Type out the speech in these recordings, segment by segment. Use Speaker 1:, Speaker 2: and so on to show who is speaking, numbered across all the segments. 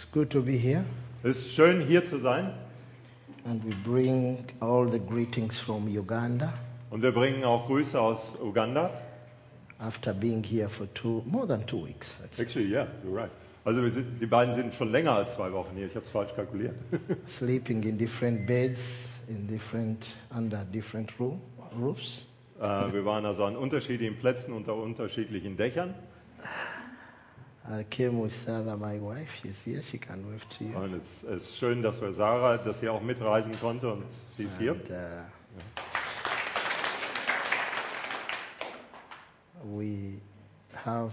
Speaker 1: It's good to be here,
Speaker 2: Es ist schön, hier zu sein.
Speaker 1: and we bring all the greetings from Uganda
Speaker 2: Und wir bringen auch Grüße aus Uganda.
Speaker 1: after being here for more than 2 weeks. Actually.
Speaker 2: Actually, yeah, you're right. Also die beiden sind schon länger als 2 Wochen hier. Ich habe es falsch kalkuliert.
Speaker 1: Sleeping in different beds, under different roofs.
Speaker 2: Wir waren also an unterschiedlichen Plätzen unter unterschiedlichen Dächern.
Speaker 1: I came with Sarah, my wife. She's here. She can wave to you.
Speaker 2: Und es ist schön, dass wir Sarah, dass sie auch mitreisen konnte und sie ist hier.
Speaker 1: And, we have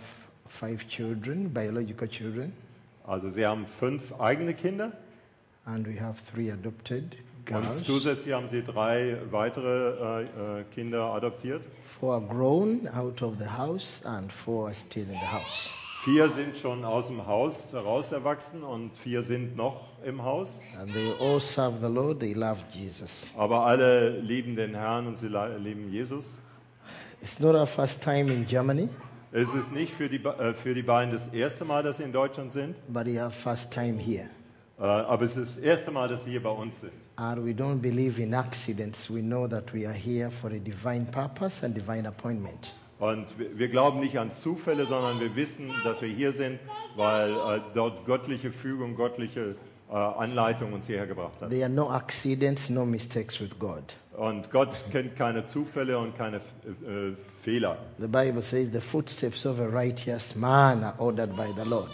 Speaker 1: 5 children, biological children,
Speaker 2: Also sie haben 5 eigene Kinder
Speaker 1: and we have 3 adopted
Speaker 2: und
Speaker 1: girls.
Speaker 2: zusätzlich haben sie 3 weitere Kinder adoptiert.
Speaker 1: 4 grown out of the house and 4 are still in the house.
Speaker 2: 4 sind schon aus dem Haus heraus erwachsen und 4 sind noch im Haus.
Speaker 1: And they all serve the Lord. They love Jesus.
Speaker 2: Aber alle lieben den Herrn und sie lieben Jesus.
Speaker 1: It's not our first time in Germany,
Speaker 2: Es ist nicht für die beiden das erste Mal, dass sie in Deutschland sind,
Speaker 1: but it's our first time here.
Speaker 2: aber es ist das erste Mal, dass sie hier bei uns sind.
Speaker 1: And we don't believe in accidents. We know that we are here for a divine purpose and divine appointment.
Speaker 2: Und wir glauben nicht an Zufälle, sondern wir wissen, dass wir hier sind, weil dort göttliche Fügung, göttliche Anleitung uns hierher gebracht hat.
Speaker 1: There are no accidents, no mistakes with God.
Speaker 2: Und Gott kennt keine Zufälle und keine Fehler.
Speaker 1: The Bible says the footsteps of a righteous man are ordered by the Lord.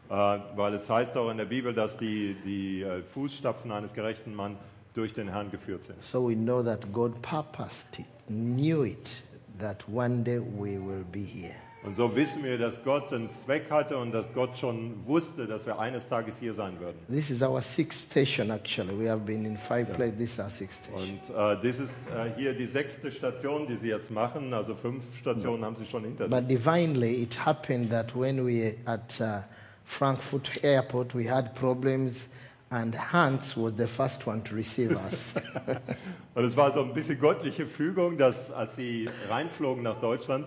Speaker 2: Weil es heißt auch in der Bibel, dass die Fußstapfen eines gerechten Mannes durch den Herrn geführt sind.
Speaker 1: So we know that God purposed it, knew it, that one day we will be here.
Speaker 2: Und so wissen wir, dass Gott einen Zweck hatte und dass Gott schon wusste, dass wir eines Tages hier sein würden.
Speaker 1: This is our 6th station actually. We have been in 5 places. This is our 6th station.
Speaker 2: Und das ist hier die 6. Station, die sie jetzt machen. Also 5 Stationen haben sie schon hinter sich.
Speaker 1: But divinely, it happened that when we at Frankfurt Airport, we had problems, and Hans was the first one to receive us.
Speaker 2: Und es war so ein bisschen göttliche Fügung, dass als sie reinflogen nach Deutschland,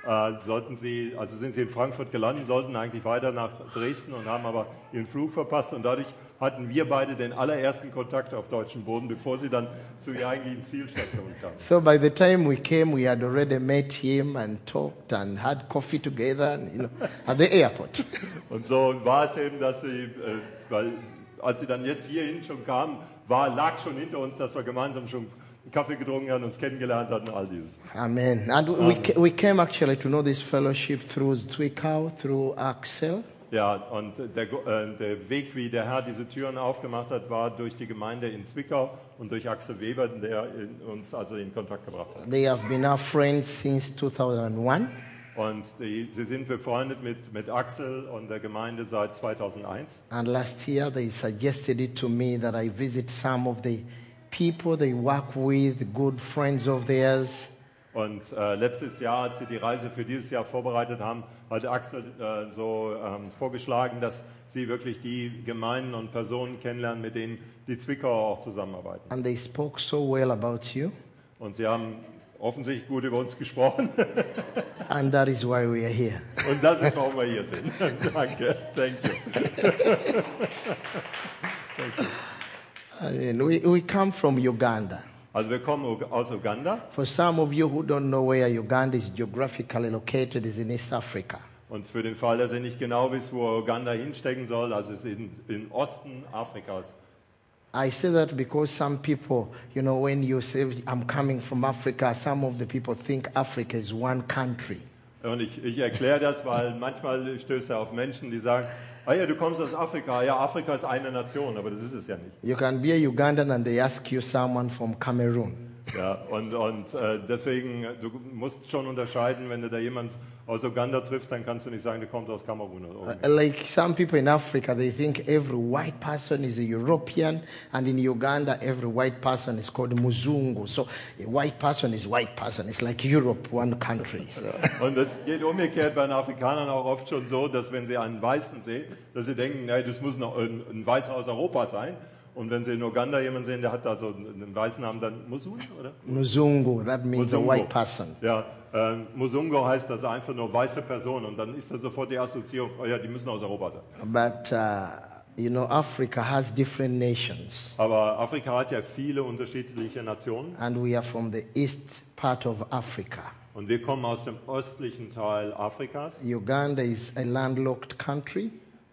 Speaker 2: sind sie in Frankfurt gelandet, sollten eigentlich weiter nach Dresden und haben aber ihren Flug verpasst. Und dadurch hatten wir beide den allerersten Kontakt auf deutschem Boden, bevor sie dann zu ihrer eigentlichen Zielstation kamen.
Speaker 1: So by the time we came, we had already met him and talked and had coffee together, at the airport.
Speaker 2: Und so war es eben, dass sie, weil als sie dann jetzt hierhin schon kamen, lag schon hinter uns, dass wir gemeinsam schon Kaffee getrunken haben, uns kennengelernt hatten, all dieses.
Speaker 1: Amen. And we came actually to know this fellowship through Zwickau, through Axel.
Speaker 2: Ja, und der Weg, wie der Herr diese Türen aufgemacht hat, war durch die Gemeinde in Zwickau und durch Axel Weber, der uns also in Kontakt gebracht hat.
Speaker 1: They have been our friends since 2001.
Speaker 2: Und sie sind befreundet mit Axel und der Gemeinde seit 2001.
Speaker 1: And last year they suggested it to me that I visit some of the people they work with, good friends of theirs.
Speaker 2: Und letztes Jahr, als sie die Reise für dieses Jahr vorbereitet haben, hat Axel vorgeschlagen, dass sie wirklich die Gemeinden und Personen kennenlernen, mit denen die Zwickauer auch zusammenarbeiten.
Speaker 1: And they spoke so well about you.
Speaker 2: Und sie haben offensichtlich gut über uns gesprochen.
Speaker 1: And that is why we are here.
Speaker 2: Und das ist, warum wir hier sind. Danke. Thank you. Thank you.
Speaker 1: I mean, we come from Uganda.
Speaker 2: Also wir kommen aus Uganda.
Speaker 1: For some of you who don't know where Uganda is geographically located, is in East Africa.
Speaker 2: Und für den Fall, dass ihr nicht genau wisst, wo Uganda hinstecken soll, also es ist im Osten Afrikas.
Speaker 1: I say that because some people, when you say I'm coming from Africa, some of the people think Africa is one country.
Speaker 2: Und ich erkläre das, weil manchmal stößt er auf Menschen, die sagen, ah ja, du kommst aus Afrika. Ja, Afrika ist eine Nation, aber das ist es ja nicht.
Speaker 1: You can be a Ugandan and they ask you someone from Cameroon.
Speaker 2: Ja, und deswegen, du musst schon unterscheiden, wenn du da jemanden aus Uganda triffst, dann kannst du nicht sagen, der kommt aus Kamerun.
Speaker 1: Like some people in Africa, they think every white person is a European, and in Uganda, every white person is called Muzungu. So a white person is white person. It's like Europe, one country. So.
Speaker 2: Und das geht umgekehrt bei den Afrikanern auch oft schon so, dass wenn sie einen Weißen sehen, dass sie denken, das muss noch ein Weißer aus Europa sein. Und wenn Sie in Uganda jemanden sehen, der hat da so einen weißen Namen, dann Musungu, oder?
Speaker 1: Muzungu, that means
Speaker 2: Muzungu.
Speaker 1: a white person.
Speaker 2: Ja, Musungu heißt also einfach nur weiße Person und dann ist da sofort die Assoziierung, oh ja, die müssen aus Europa sein.
Speaker 1: But You know, Africa has different nations,
Speaker 2: Aber Afrika hat ja viele unterschiedliche Nationen
Speaker 1: and we are from the east part of Africa.
Speaker 2: und wir kommen aus dem östlichen Teil Afrikas.
Speaker 1: Uganda is a landlocked country,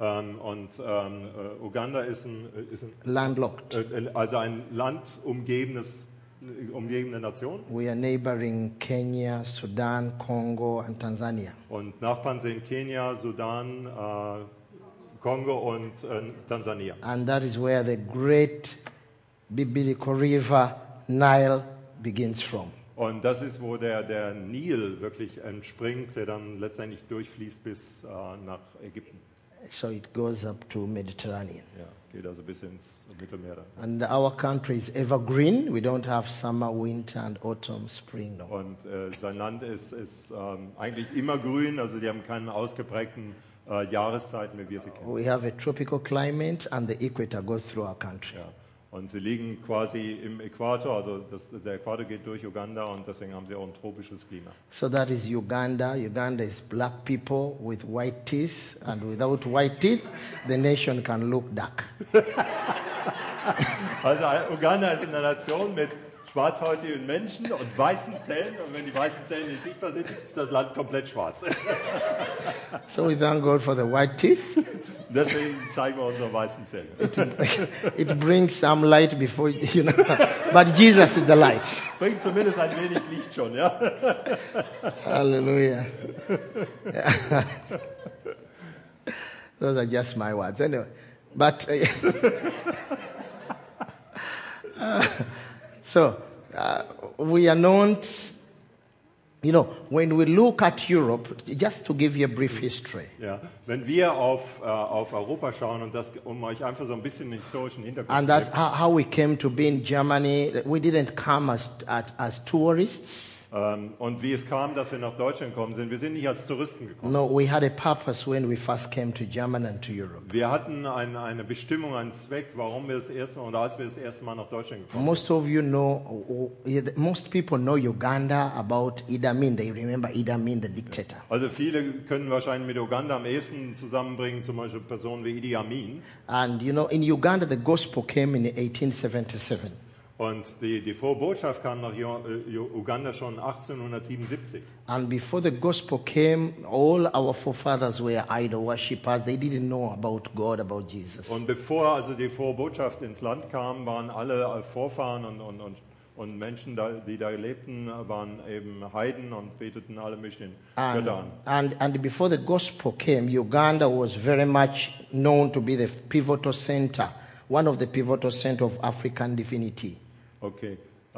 Speaker 2: Uganda ist
Speaker 1: landlocked.
Speaker 2: also ein Land umgebende Nation.
Speaker 1: We are neighboring Kenya, Sudan, Congo, and Tanzania.
Speaker 2: Und Nachbarn sind Kenia, Sudan, Kongo und Tansania.
Speaker 1: And that is where the great biblical river Nile begins from.
Speaker 2: Und das ist, wo der Nil wirklich entspringt, der dann letztendlich durchfließt bis nach Ägypten.
Speaker 1: So it goes up to Mediterranean.
Speaker 2: Ja, geht also bis ins Mittelmeer.
Speaker 1: And our country is evergreen. We don't have summer, winter, and autumn, spring. No.
Speaker 2: Und sein Land ist eigentlich immer grün, also die haben keinen ausgeprägten Jahreszeiten, wie wir sie kennen.
Speaker 1: We have a tropical climate, and the equator goes through our country.
Speaker 2: Ja. Und sie liegen quasi im Äquator, also der Äquator geht durch Uganda und deswegen haben sie auch ein tropisches Klima.
Speaker 1: So that is Uganda. Uganda is black people with white teeth, and without white teeth, the nation can look dark.
Speaker 2: Also Uganda ist eine Nation mit schwarzhäutigen Menschen und weißen Zellen, und wenn die weißen Zellen nicht sichtbar sind, ist das Land komplett schwarz.
Speaker 1: So we thank God for the white teeth.
Speaker 2: Deswegen zeigen wir unsere weißen Zellen.
Speaker 1: It brings some light before, you know, but Jesus is the light.
Speaker 2: Bringt zumindest ein wenig Licht schon, ja.
Speaker 1: Hallelujah. Those are just my words. Anyway, but we are not, you know, when we look at Europe, just to give you a brief history.
Speaker 2: Ja, wenn wir auf Europa schauen und das, um euch einfach so ein bisschen den historischen Hintergrund
Speaker 1: And
Speaker 2: zu
Speaker 1: that's
Speaker 2: geben.
Speaker 1: how we came to be in Germany. We didn't come as tourists.
Speaker 2: Und wie es kam, dass wir nach Deutschland gekommen sind. Wir sind nicht als Touristen gekommen.
Speaker 1: No, we had a purpose when we first came to Germany and to Europe.
Speaker 2: Wir hatten eine Bestimmung, einen Zweck, warum wir das erste Mal oder als wir das erste Mal nach Deutschland gekommen
Speaker 1: Most of you know, most people know Uganda about Idi Amin. They remember Idi Amin, the dictator.
Speaker 2: sind. Also viele können wahrscheinlich mit Uganda am ehesten zusammenbringen, zum Beispiel Personen wie Idi Amin.
Speaker 1: And you know, in Uganda, the gospel came in 1877.
Speaker 2: Und die frohe Botschaft kam nach Uganda schon 1877.
Speaker 1: And before the gospel came, all our forefathers were idol worshippers. They didn't know about God, about Jesus.
Speaker 2: Und bevor also die frohe Botschaft ins Land kam, waren alle Vorfahren und Menschen, die da lebten, waren eben Heiden und beteten alle möglichen Götter an.
Speaker 1: And before the gospel came, Uganda was very much known to be the pivotal center, one of the pivotal center of African divinity,
Speaker 2: Okay,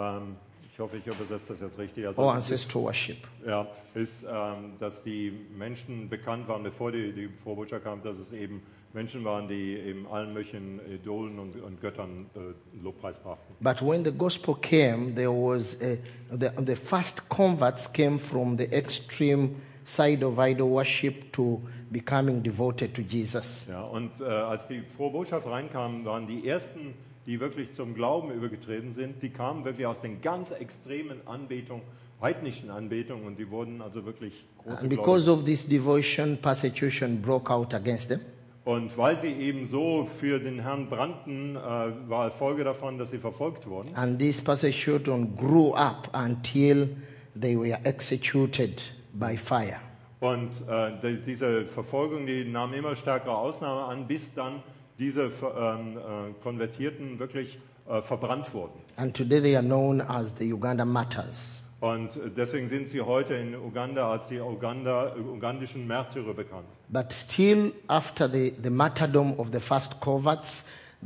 Speaker 2: ich hoffe, ich übersetze das jetzt richtig. Also,
Speaker 1: or ancestor worship.
Speaker 2: ja, ist, dass die Menschen bekannt waren, bevor die Vorbotschaft kam, dass es eben Menschen waren, die eben allen möglichen Idolen und Göttern Lobpreis brachten.
Speaker 1: But when the gospel came, there was the first converts came from the extreme side of idol worship to becoming devoted to Jesus.
Speaker 2: Ja, und als die frohe Botschaft reinkam, waren die ersten, die wirklich zum Glauben übergetreten sind, die kamen wirklich aus den ganz extremen Anbetungen, heidnischen Anbetungen, und die wurden also wirklich große
Speaker 1: And because
Speaker 2: Gläubige.
Speaker 1: of this devotion, persecution broke out against them.
Speaker 2: Und weil sie eben so für den Herrn brannten, war Folge davon, dass sie verfolgt wurden.
Speaker 1: And this persecution grew up until they were executed by fire.
Speaker 2: Und diese Verfolgung, die nahm immer stärkere Ausnahme an, bis dann diese Konvertierten wirklich verbrannt wurden.
Speaker 1: And today they are known as the Uganda Martyrs.
Speaker 2: Und deswegen sind sie heute in Uganda als die ugandischen Märtyrer bekannt.
Speaker 1: But still, after the martyrdom of the first converts,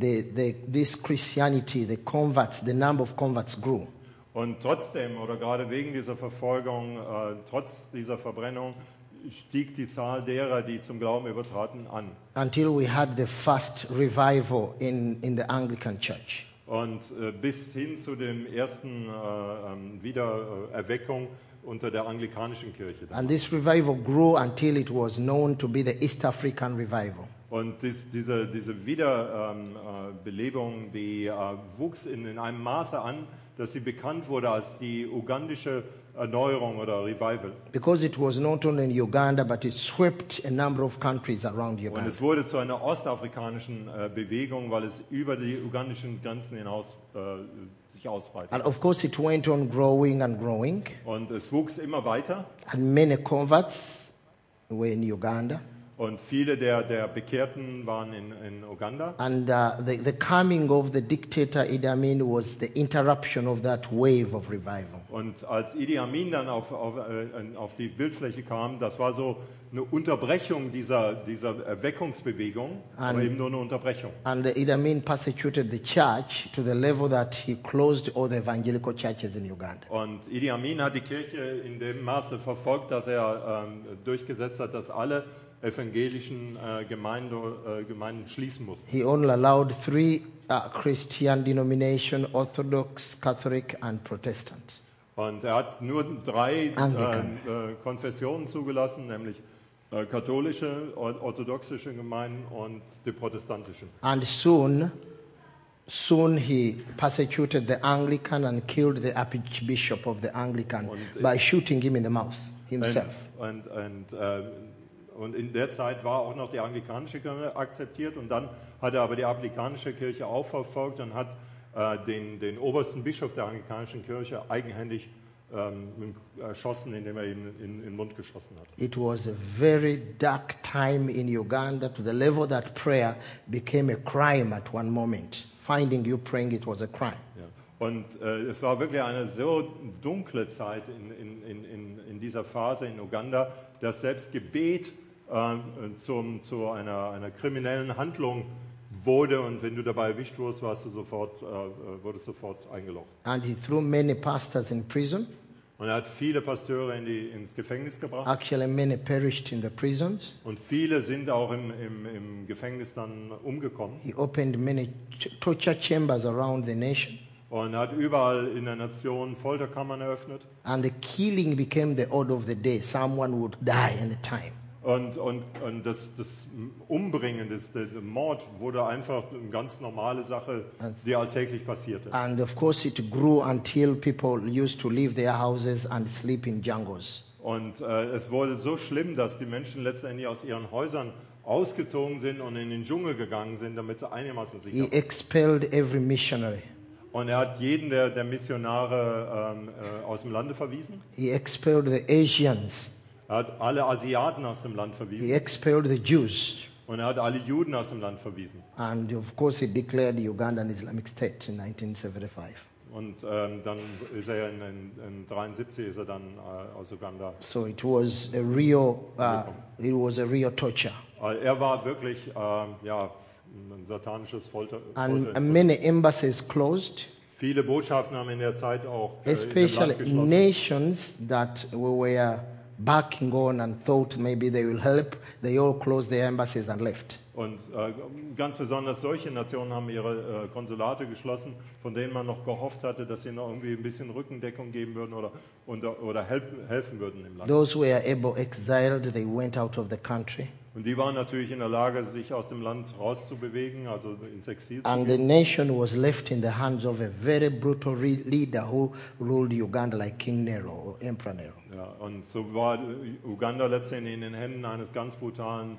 Speaker 1: this Christianity, the converts, the number of converts grew.
Speaker 2: Und trotzdem, oder gerade wegen dieser Verfolgung, trotz dieser Verbrennung, stieg die Zahl derer, die zum Glauben übertraten, an.
Speaker 1: Until we had the first revival in the Anglican Church.
Speaker 2: Und bis hin zu dem ersten Wiedererweckung unter der anglikanischen Kirche.
Speaker 1: And this revival grew until it was known to be the East African revival.
Speaker 2: Und diese Wiederbelebung, die wuchs in einem Maße an, dass sie bekannt wurde als die ugandische Erneuerung oder Revival.
Speaker 1: Because it was not only in Uganda, but it swept a number of countries around
Speaker 2: Und
Speaker 1: Uganda.
Speaker 2: es wurde zu einer ostafrikanischen Bewegung, weil es über die ugandischen Grenzen hinaus sich ausbreitet.
Speaker 1: And of course, it went on growing and growing.
Speaker 2: Und es wuchs immer weiter.
Speaker 1: And many converts were in Uganda.
Speaker 2: Und viele der Bekehrten waren in Uganda.
Speaker 1: And the coming of the dictator Idi Amin was the interruption of that wave of revival.
Speaker 2: Und als Idi Amin dann auf die Bildfläche kam, das war so eine Unterbrechung dieser Erweckungsbewegung, aber eben nur eine Unterbrechung.
Speaker 1: And Idi Amin persecuted the church to the level that he closed all the evangelical churches in Uganda.
Speaker 2: Und Idi Amin hat die Kirche in dem Maße verfolgt, dass er durchgesetzt hat, dass alle evangelischen Gemeinden schließen mussten.
Speaker 1: He only allowed three Christian denominations: Orthodox, Catholic, and Protestant.
Speaker 2: Und er hat nur 3
Speaker 1: Anglican.
Speaker 2: Konfessionen zugelassen, nämlich katholische, orthodoxische Gemeinden und die protestantischen.
Speaker 1: And soon he persecuted the Anglican and killed the Archbishop of the Anglican by shooting him in the mouth himself.
Speaker 2: Und in der Zeit war auch noch die anglikanische Kirche akzeptiert, und dann hat er aber die anglikanische Kirche auch verfolgt und hat den obersten Bischof der anglikanischen Kirche eigenhändig erschossen, indem er ihm in den Mund geschossen hat.
Speaker 1: It was a very dark time in Uganda, to the level that prayer became a crime at one moment. Finding you praying, it was a crime.
Speaker 2: Ja. Und es war wirklich eine so dunkle Zeit in dieser Phase in Uganda, dass selbst Gebet zu einer kriminellen Handlung wurde, und wenn du dabei erwischt wurdest, wurdest sofort eingeloggt.
Speaker 1: And he threw many pastors in prison.
Speaker 2: Und er hat viele Pasteure ins Gefängnis gebracht.
Speaker 1: Actually, many perished in the prisons.
Speaker 2: Und viele sind auch im Gefängnis dann umgekommen.
Speaker 1: He opened many torture chambers around the nation.
Speaker 2: Und er hat überall in der Nation Folterkammern eröffnet.
Speaker 1: And the killing became the order of the day. Someone would die in the time.
Speaker 2: Und das Umbringen, der Mord wurde einfach eine ganz normale Sache, die alltäglich passierte.
Speaker 1: And of course, it grew until people used to leave their houses and sleep in jungles.
Speaker 2: Und es wurde so schlimm, dass die Menschen letztendlich aus ihren Häusern ausgezogen sind und in den Dschungel gegangen sind, damit sie einigermaßen sicher
Speaker 1: He
Speaker 2: waren.
Speaker 1: expelled every missionary.
Speaker 2: Und er hat jeden der Missionare aus dem Lande verwiesen.
Speaker 1: He expelled the Asians.
Speaker 2: Er hat alle Asiaten aus dem Land
Speaker 1: He
Speaker 2: verwiesen.
Speaker 1: expelled the Jews.
Speaker 2: Und er hat alle Juden aus dem Land verwiesen.
Speaker 1: And of course, he declared Uganda an Islamic State in 1975.
Speaker 2: Und dann ist er in 1973 ist er dann aus Uganda.
Speaker 1: So it was a real torture.
Speaker 2: Er war wirklich ein satanisches Folter.
Speaker 1: And many embassies closed,
Speaker 2: Viele Botschaften haben in der Zeit auch in dem Land
Speaker 1: especially
Speaker 2: geschlossen.
Speaker 1: nations that were backing on and thought maybe they will help. They all closed their embassies and left.
Speaker 2: Und ganz besonders solche Nationen haben ihre Konsulate geschlossen, von denen man noch gehofft hatte, dass sie noch irgendwie ein bisschen Rückendeckung geben würden oder helfen würden im Land.
Speaker 1: Those who were able exiled, they went out of the country.
Speaker 2: Und die waren natürlich in der Lage, sich aus dem Land rauszubewegen, also ins Exil zu
Speaker 1: And the
Speaker 2: gehen.
Speaker 1: nation was left in the hands of a very brutal leader who ruled Uganda like King Nero or Emperor Nero.
Speaker 2: Ja, und so war Uganda letztendlich in den Händen eines ganz brutalen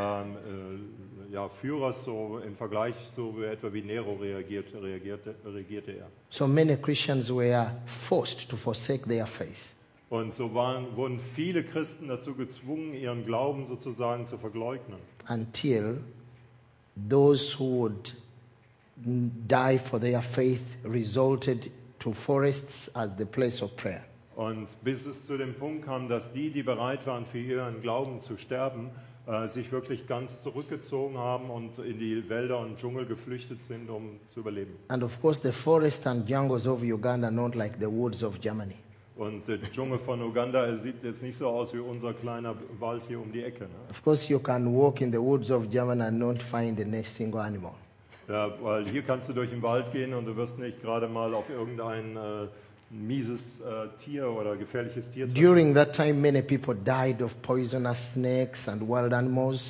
Speaker 2: Führers, so im Vergleich so etwa wie Nero regierte er.
Speaker 1: So many Christians were forced to forsake their faith.
Speaker 2: Und so wurden viele Christen dazu gezwungen, ihren Glauben sozusagen zu verleugnen.
Speaker 1: Until those who would die for their faith resulted to forests as the place of prayer.
Speaker 2: Und bis es zu dem Punkt kam, dass die bereit waren, für ihren Glauben zu sterben, sich wirklich ganz zurückgezogen haben und in die Wälder und Dschungel geflüchtet sind, um zu überleben.
Speaker 1: And of course, the forests and jungles of Uganda are not like the woods of Germany.
Speaker 2: Und der Dschungel von Uganda sieht jetzt nicht so aus wie unser kleiner Wald hier um die Ecke. Ne?
Speaker 1: Of course, you can walk in the woods of Germany and not find a single animal.
Speaker 2: Ja, weil hier kannst du durch den Wald gehen und du wirst nicht gerade mal auf irgendein mieses Tier oder gefährliches Tier treffen.
Speaker 1: During that time, many people died of poisonous snakes and wild animals.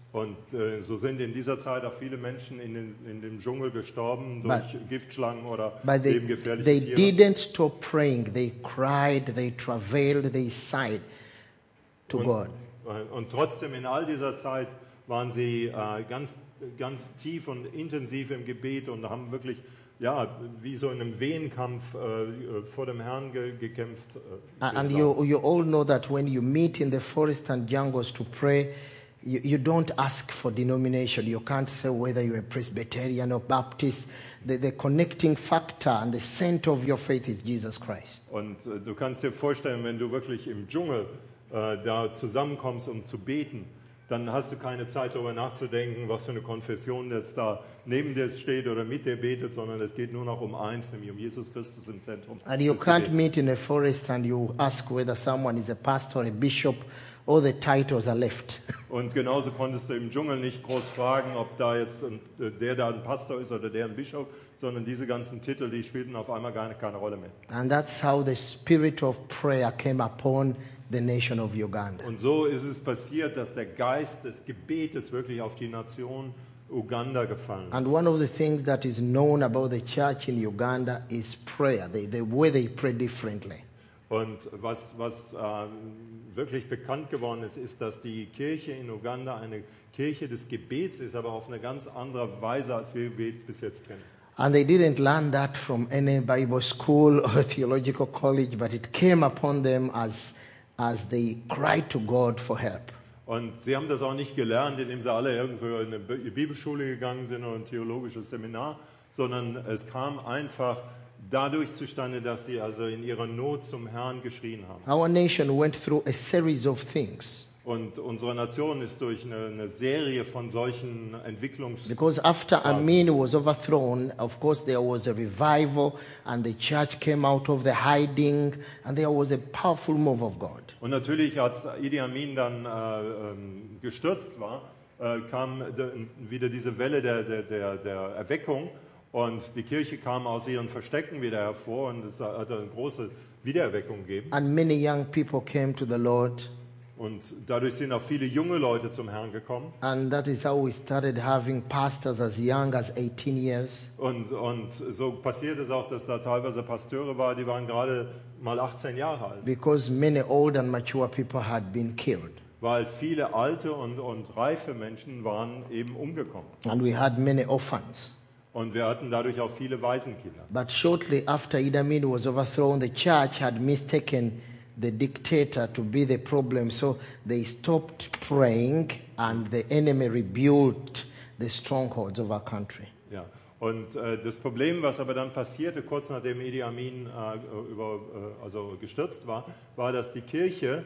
Speaker 2: Und so sind in dieser Zeit auch viele Menschen in dem Dschungel gestorben durch Giftschlangen oder
Speaker 1: But
Speaker 2: lebensgefährliche
Speaker 1: they
Speaker 2: Tiere.
Speaker 1: didn't stop praying. They cried, they travailed, they sighed to God.
Speaker 2: Und trotzdem in all dieser Zeit waren sie ganz tief und intensiv im Gebet und haben wirklich, ja, wie so in einem Wehenkampf vor dem Herrn gekämpft.
Speaker 1: And you all know that when you meet in the forest and jungles to pray, you don't ask for denomination. You can't say whether you're a Presbyterian or Baptist. The connecting factor and the center of your faith is Jesus Christ.
Speaker 2: Und du kannst dir vorstellen, wenn du wirklich im Dschungel da zusammenkommst, um zu beten, dann hast du keine Zeit, darüber nachzudenken, was für eine Konfession jetzt da neben dir steht oder mit dir betet, sondern es geht nur noch um eins, nämlich um Jesus Christus im Zentrum.
Speaker 1: And you
Speaker 2: des
Speaker 1: can't
Speaker 2: Gebets.
Speaker 1: meet in a forest and you ask whether someone is a pastor or a bishop. All the titles are left.
Speaker 2: Und genauso konntest du im Dschungel nicht groß fragen, ob da jetzt der da ein Pastor ist oder der ein Bischof, sondern diese ganzen Titel, die spielten auf einmal gar keine Rolle mehr.
Speaker 1: And that's how the spirit of prayer came upon the nation of Uganda.
Speaker 2: Und so ist es passiert, dass der Geist des Gebetes wirklich auf die Nation Uganda gefallen
Speaker 1: And
Speaker 2: ist.
Speaker 1: one of the things that is known about the church in Uganda is prayer, the way they pray differently.
Speaker 2: Und was wirklich bekannt geworden ist, ist, dass die Kirche in Uganda eine Kirche des Gebets ist, aber auf eine ganz andere Weise, als wir Gebet bis jetzt kennen.
Speaker 1: And they didn't learn that from any Bible school or theological college, but it came upon them as they cried to God for help.
Speaker 2: Und sie haben das auch nicht gelernt, indem sie alle irgendwo in eine Bibelschule gegangen sind oder ein theologisches Seminar, sondern es kam einfach dadurch zustande, dass sie also in ihrer Not zum Herrn geschrien haben.
Speaker 1: Our nation went through a series of things.
Speaker 2: Und unsere Nation ist durch eine Serie von solchen
Speaker 1: Because after Amin was overthrown, of course, there was a revival and the church came out of the hiding and there was a powerful move of God.
Speaker 2: Und natürlich, als Idi Amin dann gestürzt war, kam wieder diese Welle der Erweckung und die Kirche kam aus ihren Verstecken wieder hervor und es hat eine große Wiedererweckung gegeben.
Speaker 1: And many young people came to the Lord.
Speaker 2: Und dadurch sind auch viele junge Leute zum Herrn gekommen.
Speaker 1: And that is how we started having pastors as young as 18 years.
Speaker 2: Und so passiert es auch, dass da teilweise Pasteure waren, die waren gerade mal 18 Jahre alt.
Speaker 1: Because many old and mature people had been killed.
Speaker 2: Weil viele alte und reife Menschen waren eben umgekommen.
Speaker 1: And we had many orphans.
Speaker 2: Und wir hatten dadurch auch viele Waisenkinder.
Speaker 1: But shortly after Idi Amin was overthrown, the church had mistaken the dictator to be the problem. So they stopped praying and the enemy rebuilt the strongholds of our country.
Speaker 2: Ja. Und das Problem, was aber dann passierte, kurz nachdem Idi Amin gestürzt war, war, dass die Kirche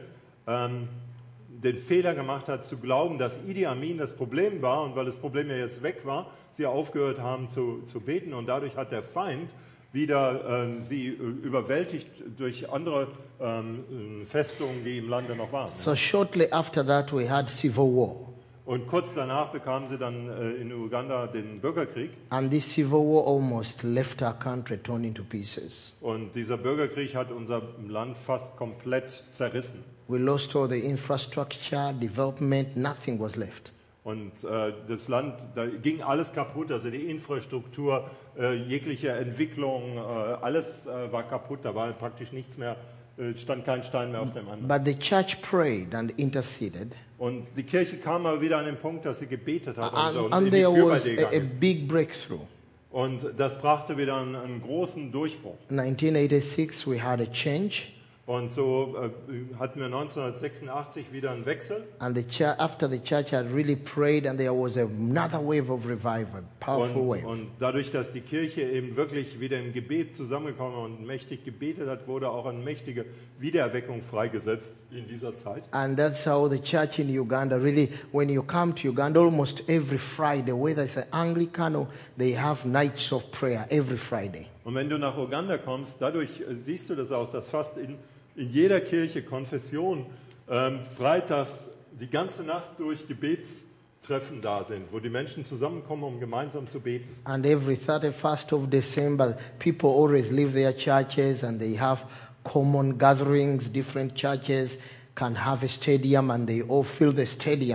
Speaker 2: den Fehler gemacht hat, zu glauben, dass Idi Amin das Problem war und weil das Problem ja jetzt weg war, sie aufgehört haben zu beten und dadurch hat der Feind wieder sie überwältigt durch andere Festungen, die im Lande noch waren.
Speaker 1: So shortly after that we had civil war.
Speaker 2: Und kurz danach bekamen sie dann in Uganda den Bürgerkrieg.
Speaker 1: And this civil war almost left our country torn into pieces.
Speaker 2: Und dieser Bürgerkrieg hat unser Land fast komplett zerrissen.
Speaker 1: We lost all the infrastructure, development, nothing was left.
Speaker 2: Und das Land, da ging alles kaputt, also die Infrastruktur, jegliche Entwicklung, alles war kaputt, da war praktisch nichts mehr, stand kein Stein mehr auf dem anderen.
Speaker 1: But the church prayed and interceded.
Speaker 2: Und die Kirche kam mal wieder an den Punkt, dass sie gebetet hat und
Speaker 1: And
Speaker 2: in die
Speaker 1: there was
Speaker 2: Fürbitte
Speaker 1: a
Speaker 2: gegangen ist.
Speaker 1: big breakthrough.
Speaker 2: Und das brachte wieder einen großen Durchbruch.
Speaker 1: 1986 we had a change.
Speaker 2: Und so hatten wir 1986 wieder einen Wechsel.
Speaker 1: And after the church had really prayed and there was another wave of revival, powerful wave.
Speaker 2: Und dadurch, dass die Kirche eben wirklich wieder im Gebet zusammengekommen und mächtig gebetet hat, wurde auch eine mächtige Wiedererweckung freigesetzt in dieser Zeit.
Speaker 1: And that's how the church in Uganda really, when you come to Uganda, almost every Friday, whether it's an Anglican or they have nights of prayer every Friday.
Speaker 2: Und wenn du nach Uganda kommst, dadurch siehst du das auch, dass fast in jeder Kirche, Konfession, freitags die ganze Nacht durch Gebetstreffen da sind, wo die Menschen zusammenkommen, um gemeinsam zu beten.
Speaker 1: And every 31st of December, people always leave their churches and they have common gatherings. Different churches can have a stadium and they all fill the stadium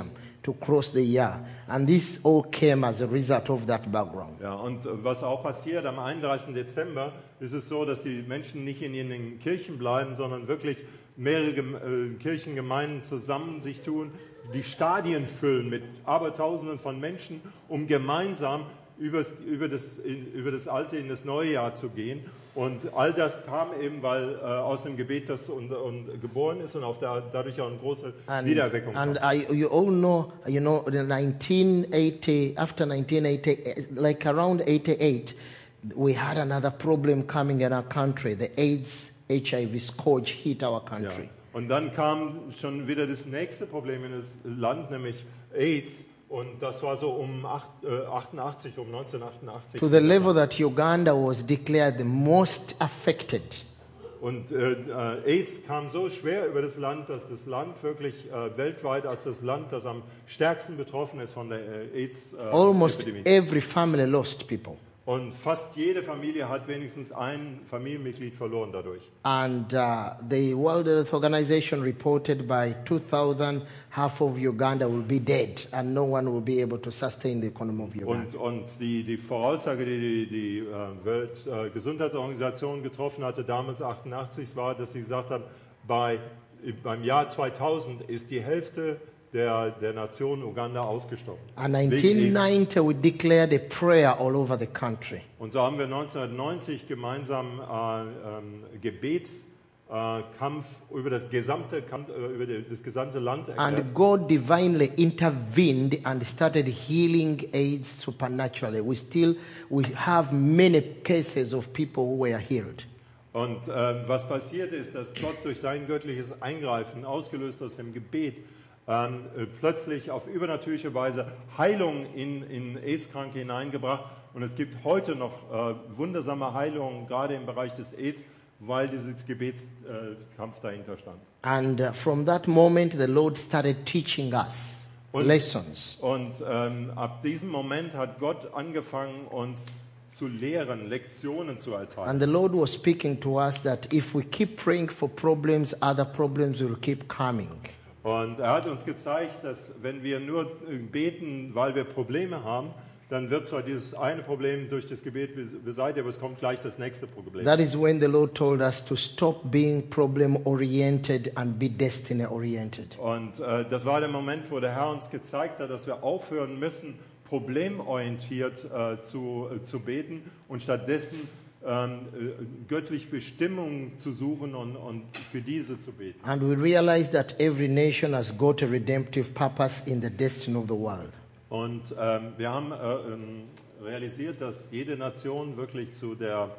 Speaker 1: to cross the year. And this all came as a result of that background.
Speaker 2: Ja, und was auch passiert, am 31. Dezember ist es so, dass die Menschen nicht in ihren Kirchen bleiben, sondern wirklich mehrere Kirchengemeinden zusammen sich tun, die Stadien füllen mit Abertausenden von Menschen, um gemeinsam über das Alte in das neue Jahr zu gehen. Und all das kam eben, weil aus dem Gebet das und geboren ist und dadurch auch eine große Wiedererweckung kam.
Speaker 1: You all know, in 1980, after 1980, like around 88, we had another problem coming in our country. The AIDS, HIV scourge hit our country.
Speaker 2: Ja. Und dann kam schon wieder das nächste Problem in das Land, nämlich AIDS. Und das war so um 1988.
Speaker 1: To the level that Uganda was declared the most affected.
Speaker 2: Und AIDS kam so schwer über das Land, dass das Land wirklich weltweit als das Land, das am stärksten betroffen ist von der
Speaker 1: Almost
Speaker 2: AIDS-Epidemie.
Speaker 1: every family lost people.
Speaker 2: Und fast jede Familie hat wenigstens ein Familienmitglied verloren dadurch.
Speaker 1: And the World Health Organization reported by 2000, half of Uganda will be dead and no one will be able to sustain the economy of Uganda.
Speaker 2: Und die Voraussage, die Weltgesundheitsorganisation getroffen hatte, damals 88, war, dass sie gesagt haben, beim Jahr 2000 ist die Hälfte der Nation Uganda ausgestorben.
Speaker 1: And 1990 we declared a prayer all over the country.
Speaker 2: Und so haben wir 1990 gemeinsam Gebetskampf über das gesamte Land erklärt.
Speaker 1: And God divinely intervened and started healing AIDS supernaturally. We have many cases of people who were healed.
Speaker 2: Und was passiert ist, dass Gott durch sein göttliches Eingreifen, ausgelöst aus dem Gebet, plötzlich auf übernatürliche Weise Heilung in AIDS-Kranke hineingebracht. Und es gibt heute noch wundersame Heilungen, gerade im Bereich des AIDS, weil dieses Gebetskampf dahinter stand.
Speaker 1: And from that moment the Lord started teaching us lessons.
Speaker 2: Und ab diesem Moment hat Gott angefangen, uns zu lehren, Lektionen zu erteilen.
Speaker 1: And the Lord was speaking to us that if we keep praying for problems, other problems will keep coming.
Speaker 2: Und er hat uns gezeigt, dass wenn wir nur beten, weil wir Probleme haben, dann wird zwar dieses eine Problem durch das Gebet beseitigt, aber es kommt gleich das nächste Problem.
Speaker 1: That is when the Lord told us to stop being problem-oriented and be destiny-oriented.
Speaker 2: Und das war der Moment, wo der Herr uns gezeigt hat, dass wir aufhören müssen, problemorientiert zu beten und stattdessen göttlich Bestimmung zu suchen und für diese zu beten.
Speaker 1: And we realize that every nation has got a redemptive purpose in the destiny of the world.
Speaker 2: Und wir haben realisiert, dass jede Nation wirklich zu der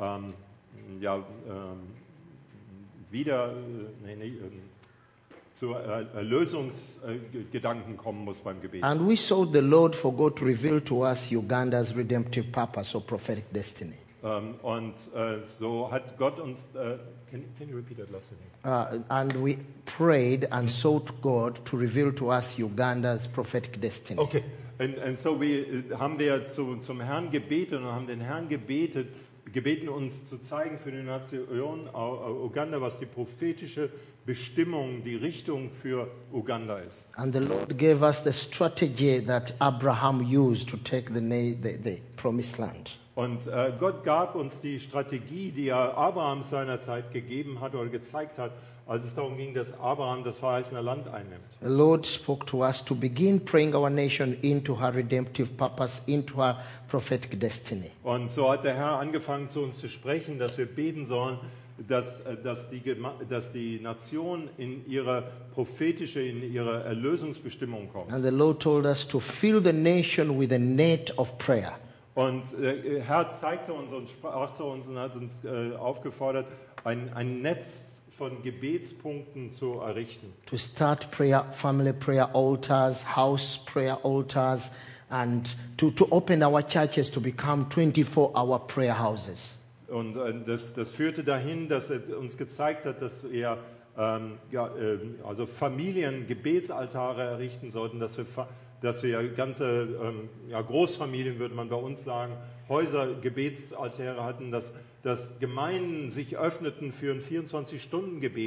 Speaker 2: zu Erlösungsgedanken kommen muss beim Gebet.
Speaker 1: And we sought the Lord for God to reveal to us Uganda's redemptive purpose or prophetic destiny.
Speaker 2: So hat Gott uns. Can you repeat that last thing?
Speaker 1: And we prayed and sought God to reveal to us Uganda's prophetic destiny.
Speaker 2: Okay. Und so haben wir zum Herrn gebetet und haben den Herrn gebeten, uns zu zeigen für die Nation Uganda, was die prophetische Bestimmung, die Richtung für Uganda ist.
Speaker 1: And the Lord gave us the strategy that Abraham used to take the promised land.
Speaker 2: Und Gott gab uns die Strategie, die er Abraham seinerzeit gegeben hat oder gezeigt hat, als es darum ging, dass Abraham das verheißene Land einnimmt.
Speaker 1: The Lord spoke to us to begin praying our nation into her redemptive purpose, into her prophetic destiny.
Speaker 2: Und so hat der Herr angefangen zu uns zu sprechen, dass wir beten sollen, dass die Nation in ihre prophetische, in ihre Erlösungsbestimmung kommt.
Speaker 1: And the Lord told us to fill the nation with a net of prayer.
Speaker 2: Und der Herr zeigte uns und sprach zu uns und hat uns aufgefordert, ein Netz von Gebetspunkten zu errichten.
Speaker 1: To start prayer, family prayer altars, house prayer altars, and to open our churches to become 24-hour prayer houses.
Speaker 2: Und das führte dahin, dass er uns gezeigt hat, dass wir also Familiengebetsaltare errichten sollten, dass wir ganze Großfamilien, würde man bei uns sagen, Häuser, Gebetsaltäre hatten, dass Gemeinden sich öffneten für ein 24-Stunden-Gebet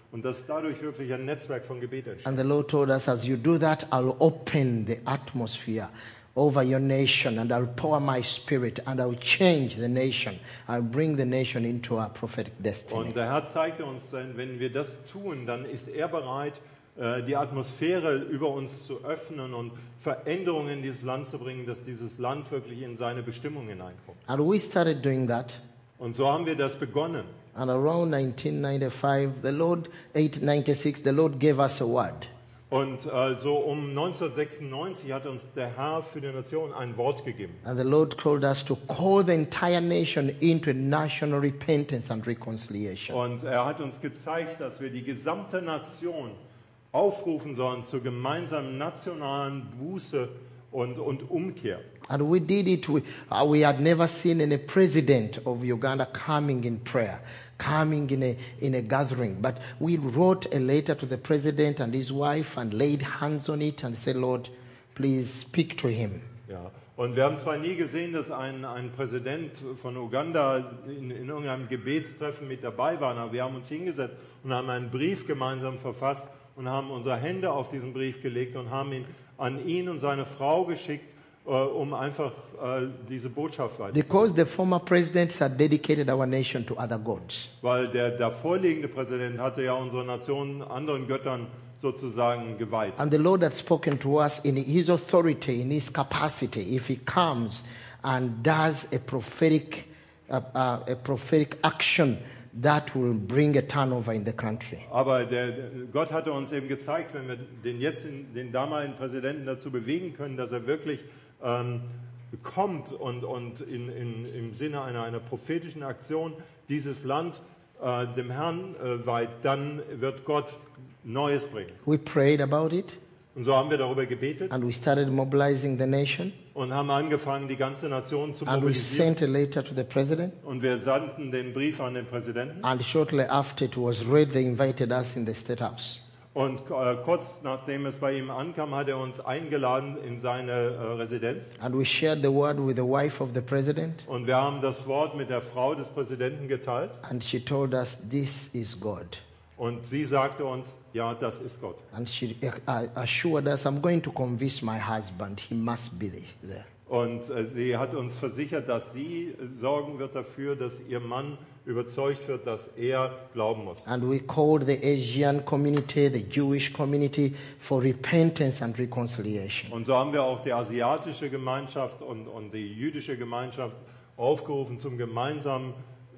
Speaker 2: und dass dadurch wirklich ein Netzwerk von Gebet entsteht.
Speaker 1: And the Lord told us, as you do that, I'll open the atmosphere over your nation, and I'll pour my spirit, and I'll change the nation. I'll bring the nation into our prophetic destiny.
Speaker 2: Und der Herr zeigte uns, wenn wir das tun, dann ist er bereit, die Atmosphäre über uns zu öffnen und Veränderungen in dieses Land zu bringen, dass dieses Land wirklich in seine Bestimmung hineinkommt.
Speaker 1: And we started doing that.
Speaker 2: Und so haben wir das begonnen.
Speaker 1: And around 1995, 896, the Lord gave us a word.
Speaker 2: Und so um 1996 hat uns der Herr für die Nation ein Wort gegeben.
Speaker 1: And the Lord told us to call the entire nation into national repentance and reconciliation.
Speaker 2: Und er hat uns gezeigt, dass wir die gesamte Nation aufrufen sollen zur gemeinsamen nationalen Buße und Umkehr.
Speaker 1: And we did it. We had never seen any president of Uganda coming in prayer, coming in a gathering. But we wrote a letter to the president and his wife and laid hands on it and said, Lord, please speak to him.
Speaker 2: Ja. Und wir haben zwar nie gesehen, dass ein Präsident von Uganda in irgendeinem Gebetstreffen mit dabei war, aber wir haben uns hingesetzt und haben einen Brief gemeinsam verfasst und haben unsere Hände auf diesen Brief gelegt und haben ihn an ihn und seine Frau geschickt, um einfach diese Botschaft weiterzugeben.
Speaker 1: Because the former presidents had dedicated our nation to other gods.
Speaker 2: Weil der vorliegende Präsident hatte ja unsere Nation anderen Göttern sozusagen geweiht.
Speaker 1: And the Lord had spoken to us in his authority, in his capacity, if he comes and does a prophetic action that will bring a turnover in the country.
Speaker 2: Aber Gott hatte uns eben gezeigt, wenn wir den damaligen Präsidenten dazu bewegen können, dass er wirklich kommt und im Sinne einer prophetischen Aktion dieses Land dem Herrn weiht, dann wird Gott Neues bringen.
Speaker 1: We prayed about it.
Speaker 2: Und so haben wir darüber gebetet
Speaker 1: and we started mobilizing the nation.
Speaker 2: Und haben angefangen, die ganze Nation zu
Speaker 1: And we
Speaker 2: mobilisieren.
Speaker 1: sent a letter to the president.
Speaker 2: Und wir sandten den Brief an den Präsidenten.
Speaker 1: And shortly after it was read, they invited us in the State House.
Speaker 2: Und kurz nachdem es bei ihm ankam, hat er uns eingeladen in seine Residenz.
Speaker 1: And we shared the word with the wife of the president.
Speaker 2: Und wir haben das Wort mit der Frau des Präsidenten geteilt.
Speaker 1: And she told us, this is God.
Speaker 2: Und sie sagte uns, ja, das ist Gott.
Speaker 1: And she assured us, I'm going to convince my husband. He must be there.
Speaker 2: Und sie hat uns versichert, dass sie sorgen wird dafür, dass ihr Mann überzeugt wird, dass er glauben muss.
Speaker 1: And we called the Asian community, the Jewish community, for repentance and reconciliation.
Speaker 2: Und so haben wir auch die asiatische Gemeinschaft und die jüdische Gemeinschaft aufgerufen zum gemeinsamen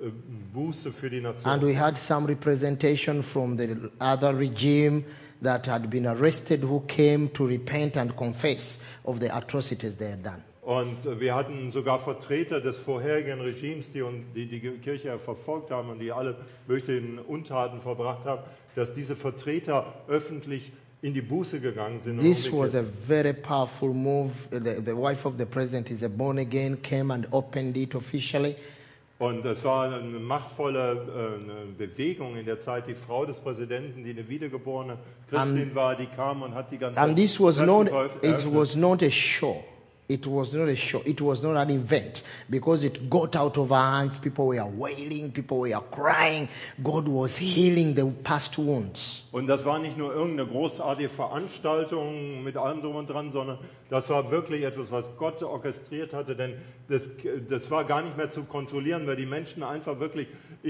Speaker 2: Buße für die Nation.
Speaker 1: And we had some representation from the other regime that had been arrested who came to repent and confess of the atrocities they had done.
Speaker 2: Und wir hatten sogar Vertreter des vorherigen Regimes, die Kirche verfolgt haben und die alle möglichen Untaten verbracht haben, dass diese Vertreter öffentlich in die Buße gegangen sind.
Speaker 1: This was a very powerful move. The wife of the president is a born again, came and opened it officially.
Speaker 2: Und es war eine machtvolle Bewegung in der Zeit. Die Frau des Präsidenten, die eine wiedergeborene Christin war, die kam und hat die ganze
Speaker 1: And this was
Speaker 2: Treffen
Speaker 1: it was not a show. It was not a show. It was not an event because it got out of our hands. People were wailing. People were crying. God was healing the past wounds.
Speaker 2: Und das war nicht nur irgendeine großartige Veranstaltung mit allem drum und dran, sondern das war wirklich etwas, was Gott orchestriert hatte, denn das war gar nicht mehr zu kontrollieren, weil die Menschen einfach wirklich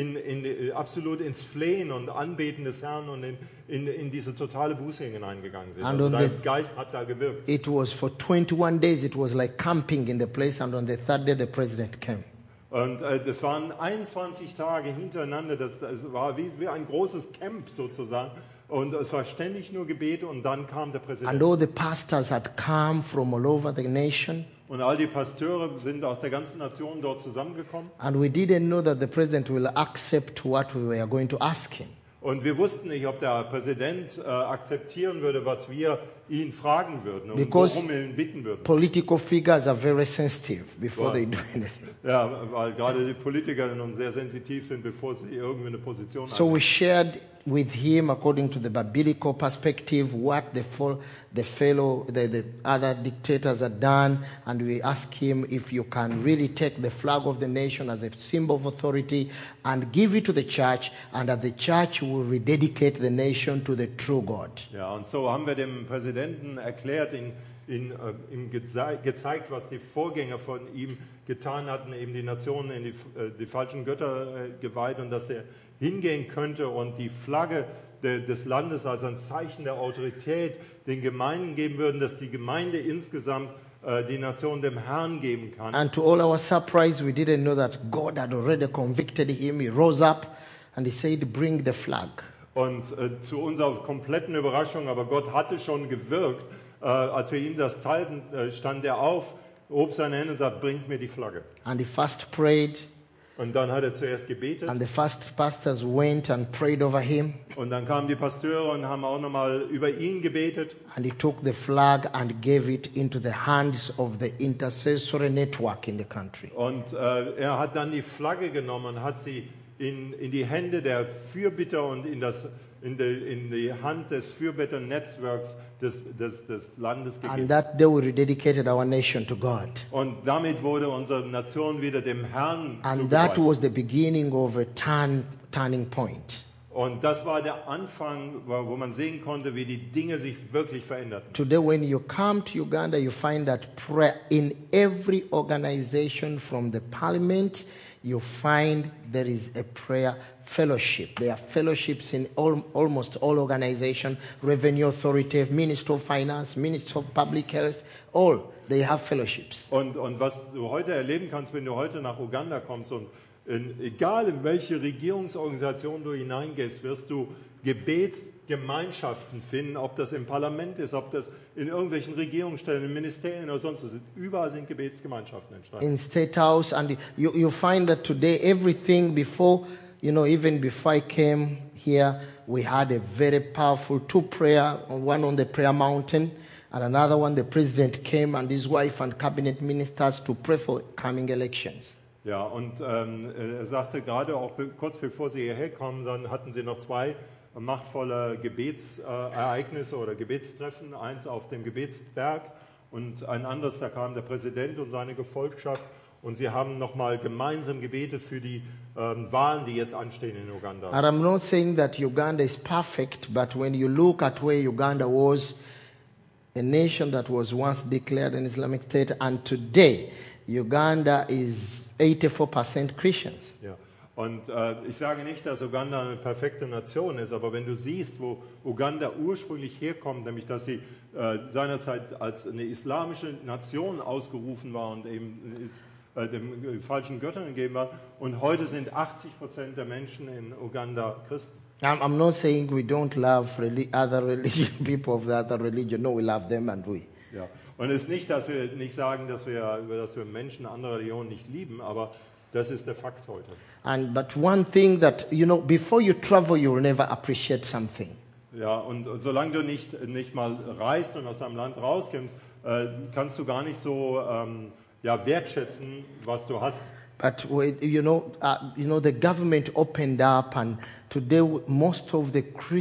Speaker 2: absolut ins Flehen und Anbeten des Herrn und in diese totale Buße hineingegangen sind. Also der Geist hat da gewirkt.
Speaker 1: It was for 21 days. It was like camping in the place, and on the third day the president came.
Speaker 2: Und das waren 21 Tage hintereinander, das war wie ein großes Camp sozusagen. Und es war ständig nur Gebet und dann kam der Präsident.
Speaker 1: And all the pastors had come from all over the nation.
Speaker 2: Und all die Pasteure sind aus der ganzen Nation dort zusammengekommen.
Speaker 1: And we didn't know that the president will accept what we were going to ask him.
Speaker 2: Und wir wussten nicht, ob der Präsident akzeptieren würde, was wir ihn fragen würden und worum wir ihn bitten würden.
Speaker 1: Political figures are very sensitive before they do anything.
Speaker 2: Ja, weil gerade die Politiker nun sehr sensitiv sind, bevor sie irgendwie eine Position
Speaker 1: So we shared with him according to the biblical perspective, what the other dictators had done, and we ask him if you can really take the flag of the nation as a symbol of authority and give it to the church, and that the church will rededicate the nation to the true God.
Speaker 2: Ja, und so haben wir dem Präsidenten erklärt, ihm gezeigt, was die Vorgänger von ihm getan hatten, eben die Nationen in die falschen Götter geweiht, und dass er hingehen könnte und die Flagge des Landes als ein Zeichen der Autorität den Gemeinden geben würden, dass die Gemeinde insgesamt die Nation dem Herrn geben kann.
Speaker 1: And to all our surprise, we didn't know that God had already convicted him. He rose up and he said, bring the flag.
Speaker 2: Und zu unserer kompletten Überraschung, aber Gott hatte schon gewirkt, als wir ihm das teilten, stand er auf, hob seine Hände und sagte, bringt mir die Flagge.
Speaker 1: And he first prayed.
Speaker 2: Und dann hat er zuerst gebetet.
Speaker 1: And the first pastors went and prayed over him.
Speaker 2: Und dann kamen die Pasteure und haben auch nochmal über ihn gebetet.
Speaker 1: And he took the flag and gave it into the hands of the intercessory network in the country.
Speaker 2: Und er hat dann die Flagge genommen und hat sie in die Hände der Fürbitter und in die Hand des Fürbitternetzwerks des Landes gegeben.
Speaker 1: And that day we rededicated our nation to God.
Speaker 2: Und damit wurde unsere Nation wieder dem Herrn
Speaker 1: And that
Speaker 2: zugeweiht.
Speaker 1: was the beginning of a turning point.
Speaker 2: Und das war der Anfang, wo man sehen konnte, wie die Dinge sich wirklich veränderten.
Speaker 1: Today, when you come to Uganda, you find that prayer in every organization, from the parliament, you find there is a prayer fellowship. There are fellowships in almost all organizations, Revenue Authority, Ministry of Finance, Ministry of Public Health, all, they have fellowships.
Speaker 2: Und was du heute erleben kannst, wenn du heute nach Uganda kommst und egal in welche Regierungsorganisation du hineingehst, wirst du Gebetsgemeinschaften finden, ob das im Parlament ist, ob das in irgendwelchen Regierungsstellen, in Ministerien oder sonst was. Überall sind Gebetsgemeinschaften entstanden.
Speaker 1: In State House, and you find that today everything before, even before I came here, we had a very powerful two prayer, one on the prayer mountain, and another one the president came and his wife and cabinet ministers to pray for coming elections.
Speaker 2: Ja, und er sagte gerade auch kurz bevor sie hierher kommen, dann hatten sie noch zwei machtvolle Gebetsereignisse oder Gebetstreffen, eins auf dem Gebetsberg und ein anderes, da kam der Präsident und seine Gefolgschaft, und sie haben nochmal gemeinsam gebetet für die Wahlen, die jetzt anstehen in Uganda.
Speaker 1: And I'm not saying that Uganda is perfect, but when you look at where Uganda was, a nation that was once declared an Islamic State, and today Uganda is 84% Christians.
Speaker 2: Ja. Und ich sage nicht, dass Uganda eine perfekte Nation ist, aber wenn du siehst, wo Uganda ursprünglich herkommt, nämlich dass sie seinerzeit als eine islamische Nation ausgerufen war und eben dem falschen Göttern gegeben war, und heute sind 80% der Menschen in Uganda Christen.
Speaker 1: I'm not saying we don't love other religion, people of the other religion. No, we love them and we.
Speaker 2: Ja. Und es ist nicht, dass wir nicht sagen, dass wir Menschen anderer Religionen nicht lieben, aber das ist der Fakt heute.
Speaker 1: But one thing that, before you travel, you will never appreciate something.
Speaker 2: Ja, und solange du nicht mal reist und aus deinem Land rauskommst, kannst du gar nicht so wertschätzen, was du hast.
Speaker 1: But the government opened up, and today most of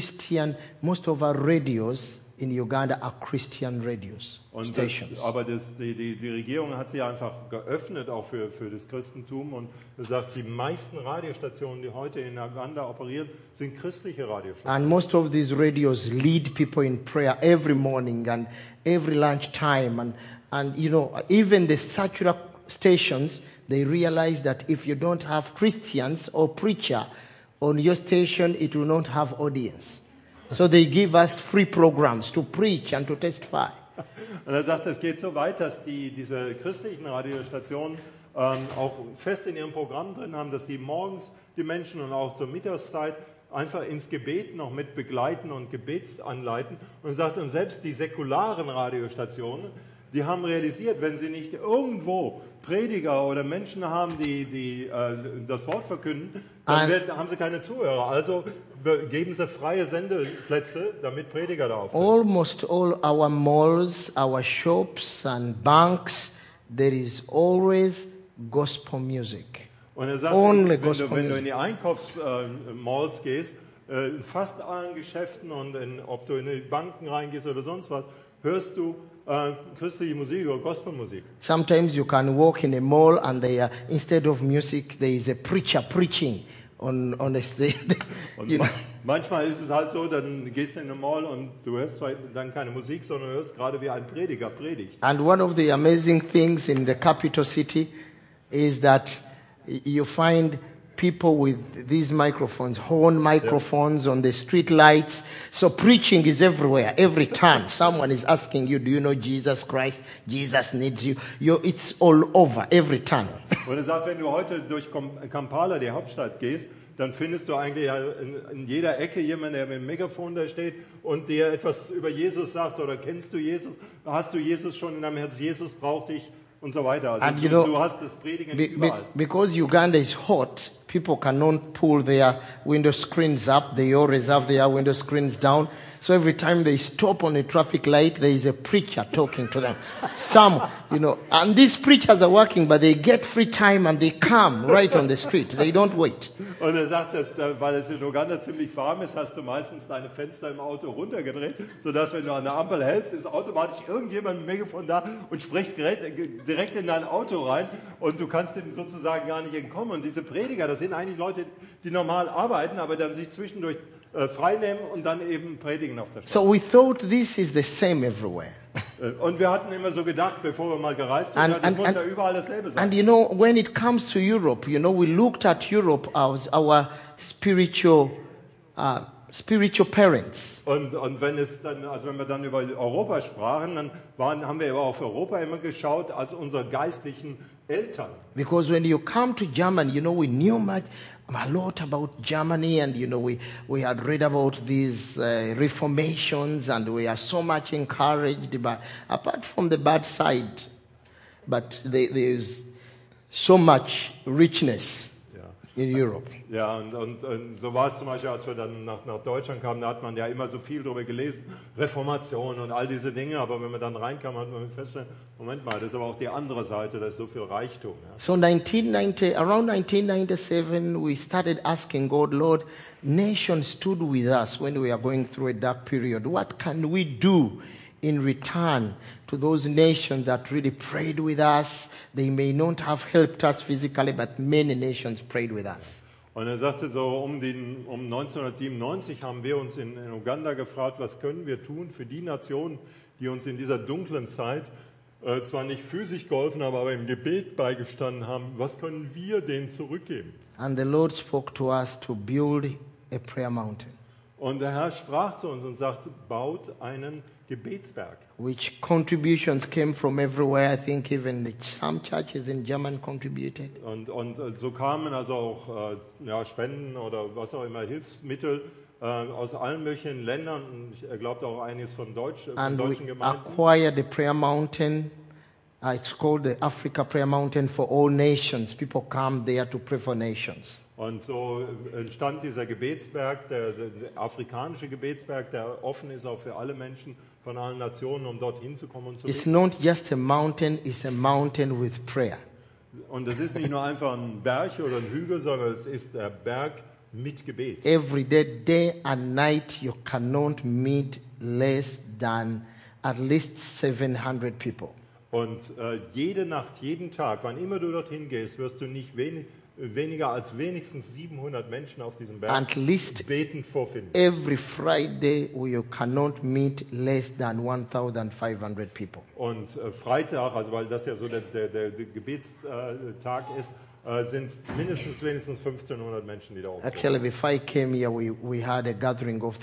Speaker 1: our radios in Uganda are Christian radios, stations.
Speaker 2: Aber die Regierung hat sie einfach geöffnet, auch für das Christentum, und gesagt, die meisten Radiostationen, die heute in Uganda operieren, sind christliche Radiostationen.
Speaker 1: And most of these radios lead people in prayer every morning and every lunchtime, and even the secular stations, they realize that if you don't have Christians or preacher on your station, it will not have audience. So they give us free programs to preach and to testify.
Speaker 2: Und er sagt, es geht so weit, dass diese christlichen Radiostationen auch fest in ihrem Programm drin haben, dass sie morgens die Menschen und auch zur Mittagszeit einfach ins Gebet noch mit begleiten und Gebet anleiten. Und er sagt, und selbst die säkularen Radiostationen, die haben realisiert, wenn sie nicht irgendwo Prediger oder Menschen haben, die das Wort verkünden, dann haben sie keine Zuhörer. Also geben sie freie Sendeplätze, damit Prediger da auftreten.
Speaker 1: Almost all our malls, our shops and banks, there is always gospel music.
Speaker 2: Und er sagt,
Speaker 1: Only
Speaker 2: wenn
Speaker 1: gospel
Speaker 2: du in
Speaker 1: music.
Speaker 2: die Einkaufsmalls gehst, in fast allen Geschäften und ob du in die Banken reingehst oder sonst was, hörst du christliche Musik oder Gospelmusik.
Speaker 1: Sometimes you can walk in a mall and instead of music, there is a preacher preaching on the stage.
Speaker 2: Und manchmal ist es halt so, dann gehst du in eine Mall und du hörst zwar dann keine Musik, sondern hörst gerade wie ein Prediger predigt.
Speaker 1: And one of the amazing things in the capital city is that you find people with these microphones, horn microphones on the street lights. So preaching is everywhere, every turn. Someone is asking you, do you know Jesus Christ? Jesus needs you. It's all over, every turn.
Speaker 2: Und er sagt, wenn du heute durch Kampala, die Hauptstadt, gehst, dann findest du eigentlich in jeder Ecke jemanden, der mit dem Megafon da steht und dir etwas über Jesus sagt oder kennst du Jesus? Hast du Jesus schon in deinem Herz? Jesus braucht dich und so weiter. Also du hast das Predigen überall.
Speaker 1: Because Uganda is hot, people cannot pull their window screens up. They always have their window screens down. So every time they stop on a traffic light, there is a preacher talking to them. Some, and these preachers are working, but they get free time and they come right on the street. They don't wait.
Speaker 2: Und er sagt, weil es in Uganda ziemlich warm ist, hast du meistens deine Fenster im Auto runtergedreht, sodass, wenn du an der Ampel hältst, ist automatisch irgendjemand mit dem Megafon da und spricht direkt in dein Auto rein und du kannst dem sozusagen gar nicht entkommen. Und diese Prediger, das sind eigentlich Leute, die normal arbeiten, aber dann sich zwischendurch frei nehmen und dann eben predigen auf der Straße.
Speaker 1: So we thought this is the same everywhere.
Speaker 2: Und wir hatten immer so gedacht, bevor wir mal gereist sind, das muss ja überall dasselbe sein.
Speaker 1: And when it comes to Europe, we looked at Europe as our spiritual parents.
Speaker 2: Und wenn wir dann über Europa sprachen, dann haben wir aber auf Europa immer geschaut als unsere geistlichen Eltern.
Speaker 1: Because when you come to Germany, we knew a lot about Germany, and we had read about these reformations, and we are so much encouraged. But apart from the bad side, but there is so much richness in Europe.
Speaker 2: Ja, und so war es zum Beispiel, als wir dann nach Deutschland kamen, da hat man ja immer so viel darüber gelesen, Reformation und all diese Dinge, aber wenn man dann reinkam, hat man festgestellt, Moment mal, das ist aber auch die andere Seite, da ist so viel Reichtum. Ja.
Speaker 1: So around 1997, we started asking God, Lord, nations stood with us when we are going through a dark period. What can we do in return to those nations that really prayed with us? They may not have helped us physically, but many nations prayed with us.
Speaker 2: Und er sagte so, um 1997 haben wir uns in Uganda gefragt, was können wir tun für die Nationen, die uns in dieser dunklen Zeit zwar nicht physisch geholfen haben, aber im Gebet beigestanden haben. Was können wir denen zurückgeben?
Speaker 1: And the Lord spoke to us to build a prayer mountain.
Speaker 2: Und der Herr sprach zu uns und sagte, baut einen Gebetsberg.
Speaker 1: Which contributions came from everywhere. I think even some churches in Germany contributed.
Speaker 2: Und so kamen also auch Spenden oder was auch immer, Hilfsmittel aus allen möglichen Ländern. Und ich glaube auch einiges von deutschen Gemeinden.
Speaker 1: And we acquired the prayer mountain. It's called the Africa Prayer Mountain for all nations. People come there to pray for nations.
Speaker 2: Und so entstand dieser Gebetsberg, der afrikanische Gebetsberg, der offen ist auch für alle Menschen von allen Nationen, um dorthin zu kommen und zu beten.
Speaker 1: It's not just a mountain, it's a mountain with prayer.
Speaker 2: Und es ist nicht nur einfach ein Berg oder ein Hügel, sondern es ist der Berg mit Gebet.
Speaker 1: Every day and night you cannot meet less than at least 700 people.
Speaker 2: Und jede Nacht, jeden Tag, wann immer du dorthin gehst, wirst du nicht weniger als wenigstens 700 Menschen auf diesem Berg
Speaker 1: At least
Speaker 2: betend vorfinden.
Speaker 1: Every Friday you cannot meet less than 1,500 people.
Speaker 2: Und Freitag, also weil das ja so der Gebetstag ist, sind wenigstens 1500 Menschen, die da oben
Speaker 1: Actually, before I came here, we had a gathering of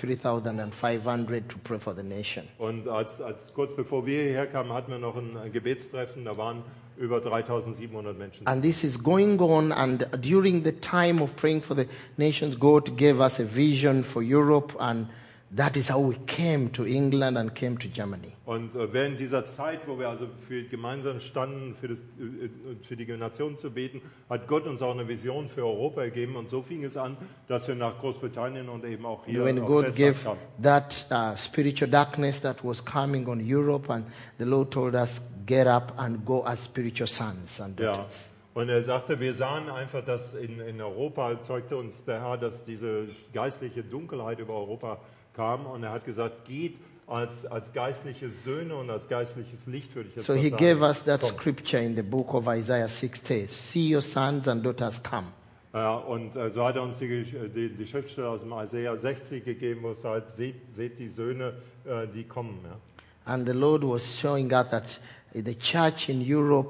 Speaker 1: 3,500 to pray for the nation.
Speaker 2: Und als kurz bevor wir hierher kamen, hatten wir noch ein Gebetstreffen, da waren über 3.700 Menschen.
Speaker 1: And this is going on, and during the time of praying for the nations, God gave us a vision for Europe, and that is how we came to England and came to Germany.
Speaker 2: Und während dieser Zeit, wo wir also gemeinsam standen, für die Nation zu beten, hat Gott uns auch eine Vision für Europa gegeben. Und so fing es an, dass wir nach Großbritannien und eben auch hier
Speaker 1: when
Speaker 2: aufs
Speaker 1: God
Speaker 2: Festland
Speaker 1: gave
Speaker 2: kamen.
Speaker 1: that spiritual darkness that was coming on Europe, and the Lord told us, get up and go as spiritual sons and
Speaker 2: Ja.
Speaker 1: daughters.
Speaker 2: Und er sagte, wir sahen einfach, dass in Europa zeigte uns der Herr, dass diese geistliche Dunkelheit über Europa kam. Und er hat gesagt, geht als geistliche Söhne und als geistliches Licht, würde ich jetzt
Speaker 1: So
Speaker 2: mal
Speaker 1: he
Speaker 2: sagen.
Speaker 1: gave us that
Speaker 2: Kommt.
Speaker 1: scripture in the book of Isaiah 60. See your sons and daughters come.
Speaker 2: Ja, und so hat er uns die Schriftstelle aus dem Isaiah 60 gegeben, wo es heißt, seht die Söhne, die kommen. Ja.
Speaker 1: And the Lord was showing us that the church in Europe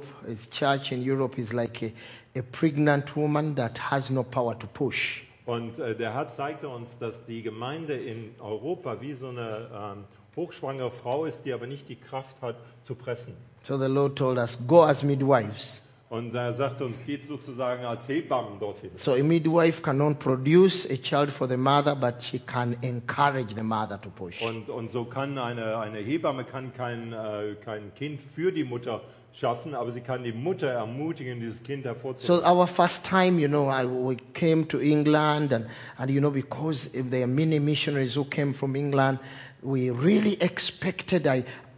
Speaker 1: is like a pregnant woman that has no power to push.
Speaker 2: Und der Herr zeigte uns, dass die Gemeinde in Europa wie so eine hochschwangere Frau ist, die aber nicht die Kraft hat zu pressen.
Speaker 1: So the Lord told us, go as midwives.
Speaker 2: Und er sagte uns, geht sozusagen als Hebammen dorthin.
Speaker 1: So a midwife cannot produce a child for the mother, but she can encourage the mother to push.
Speaker 2: Und so kann eine Hebamme kann kein Kind für die Mutter schaffen, aber sie kann die Mutter ermutigen, dieses Kind
Speaker 1: So
Speaker 2: hervorzubringen.
Speaker 1: our first time, we came to England, and because if there are many missionaries who came from England, we really expected.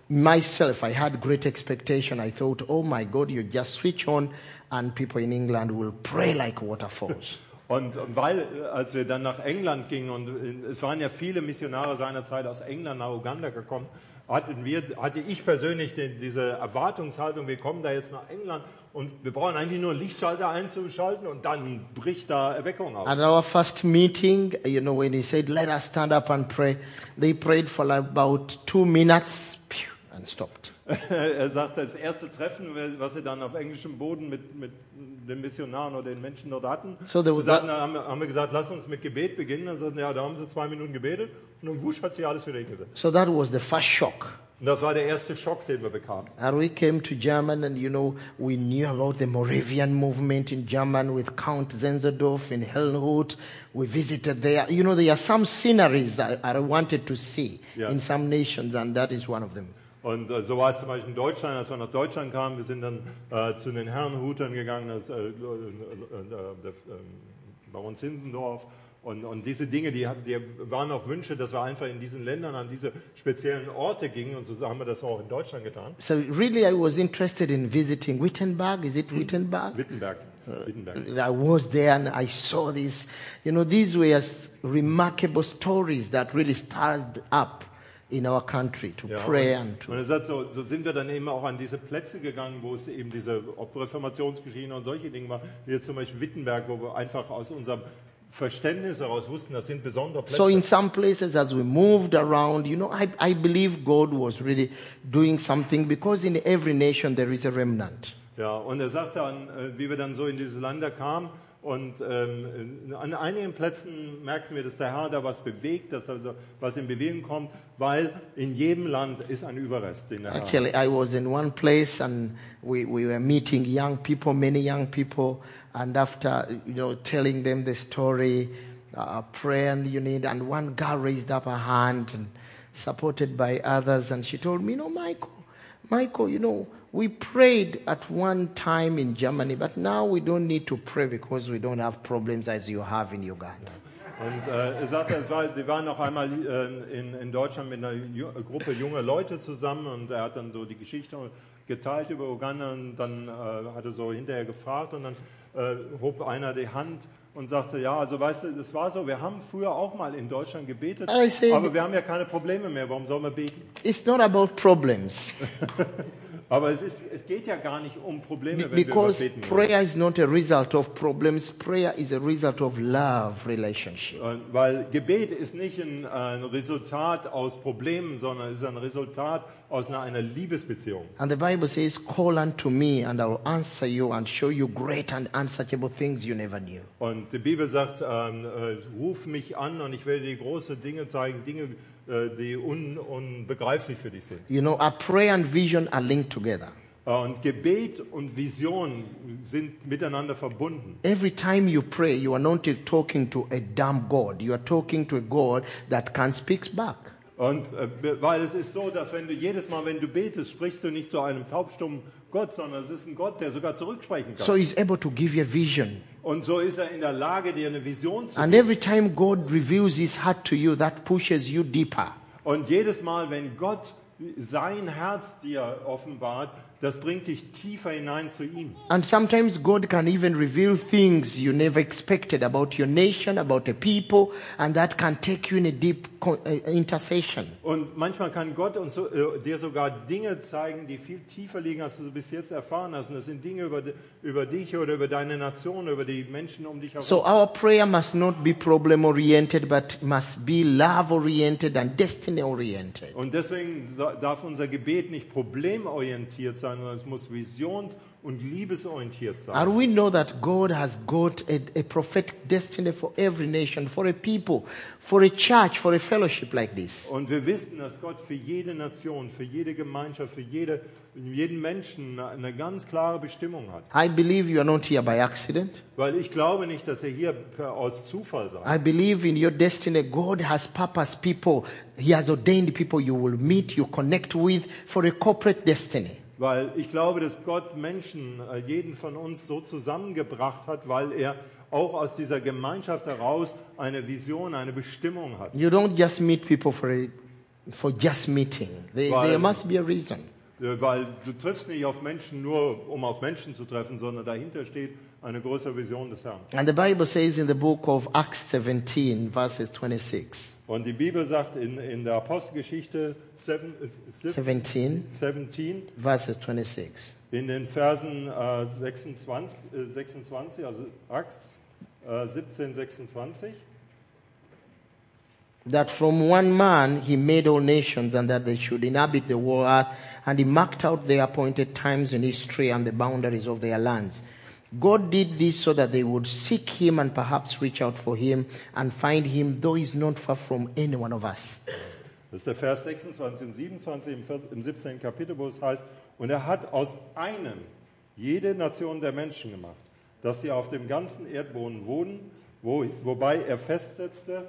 Speaker 1: I had great expectation. I thought, oh my God, you just switch on, and people in England will pray like waterfalls.
Speaker 2: Und weil, als wir dann nach England gingen, und es waren ja viele Missionare seinerzeit aus England nach Uganda gekommen, hatte ich persönlich diese Erwartungshaltung, wir kommen da jetzt nach England und wir brauchen eigentlich nur einen Lichtschalter einzuschalten und dann bricht da Erweckung aus.
Speaker 1: At our first meeting, when he said, let us stand up and pray, they prayed for like about 2 minutes and stopped.
Speaker 2: Er sagt, das erste Treffen, was sie dann auf englischem Boden mit den Missionaren oder den Menschen dort hatten,
Speaker 1: So there was
Speaker 2: haben wir gesagt, lass uns mit Gebet beginnen. Dann sagten, ja, da haben sie 2 Minuten gebetet und dann wusch hat sich alles wieder hingesetzt.
Speaker 1: So that was the first shock.
Speaker 2: Und das war der erste Schock, den wir bekamen.
Speaker 1: And we came to Germany, and we knew about the Moravian movement in Germany with Count Zinzendorf in Helmholtz. We visited there. There are some sceneries that I wanted to see
Speaker 2: Yeah.
Speaker 1: in some nations, and that is one of them.
Speaker 2: Und so war es zum Beispiel in Deutschland, als wir nach Deutschland kamen. Wir sind dann zu den Herrenhutern gegangen, der Baron Zinzendorf. Und diese Dinge, die waren auch Wünsche, dass wir einfach in diesen Ländern an diese speziellen Orte gingen. Und so haben wir das auch in Deutschland getan.
Speaker 1: So really I was interested in visiting Wittenberg. Is it Wittenberg?
Speaker 2: Wittenberg. Wittenberg.
Speaker 1: I was there and I saw this. These were remarkable stories that really stirred up in our country to
Speaker 2: Ja,
Speaker 1: pray
Speaker 2: und
Speaker 1: and to...
Speaker 2: er sagt, so sind wir dann eben auch an diese Plätze gegangen, wo es eben diese Reformationsgeschichte und solche Dinge war, wie jetzt zum Beispiel Wittenberg, wo wir einfach aus unserem Verständnis heraus wussten, das sind besondere Plätze.
Speaker 1: So in some places as we moved around, I believe God was really doing something because in every nation there is a remnant.
Speaker 2: Ja, und er sagt dann, wie wir dann so in diese Länder kamen, und an einigen Plätzen merkten wir, dass der Herr da was bewegt, dass da was in Bewegung kommt, weil in jedem Land ist ein Überrest, den der Herr.
Speaker 1: Actually, I was in one place and we were meeting young people, many young people, and after telling them the story, prayer and and one girl raised up her hand and supported by others, and she told me, Michael, we prayed at one time in Germany, but now we don't need to pray because we don't have problems as you have in Uganda.
Speaker 2: Und er sagte, sie waren noch einmal in Deutschland mit einer Gruppe junger Leute zusammen und er hat dann so die Geschichte geteilt über Uganda und dann hat er so hinterher gefragt und dann hob einer die Hand und sagte, ja, also weißt du, das war so, wir haben früher auch mal in Deutschland gebetet, aber wir haben ja keine Probleme mehr, warum sollen wir beten?
Speaker 1: It's not about problems.
Speaker 2: Aber es geht ja gar nicht um Probleme, wenn wir
Speaker 1: Because
Speaker 2: beten.
Speaker 1: prayer is not a result of problems. Prayer is a result of love relationship.
Speaker 2: Weil Gebet ist nicht ein Resultat aus Problemen, sondern ist ein Resultat aus einer Liebesbeziehung.
Speaker 1: And the Bible says, call unto me and I will answer you and show you great and unsearchable things you never knew.
Speaker 2: Und die Bibel sagt, ruf mich an und ich werde dir große Dinge zeigen, Dinge, die unbegreiflich für dich sind.
Speaker 1: Our prayer and vision are linked together.
Speaker 2: Und Gebet und Vision sind miteinander verbunden.
Speaker 1: Every time you pray, you are not talking to a dumb God. You are talking to a God that can speak back.
Speaker 2: Und weil es ist so, dass jedes Mal, wenn du betest, sprichst du nicht zu einem taubstummen Gott, sondern es ist ein Gott, der sogar zurücksprechen kann.
Speaker 1: So he's able to give you a vision.
Speaker 2: Und so ist er in der Lage, dir eine Vision zu
Speaker 1: And
Speaker 2: geben.
Speaker 1: every time God reveals his heart to you, that pushes you deeper.
Speaker 2: Und jedes Mal, wenn Gott sein Herz dir offenbart, das bringt dich tiefer hinein zu ihm.
Speaker 1: And sometimes God can even reveal things you never expected about your nation, about the people, and that can take you in a deep intercession.
Speaker 2: Und manchmal kann Gott uns dir sogar Dinge zeigen, die viel tiefer liegen, als du bis jetzt erfahren hast. Und das sind Dinge über dich oder über deine Nation, über die Menschen um dich herum.
Speaker 1: So our prayer must not be problem-oriented, but must be love-oriented and destiny-oriented.
Speaker 2: Und deswegen darf unser Gebet nicht problemorientiert sein, sondern es muss visions- und liebesorientiert sein.
Speaker 1: And we know that God has got a prophetic destiny for every nation, for a people, for a church, for a fellowship like this.
Speaker 2: Und wir wissen, dass Gott für jede Nation, für jede Gemeinschaft, für jeden Menschen eine ganz klare Bestimmung hat.
Speaker 1: I believe you are not here by accident.
Speaker 2: Weil ich glaube nicht, dass er hier aus Zufall sei.
Speaker 1: I believe in your destiny. God has purposed people. He has ordained people you will meet, you connect with for a corporate destiny.
Speaker 2: Weil ich glaube, dass Gott Menschen, jeden von uns so zusammengebracht hat, weil er auch aus dieser Gemeinschaft heraus eine Vision, eine Bestimmung hat.
Speaker 1: You don't just meet people for just meeting. There must be a reason.
Speaker 2: Weil du triffst nicht auf Menschen nur, um auf Menschen zu treffen, sondern dahinter steht eine größere Vision des Herrn.
Speaker 1: And the Bible says in the book of Acts 17, verses 26.
Speaker 2: Und die Bibel sagt in der Apostelgeschichte
Speaker 1: 17,
Speaker 2: 17,
Speaker 1: verses 26.
Speaker 2: in den Versen 26, also Acts 17, 26.
Speaker 1: That from one man he made all nations, and that they should inhabit the whole earth, and he marked out their appointed times in history and the boundaries of their lands. God did this so that they would seek him and perhaps reach out for him and find him, though he's not far from any one of us.
Speaker 2: Das ist der Vers 26 und 27 im 17. Kapitel, wo es heißt, und er hat aus einem jede Nation der Menschen gemacht, dass sie auf dem ganzen Erdboden wohnen, wobei er festsetzte,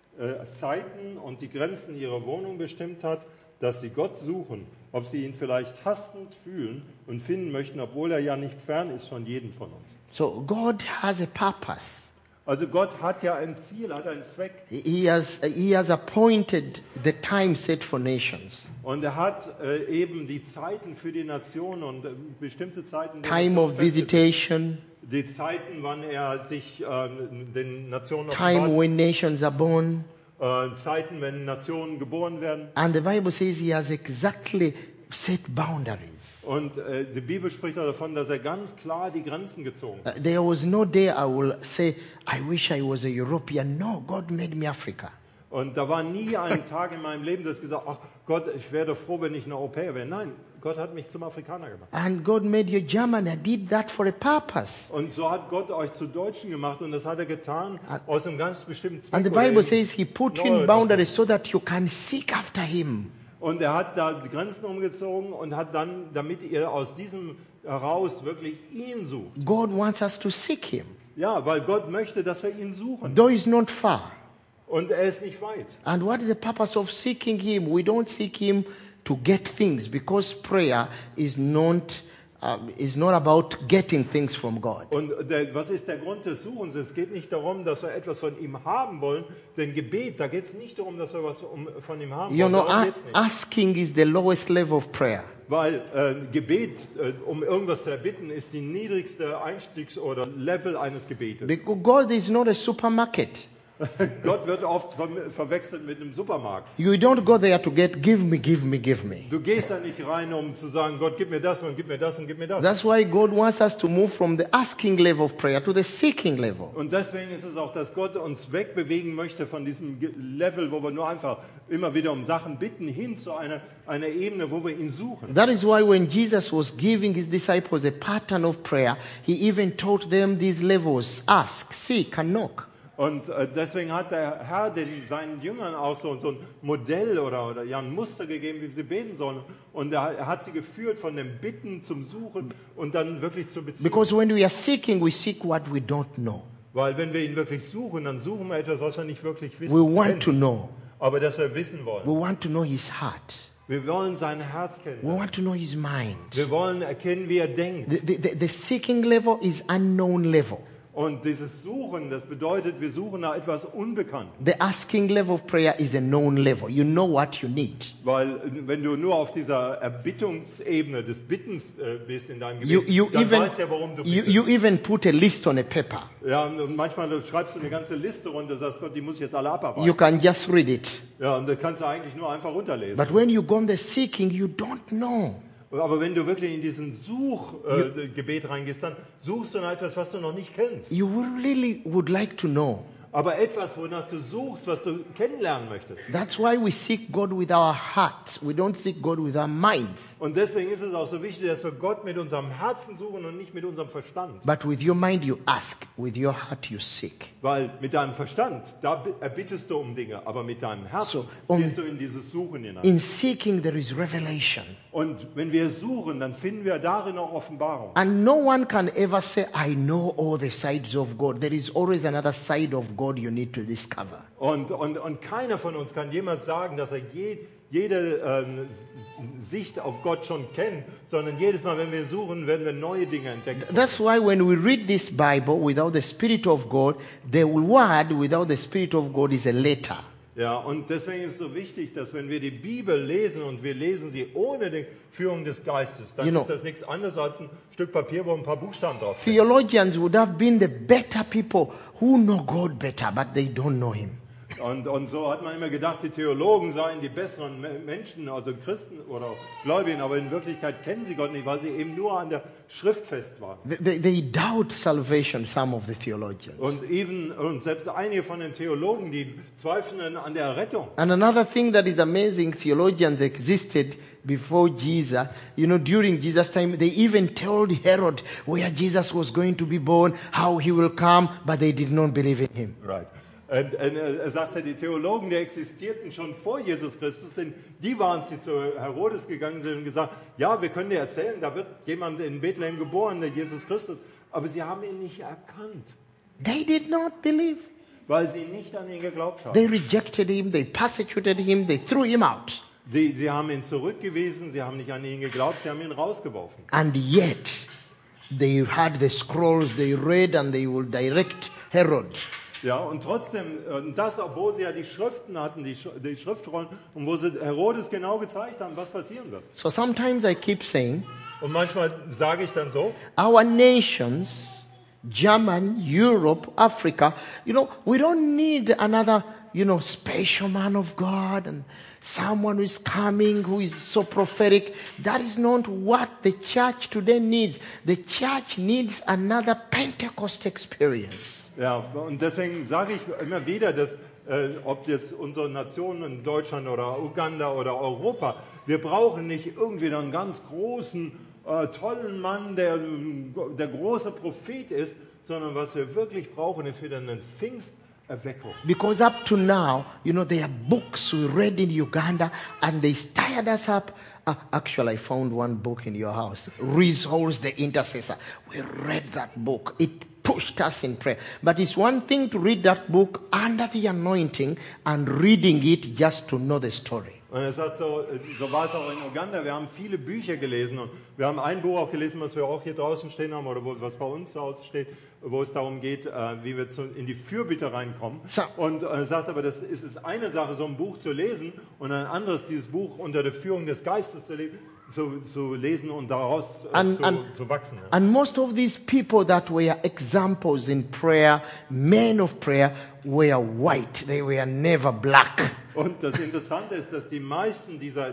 Speaker 2: Zeiten und die Grenzen ihrer Wohnung bestimmt hat, dass sie Gott suchen, ob sie ihn vielleicht tastend fühlen und finden möchten, obwohl er ja nicht fern ist von jedem von uns.
Speaker 1: So God has a purpose.
Speaker 2: Also Gott hat ja ein Ziel, hat einen Zweck.
Speaker 1: He has appointed the time set for nations.
Speaker 2: Und er hat eben die Zeiten für die Nationen und bestimmte Zeiten.
Speaker 1: Time of visitation.
Speaker 2: Die Zeiten, wann er sich den Nationen
Speaker 1: Time when nations are born.
Speaker 2: Zeiten, wenn Nationen geboren werden.
Speaker 1: And the Bible says he has exactly set boundaries.
Speaker 2: Und die Bibel spricht davon, dass er ganz klar die Grenzen gezogen hat.
Speaker 1: There was no day I will say, I wish I was a European. No, God made me Africa.
Speaker 2: Und da war nie ein Tag in meinem Leben, dass ich gesagt habe, ach Gott, ich wäre doch froh, wenn ich ein Europäer wäre. Nein, Gott hat mich zum Afrikaner gemacht.
Speaker 1: And God made you German. I did that for a purpose.
Speaker 2: Und so hat Gott euch zu Deutschen gemacht und das hat er getan aus einem ganz bestimmten Zweck.
Speaker 1: And the Bible says he put you in boundaries so that you can seek after him.
Speaker 2: Und er hat da die Grenzen umgezogen und hat dann, damit ihr aus diesem heraus wirklich ihn sucht.
Speaker 1: God wants us to seek him.
Speaker 2: Ja, weil Gott möchte, dass wir ihn suchen.
Speaker 1: Though he's not far.
Speaker 2: Und er ist nicht weit.
Speaker 1: And what is the purpose of seeking him? We don't seek him to get things, because prayer is not about getting things from God.
Speaker 2: Und was ist der Grund des Suchens? Es geht nicht darum, dass wir etwas von ihm haben wollen, denn Gebet, da geht es nicht darum, dass wir was von ihm haben wollen.
Speaker 1: You know, asking is the lowest level of prayer.
Speaker 2: Weil Gebet, um irgendwas zu erbitten, ist die niedrigste Einstiegs- oder Level eines Gebetes.
Speaker 1: Because God is not a supermarket.
Speaker 2: Gott wird oft verwechselt mit einem Supermarkt.
Speaker 1: You don't go there to get give me.
Speaker 2: Du gehst da nicht rein, um zu sagen, Gott, gib mir das und gib mir das und gib mir das.
Speaker 1: That's why God wants us to move from the asking level of prayer to the seeking level.
Speaker 2: Und deswegen ist es auch, dass Gott uns wegbewegen möchte von diesem Level, wo wir nur einfach immer wieder um Sachen bitten, hin zu einer Ebene, wo wir ihn suchen.
Speaker 1: That is why when Jesus was giving his disciples a pattern of prayer, he even taught them these levels: ask, seek, and knock.
Speaker 2: Und deswegen hat der Herr seinen Jüngern auch so ein Modell oder ja ein Muster gegeben, wie sie beten sollen. Und er hat sie geführt von dem Bitten zum Suchen und dann wirklich zur Beziehung.
Speaker 1: Because when we are seeking, we seek what we don't know.
Speaker 2: Weil wenn wir ihn wirklich suchen, dann suchen wir etwas, was wir nicht wirklich wissen.
Speaker 1: We want to know.
Speaker 2: Aber dass wir wissen wollen.
Speaker 1: We want to know his heart.
Speaker 2: Wir wollen sein Herz kennen.
Speaker 1: We want to know his mind.
Speaker 2: Wir wollen erkennen, wie er denkt.
Speaker 1: The seeking level is unknown level.
Speaker 2: Und dieses Suchen, das bedeutet, wir suchen nach etwas Unbekanntem.
Speaker 1: The asking level of prayer is a known level. You know what you need.
Speaker 2: Weil wenn du nur auf dieser Erbittungsebene des Bittens bist in deinem
Speaker 1: You,
Speaker 2: Gebet,
Speaker 1: you,
Speaker 2: dann
Speaker 1: even,
Speaker 2: weißt du ja, warum du
Speaker 1: you,
Speaker 2: bittest.
Speaker 1: you even put a list on a paper.
Speaker 2: Ja, und manchmal schreibst du eine ganze Liste runter und sagst, Gott, die muss ich jetzt alle abarbeiten.
Speaker 1: You can just read it.
Speaker 2: Ja, und das kannst du eigentlich nur einfach runterlesen.
Speaker 1: But when you go on the seeking, you don't know.
Speaker 2: Aber wenn du wirklich in diesen Suchgebet reingehst, dann suchst du nach etwas, was du noch nicht kennst.
Speaker 1: You really would like to know.
Speaker 2: Aber etwas, wonach du suchst, was du kennenlernen möchtest.
Speaker 1: That's why we seek God with our heart. We don't seek God with our minds.
Speaker 2: Und deswegen ist es auch so wichtig, dass wir Gott mit unserem Herzen suchen und nicht mit unserem Verstand.
Speaker 1: But with your mind you ask, with your heart you seek.
Speaker 2: Weil mit deinem Verstand, da erbittest du um Dinge, aber mit deinem Herzen gehst du in dieses Suchen hinein.
Speaker 1: In seeking there is revelation.
Speaker 2: Und wenn wir suchen, dann finden wir darin auch Offenbarung.
Speaker 1: And no one can ever say, I know all the sides of God. There is always another side of God you need to discover.
Speaker 2: Und keiner von uns kann jemals sagen, dass er jede Sicht auf Gott schon kennt, sondern jedes Mal, wenn wir suchen, werden wir neue Dinge entdecken.
Speaker 1: That's why when we read this Bible without the Spirit of God, the word without the Spirit of God is a letter.
Speaker 2: Ja, und deswegen ist es so wichtig, dass wenn wir die Bibel lesen und wir lesen sie ohne die Führung des Geistes, dann ist das nichts anderes als ein Stück Papier, wo ein paar Buchstaben drauf sind.
Speaker 1: Theologians would have been the better people who know God better, but they don't know Him.
Speaker 2: Und so hat man immer gedacht, die Theologen seien die besseren Menschen, also Christen oder Gläubigen, aber in Wirklichkeit kennen sie Gott nicht, weil sie eben nur an der Schrift fest waren.
Speaker 1: They doubt salvation, some of the theologians.
Speaker 2: Und selbst einige von den Theologen, die zweifeln an der Rettung.
Speaker 1: And another thing that is amazing, theologians existed before Jesus. You know, during Jesus' time, they even told Herod where Jesus was going to be born, how he will come, but they did not believe in him.
Speaker 2: Right. Er sagte, die Theologen, die existierten schon vor Jesus Christus, denn die waren es, die zu Herodes gegangen sind und gesagt, ja, wir können dir erzählen, da wird jemand in Bethlehem geboren, der Jesus Christus, aber sie haben ihn nicht erkannt.
Speaker 1: They did not believe.
Speaker 2: Weil sie nicht an ihn geglaubt haben.
Speaker 1: They rejected him, they persecuted him, they threw him out.
Speaker 2: Sie haben ihn zurückgewiesen, sie haben nicht an ihn geglaubt, sie haben ihn rausgeworfen.
Speaker 1: And yet, they had the scrolls, they read and they will direct Herod.
Speaker 2: Ja, und trotzdem, das, obwohl sie ja die Schriften hatten, die Schriftrollen, und wo sie Herodes genau gezeigt haben, was passieren wird.
Speaker 1: So sometimes I keep saying,
Speaker 2: und manchmal sage ich dann so,
Speaker 1: our nations, German, Europe, Africa, you know, we don't need another, you know, special man of God and someone who is coming, who is so prophetic. That is not what the church today needs. The church needs another Pentecost experience.
Speaker 2: Ja, und deswegen sage ich immer wieder, dass ob jetzt unsere Nationen in Deutschland oder Uganda oder Europa, wir brauchen nicht irgendwie einen ganz großen, tollen Mann, der große Prophet ist, sondern was wir wirklich brauchen, ist wieder eine Pfingsterweckung.
Speaker 1: Because up to now, you know, there are books we read in Uganda and they stirred us up. Actually, I found one book in your house, Resolves the Intercessor. We read that book. It pushed us in prayer. But it's one thing to read that book under the anointing and reading it just to know the story.
Speaker 2: Und er sagt, so war es auch in Uganda. Wir haben viele Bücher gelesen und wir haben ein Buch auch gelesen, was wir auch hier draußen stehen haben oder was bei uns zu Hause steht, wo es darum geht, wie wir in die Fürbitte reinkommen.
Speaker 1: So.
Speaker 2: Und er sagt aber, das ist eine Sache, so ein Buch zu lesen und ein anderes, dieses Buch unter der Führung des Geistes zu lesen und daraus zu wachsen. Ja.
Speaker 1: And most of these people that were examples in prayer, men of prayer, were white. They were never black.
Speaker 2: Und das Interessante ist, dass die meisten dieser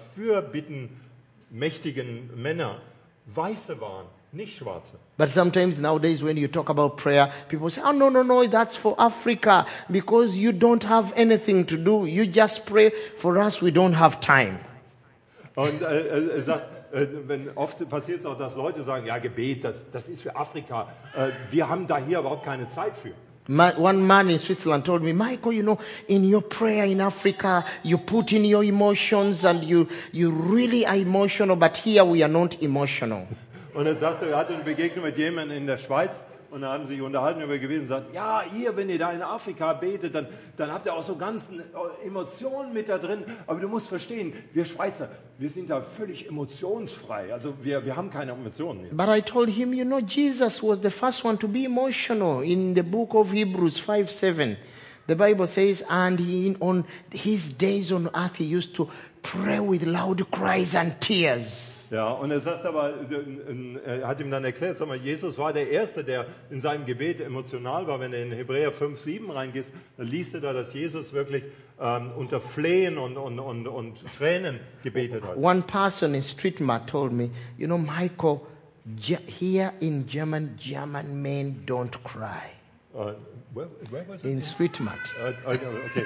Speaker 2: fürbittenmächtigen Männer Weiße waren, nicht Schwarze.
Speaker 1: But sometimes nowadays when you talk about prayer, people say, oh, no, that's for Africa because you don't have anything to do. You just pray. For us, we don't have time.
Speaker 2: Und er sagt, oft passiert es auch, dass Leute sagen, ja, Gebet, das ist für Afrika. Wir haben da hier überhaupt keine Zeit für.
Speaker 1: One man in Switzerland told me, Michael, you know, in your prayer in Africa, you put in your emotions and you really are emotional, but here we are not emotional.
Speaker 2: Und er sagte, er hatte eine Begegnung mit jemandem in der Schweiz und dann haben sie sich unterhalten über Gebet und gesagt, ja, ihr, wenn ihr da in Afrika betet, dann habt ihr auch so ganzen Emotionen mit da drin. Aber du musst verstehen, wir Schweizer, wir sind da völlig emotionsfrei. Also wir haben keine Emotionen mehr.
Speaker 1: But I told him, you know, Jesus was the first one to be emotional. In the book of Hebrews 5:7, the Bible says, and on his days on earth, he used to pray with loud cries and tears.
Speaker 2: Ja, und er sagt aber, er hat ihm dann erklärt, sag mal, Jesus war der Erste, der in seinem Gebet emotional war. Wenn du in Hebräer 5,7 reingehst, dann liest du da, dass Jesus wirklich unter Flehen und Tränen gebetet hat.
Speaker 1: One person in Street Mart told me, you know, Michael, here in German men don't cry.
Speaker 2: Where was it?
Speaker 1: In Street Mart.
Speaker 2: Okay.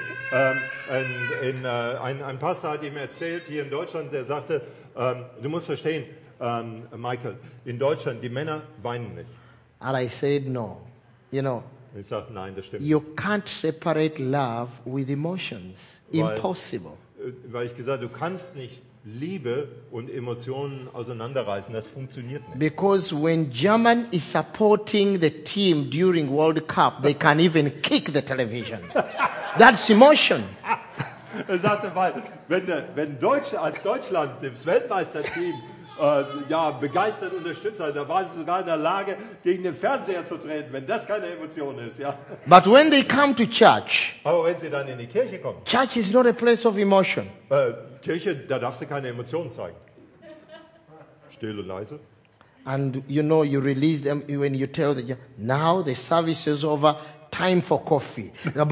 Speaker 2: Ein Pastor hat ihm erzählt, hier in Deutschland, der sagte, du musst verstehen, Michael, in Deutschland, die Männer weinen nicht.
Speaker 1: And I said, no. You know,
Speaker 2: Ich sage, nein, das stimmt
Speaker 1: you can't separate love with emotions.
Speaker 2: Weil-
Speaker 1: Impossible.
Speaker 2: Weil ich gesagt, du kannst nicht Liebe und Emotionen auseinanderreißen, das funktioniert nicht.
Speaker 1: Because when German is supporting the team during World Cup, they can even kick the television. That's emotion.
Speaker 2: Er sagte, weil wenn Deutschland das Weltmeisterteam begeistert unterstützt hat, da waren sie sogar in der Lage, gegen den Fernseher zu treten, wenn das keine Emotion ist. Ja.
Speaker 1: But when they come to church,
Speaker 2: Aber wenn sie dann in die Kirche kommen,
Speaker 1: church is not a place of emotion.
Speaker 2: Kirche, da darfst du keine Emotionen zeigen. Still und leise.
Speaker 1: And you know, you release them when you tell them, now the service is over, time for coffee.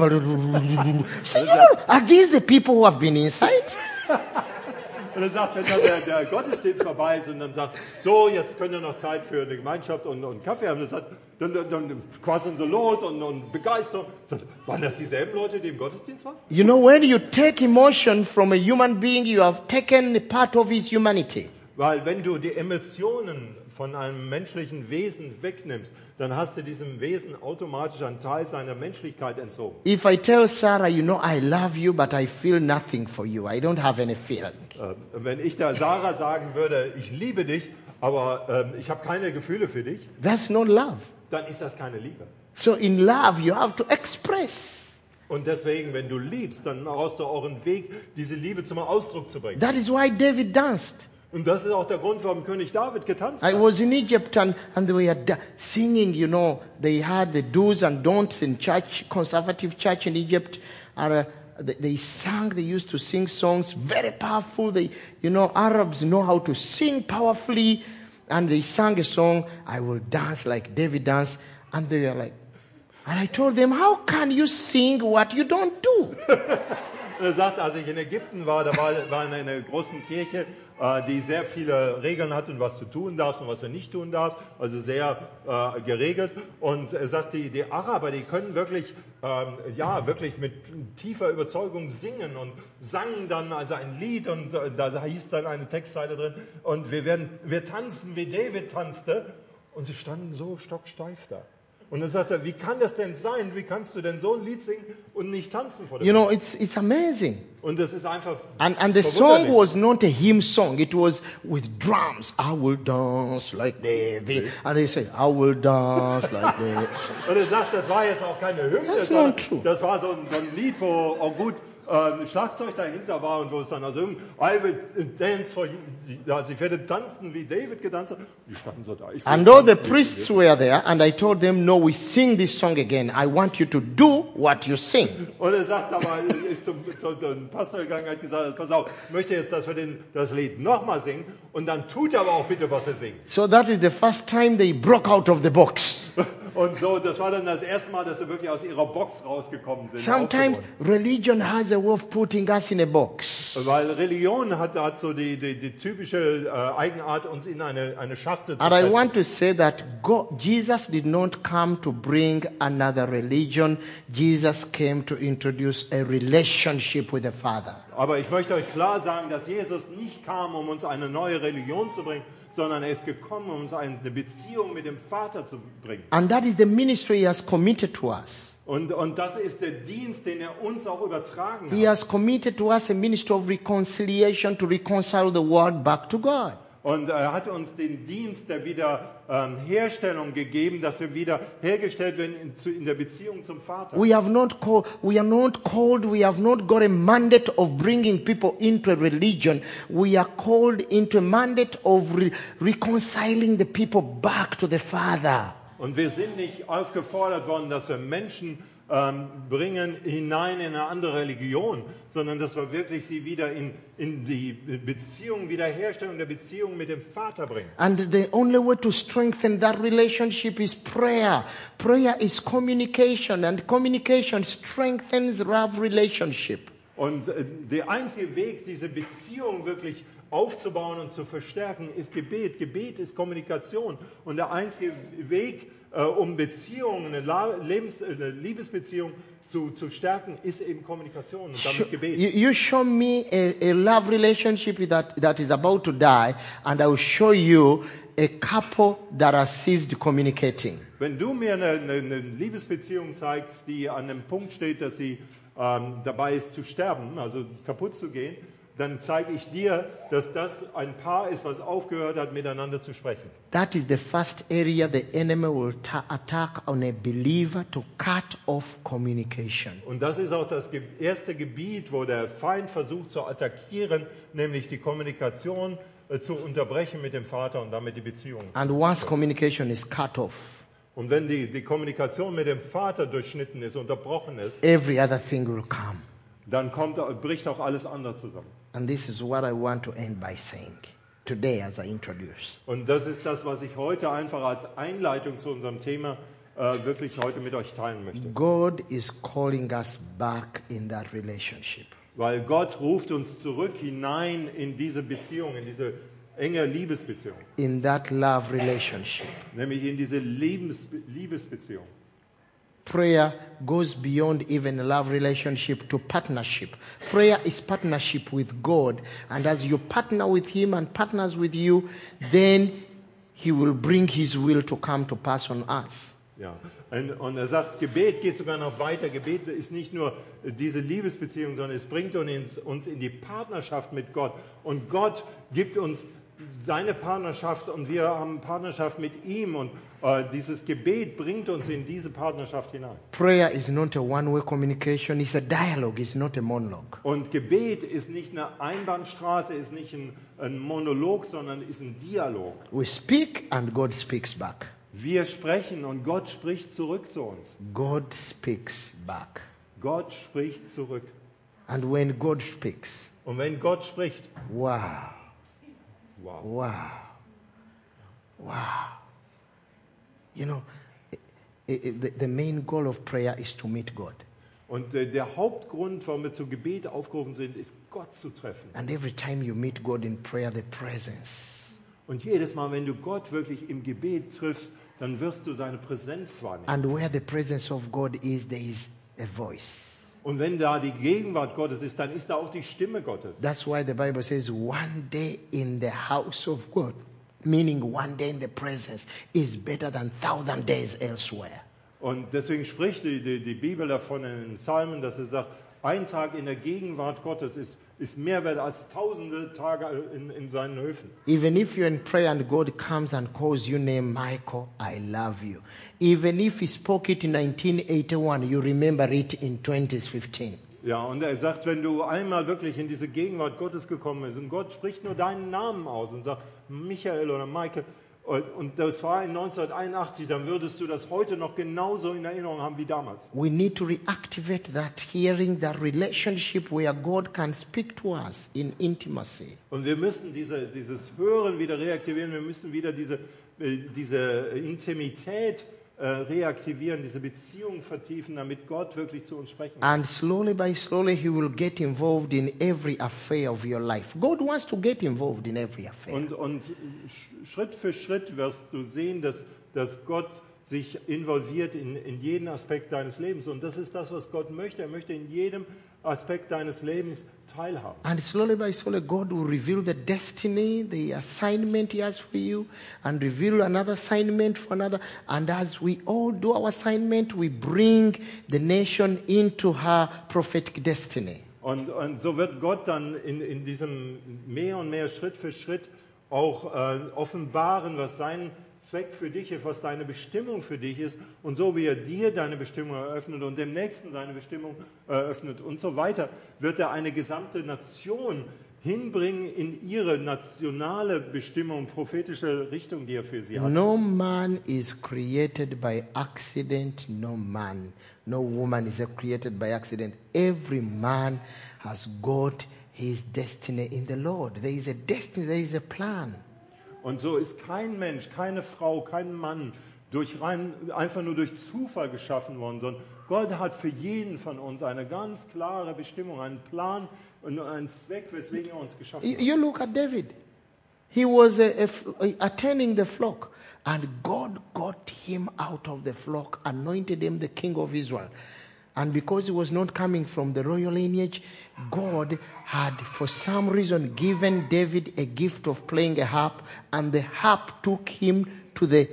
Speaker 1: Say, are these the people who have been inside?
Speaker 2: Und er sagt, wenn dann der Gottesdienst vorbei ist und dann sagst, so, jetzt könnt ihr noch Zeit für eine Gemeinschaft und Kaffee haben, dann quasseln sie los und Begeisterung. Sagt, waren das dieselben Leute, die im Gottesdienst waren?
Speaker 1: You know, when you take emotion from a human being, you have taken a part of his humanity.
Speaker 2: Weil wenn du die Emotionen von einem menschlichen Wesen wegnimmst, dann hast du diesem Wesen automatisch einen Teil seiner Menschlichkeit entzogen.
Speaker 1: If I tell Sarah, you know, I love you, but I feel nothing for you, I don't have any feeling.
Speaker 2: Wenn ich der Sarah sagen würde, ich liebe dich, aber ich habe keine Gefühle für dich,
Speaker 1: That's not love.
Speaker 2: dann ist das keine Liebe.
Speaker 1: So in love, you have to express.
Speaker 2: Und deswegen, wenn du liebst, dann brauchst du auch einen Weg, diese Liebe zum Ausdruck zu bringen.
Speaker 1: That is why David danced.
Speaker 2: Und das ist auch der Grund, warum König David getanzt
Speaker 1: I
Speaker 2: hat.
Speaker 1: was in Egypt and they were singing, you know, they had the do's and don'ts in church, conservative church in Egypt. And they sang, they used to sing songs, very powerful. You know, Arabs know how to sing powerfully. And they sang a song, I will dance like David danced. And they were like, and I told them, how can you sing what you don't do?
Speaker 2: Er sagt, als ich in Ägypten war, da war in einer großen Kirche, die sehr viele Regeln hat und was du tun darfst und was du nicht tun darfst, also sehr geregelt. Und er sagt, die Araber, die können wirklich, wirklich mit tiefer Überzeugung singen und sangen dann also ein Lied und da hieß dann eine Textzeile drin und wir tanzen, wie David tanzte, und sie standen so stocksteif da. Und dann sagt er, wie kann das denn sein? Wie kannst du denn so ein Lied singen und nicht tanzen vor dem
Speaker 1: You know,
Speaker 2: Herrn?
Speaker 1: it's amazing.
Speaker 2: Und das ist einfach
Speaker 1: And the song was not a hymn song. It was with drums. I will dance like David. And they say, I will dance like David.
Speaker 2: Und er sagt, das war jetzt auch keine Hymne,
Speaker 1: That's
Speaker 2: sondern
Speaker 1: not true.
Speaker 2: das war so ein Lied, wo auch gut Schlagzeug dahinter war und wo es dann also I will dance for you. Also ich werde tanzen, wie David getanzt hat. Die standen so da. Ich will
Speaker 1: And all the
Speaker 2: tanzen, wie
Speaker 1: priests
Speaker 2: David.
Speaker 1: were there, and I told them, no, we sing this song again. I want you to do what you sing.
Speaker 2: Und er sagt aber, ist zum Pastor gegangen, hat gesagt, pass auf, ich möchte jetzt, dass wir das Lied nochmal singen und dann tut er aber auch bitte, was er singt.
Speaker 1: So that is the first time they broke out of the box.
Speaker 2: Und so, das war dann das erste Mal, dass sie wirklich aus ihrer Box rausgekommen sind.
Speaker 1: Sometimes
Speaker 2: aufgeräumt.
Speaker 1: religion has a way of putting us in a box.
Speaker 2: Weil Religion hat so die typische Eigenart, uns in eine Schachtel zu
Speaker 1: And I
Speaker 2: pressen.
Speaker 1: want to say that Jesus did not come to bring another religion. Jesus came to introduce a relationship with the Father.
Speaker 2: Aber ich möchte euch klar sagen, dass Jesus nicht kam, um uns eine neue Religion zu bringen, sondern er ist gekommen, um uns eine Beziehung mit dem Vater zu bringen.
Speaker 1: And that is the ministry he has committed to us.
Speaker 2: Und das ist der Dienst, den er uns auch übertragen
Speaker 1: He
Speaker 2: hat.
Speaker 1: has committed to us a ministry of reconciliation to reconcile the world back to God.
Speaker 2: Und er hat uns den Dienst der Wiederherstellung gegeben, dass wir wieder hergestellt werden in der Beziehung zum Vater.
Speaker 1: We are not called, we have not got a mandate of bringing people into a religion. We are called into a mandate of reconciling the people back to the Father.
Speaker 2: Und wir sind nicht aufgefordert worden, dass wir Menschen bringen hinein in eine andere Religion, sondern dass wir wirklich sie wieder in die Beziehung, Wiederherstellung der Beziehung mit dem Vater bringen.
Speaker 1: And the only way to strengthen that relationship is prayer. Prayer is communication, and communication strengthens love relationship.
Speaker 2: Und der einzige Weg, diese Beziehung wirklich aufzubauen und zu verstärken, ist Gebet. Gebet ist Kommunikation. Und der einzige Weg, um Beziehungen, eine Liebesbeziehung zu stärken, ist eben Kommunikation und damit Gebet.
Speaker 1: You show me a love relationship that is about to die, and I will show you a couple that has ceased communicating.
Speaker 2: Wenn du mir eine Liebesbeziehung zeigst, die an einem Punkt steht, dass sie dabei ist zu sterben, also kaputt zu gehen, dann zeige ich dir, dass das ein Paar ist, was aufgehört hat, miteinander zu sprechen.
Speaker 1: That is the first area the enemy will attack on a believer, to cut off communication.
Speaker 2: Und das ist auch das erste Gebiet, wo der Feind versucht zu attackieren, nämlich die Kommunikation zu unterbrechen mit dem Vater und damit die Beziehung.
Speaker 1: And once communication is cut off,
Speaker 2: Und wenn die Kommunikation mit dem Vater durchschnitten ist, unterbrochen ist,
Speaker 1: every other thing will come.
Speaker 2: dann bricht auch alles andere zusammen.
Speaker 1: And this is what I want to end by saying today as I introduce.
Speaker 2: Und das ist das, was ich heute einfach als Einleitung zu unserem Thema wirklich heute mit euch teilen möchte.
Speaker 1: God is calling us back in that relationship.
Speaker 2: Weil Gott ruft uns zurück hinein in diese Beziehung, in diese enge Liebesbeziehung.
Speaker 1: In that love relationship.
Speaker 2: Nämlich in diese Liebesbeziehung.
Speaker 1: Prayer goes beyond even a love relationship to partnership. Prayer is partnership with God. And as you partner with Him and partners with you, then He will bring His will to come to pass on us.
Speaker 2: Ja, und er sagt, Gebet geht sogar noch weiter. Gebet ist nicht nur diese Liebesbeziehung, sondern es bringt uns in die Partnerschaft mit Gott. Und Gott gibt uns seine Partnerschaft und wir haben Partnerschaft mit ihm. Und dieses Gebet bringt uns in diese Partnerschaft hinein.
Speaker 1: Prayer is not a one-way communication, it's a dialogue, it's not a monologue.
Speaker 2: Und Gebet ist nicht eine Einbahnstraße, ist nicht ein Monolog, sondern ist ein Dialog.
Speaker 1: We speak and God speaks back.
Speaker 2: Wir sprechen und Gott spricht zurück zu uns.
Speaker 1: God speaks back.
Speaker 2: Gott spricht zurück.
Speaker 1: And when God speaks,
Speaker 2: Und wenn Gott spricht,
Speaker 1: wow,
Speaker 2: wow.
Speaker 1: wow, wow. You know, the main goal of prayer is to meet God.
Speaker 2: Und der Hauptgrund, warum wir zu Gebet aufgerufen sind, ist Gott zu treffen.
Speaker 1: And every time you meet God in prayer, the presence.
Speaker 2: Und jedes Mal, wenn du Gott wirklich im Gebet triffst, dann wirst du seine Präsenz wahrnehmen.
Speaker 1: And where the presence of God is, there is a voice.
Speaker 2: Und wenn da die Gegenwart Gottes ist, dann ist da auch die Stimme Gottes.
Speaker 1: That's why the Bible says one day in the house of God, meaning one day in the presence, is better than 1,000 days elsewhere.
Speaker 2: Und deswegen spricht die Bibel davon in den Psalmen, dass sie sagt, ein Tag in der Gegenwart Gottes ist mehr wert als tausende Tage in seinen Höfen.
Speaker 1: Even if you're in prayer and God comes and calls your name, Michael, I love you. Even if He spoke it in 1981, you remember it in 2015.
Speaker 2: Ja, und er sagt, wenn du einmal wirklich in diese Gegenwart Gottes gekommen bist und Gott spricht nur deinen Namen aus und sagt, Michael oder Michael, und das war in 1981, dann würdest du das heute noch genauso in Erinnerung haben wie damals.
Speaker 1: We need to reactivate that hearing, that relationship where God can speak to us in intimacy.
Speaker 2: Und wir müssen dieses Hören wieder reaktivieren, wir müssen wieder diese Intimität reaktivieren, diese Beziehung vertiefen, damit Gott wirklich zu uns sprechen kann.
Speaker 1: And slowly by slowly, He will get involved in every affair of your life. God wants to get involved in every affair.
Speaker 2: Und Schritt für Schritt wirst du sehen, dass Gott sich involviert in jeden Aspekt deines Lebens. Und das ist das, was Gott möchte. Er möchte in jedem Aspekt deines Lebens teilhaben.
Speaker 1: And slowly by slowly, God will reveal the destiny, the assignment He has for you, and reveal another assignment for another. And as we all do our assignment, we bring the nation into her prophetic destiny.
Speaker 2: Und so wird Gott dann in diesem mehr und mehr Schritt für Schritt auch offenbaren, was sein Zweck für dich ist, was deine Bestimmung für dich ist. Und so wie er dir deine Bestimmung eröffnet und dem Nächsten seine Bestimmung eröffnet und so weiter, wird er eine gesamte Nation hinbringen in ihre nationale Bestimmung, prophetische Richtung, die er für sie hat.
Speaker 1: No man is created by accident. No man, no woman is created by accident. Every man has got his destiny in the Lord. There is a destiny, there is a plan.
Speaker 2: Und so ist kein Mensch, keine Frau, kein Mann einfach nur durch Zufall geschaffen worden, sondern Gott hat für jeden von uns eine ganz klare Bestimmung, einen Plan und einen Zweck, weswegen er uns geschaffen hat.
Speaker 1: You look at David. He was attending the flock, and God got him out of the flock, anointed him the king of Israel. And because he was not coming from the royal lineage, God had, for some reason, given David a gift of playing a harp, and the harp took him to the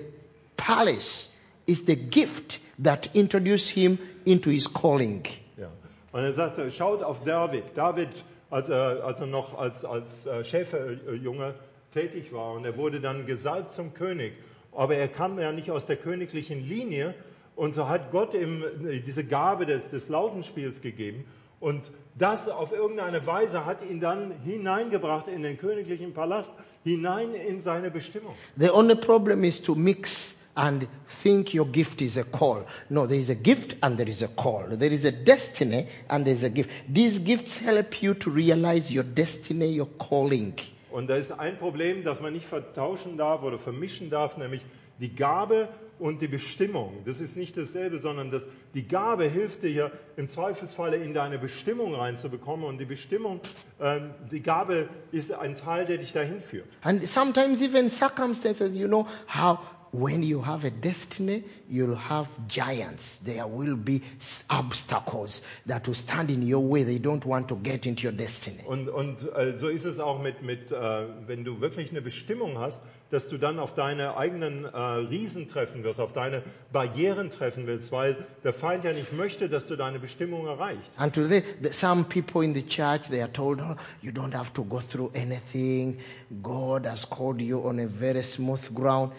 Speaker 1: palace. It's the gift that introduced him into his calling.
Speaker 2: Ja. Und er sagte, schaut auf David. David, als er noch als Schäferjunge tätig war, und er wurde dann gesalbt zum König. Aber er kam ja nicht aus der königlichen Linie. Und so hat Gott ihm diese Gabe des Lautenspiels gegeben. Und das auf irgendeine Weise hat ihn dann hineingebracht in den königlichen Palast, hinein in seine Bestimmung.
Speaker 1: The only problem is to mix and think your gift is a call. No, there is a gift and there is a call. There is a destiny and there is a gift. These gifts help you to realize your destiny, your calling.
Speaker 2: Und da ist ein Problem, das man nicht vertauschen darf oder vermischen darf, nämlich die Gabe und die Bestimmung. Das ist nicht dasselbe, sondern die Gabe hilft dir ja im Zweifelsfalle in deine Bestimmung reinzubekommen, und die Bestimmung, die Gabe ist ein Teil, der dich dahin führt.
Speaker 1: And sometimes even circumstances, you know how when you have a destiny, you'll have giants. There will be obstacles that will stand in your way. They don't want to get into your destiny.
Speaker 2: Und so ist es auch mit wenn du wirklich eine Bestimmung hast, dass du dann auf deine eigenen Riesen treffen wirst, auf deine Barrieren treffen willst, weil der Feind ja nicht möchte, dass du deine Bestimmung erreichst.
Speaker 1: And today, some people in the church, they are told, oh, you don't have to go through anything. God has called you on a very smooth ground.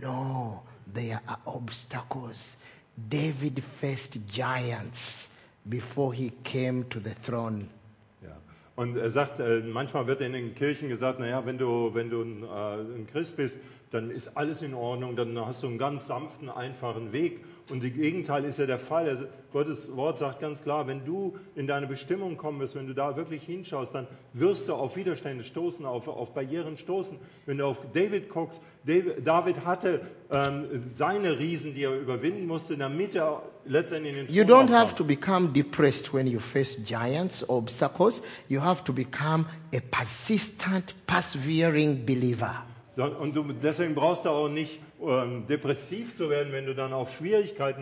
Speaker 1: No, there are obstacles. David faced giants before he came to the throne.
Speaker 2: Ja. Und er sagt, manchmal wird in den Kirchen gesagt, naja, wenn du ein Christ bist, dann ist alles in Ordnung, dann hast du einen ganz sanften, einfachen Weg. Und das Gegenteil ist ja der Fall. Also Gottes Wort sagt ganz klar, wenn du in deine Bestimmung kommen wirst, wenn du da wirklich hinschaust, dann wirst du auf Widerstände stoßen, auf Barrieren stoßen. Wenn du auf David guckst, David hatte seine Riesen, die er überwinden musste, damit er letztendlich in den
Speaker 1: You don't have to become depressed when you face giants or obstacles. You have to become a persistent, persevering believer.
Speaker 2: Und deswegen brauchst du auch nicht depressiv zu werden, wenn du dann auf Schwierigkeiten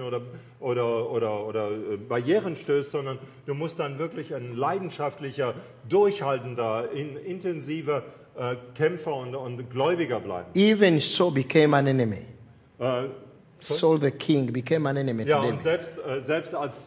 Speaker 2: oder Barrieren stößt, sondern du musst dann wirklich ein leidenschaftlicher, durchhaltender, intensiver Kämpfer und Gläubiger bleiben.
Speaker 1: Even Saul became an enemy. Saul the king became an enemy to
Speaker 2: Ja,
Speaker 1: David.
Speaker 2: und selbst als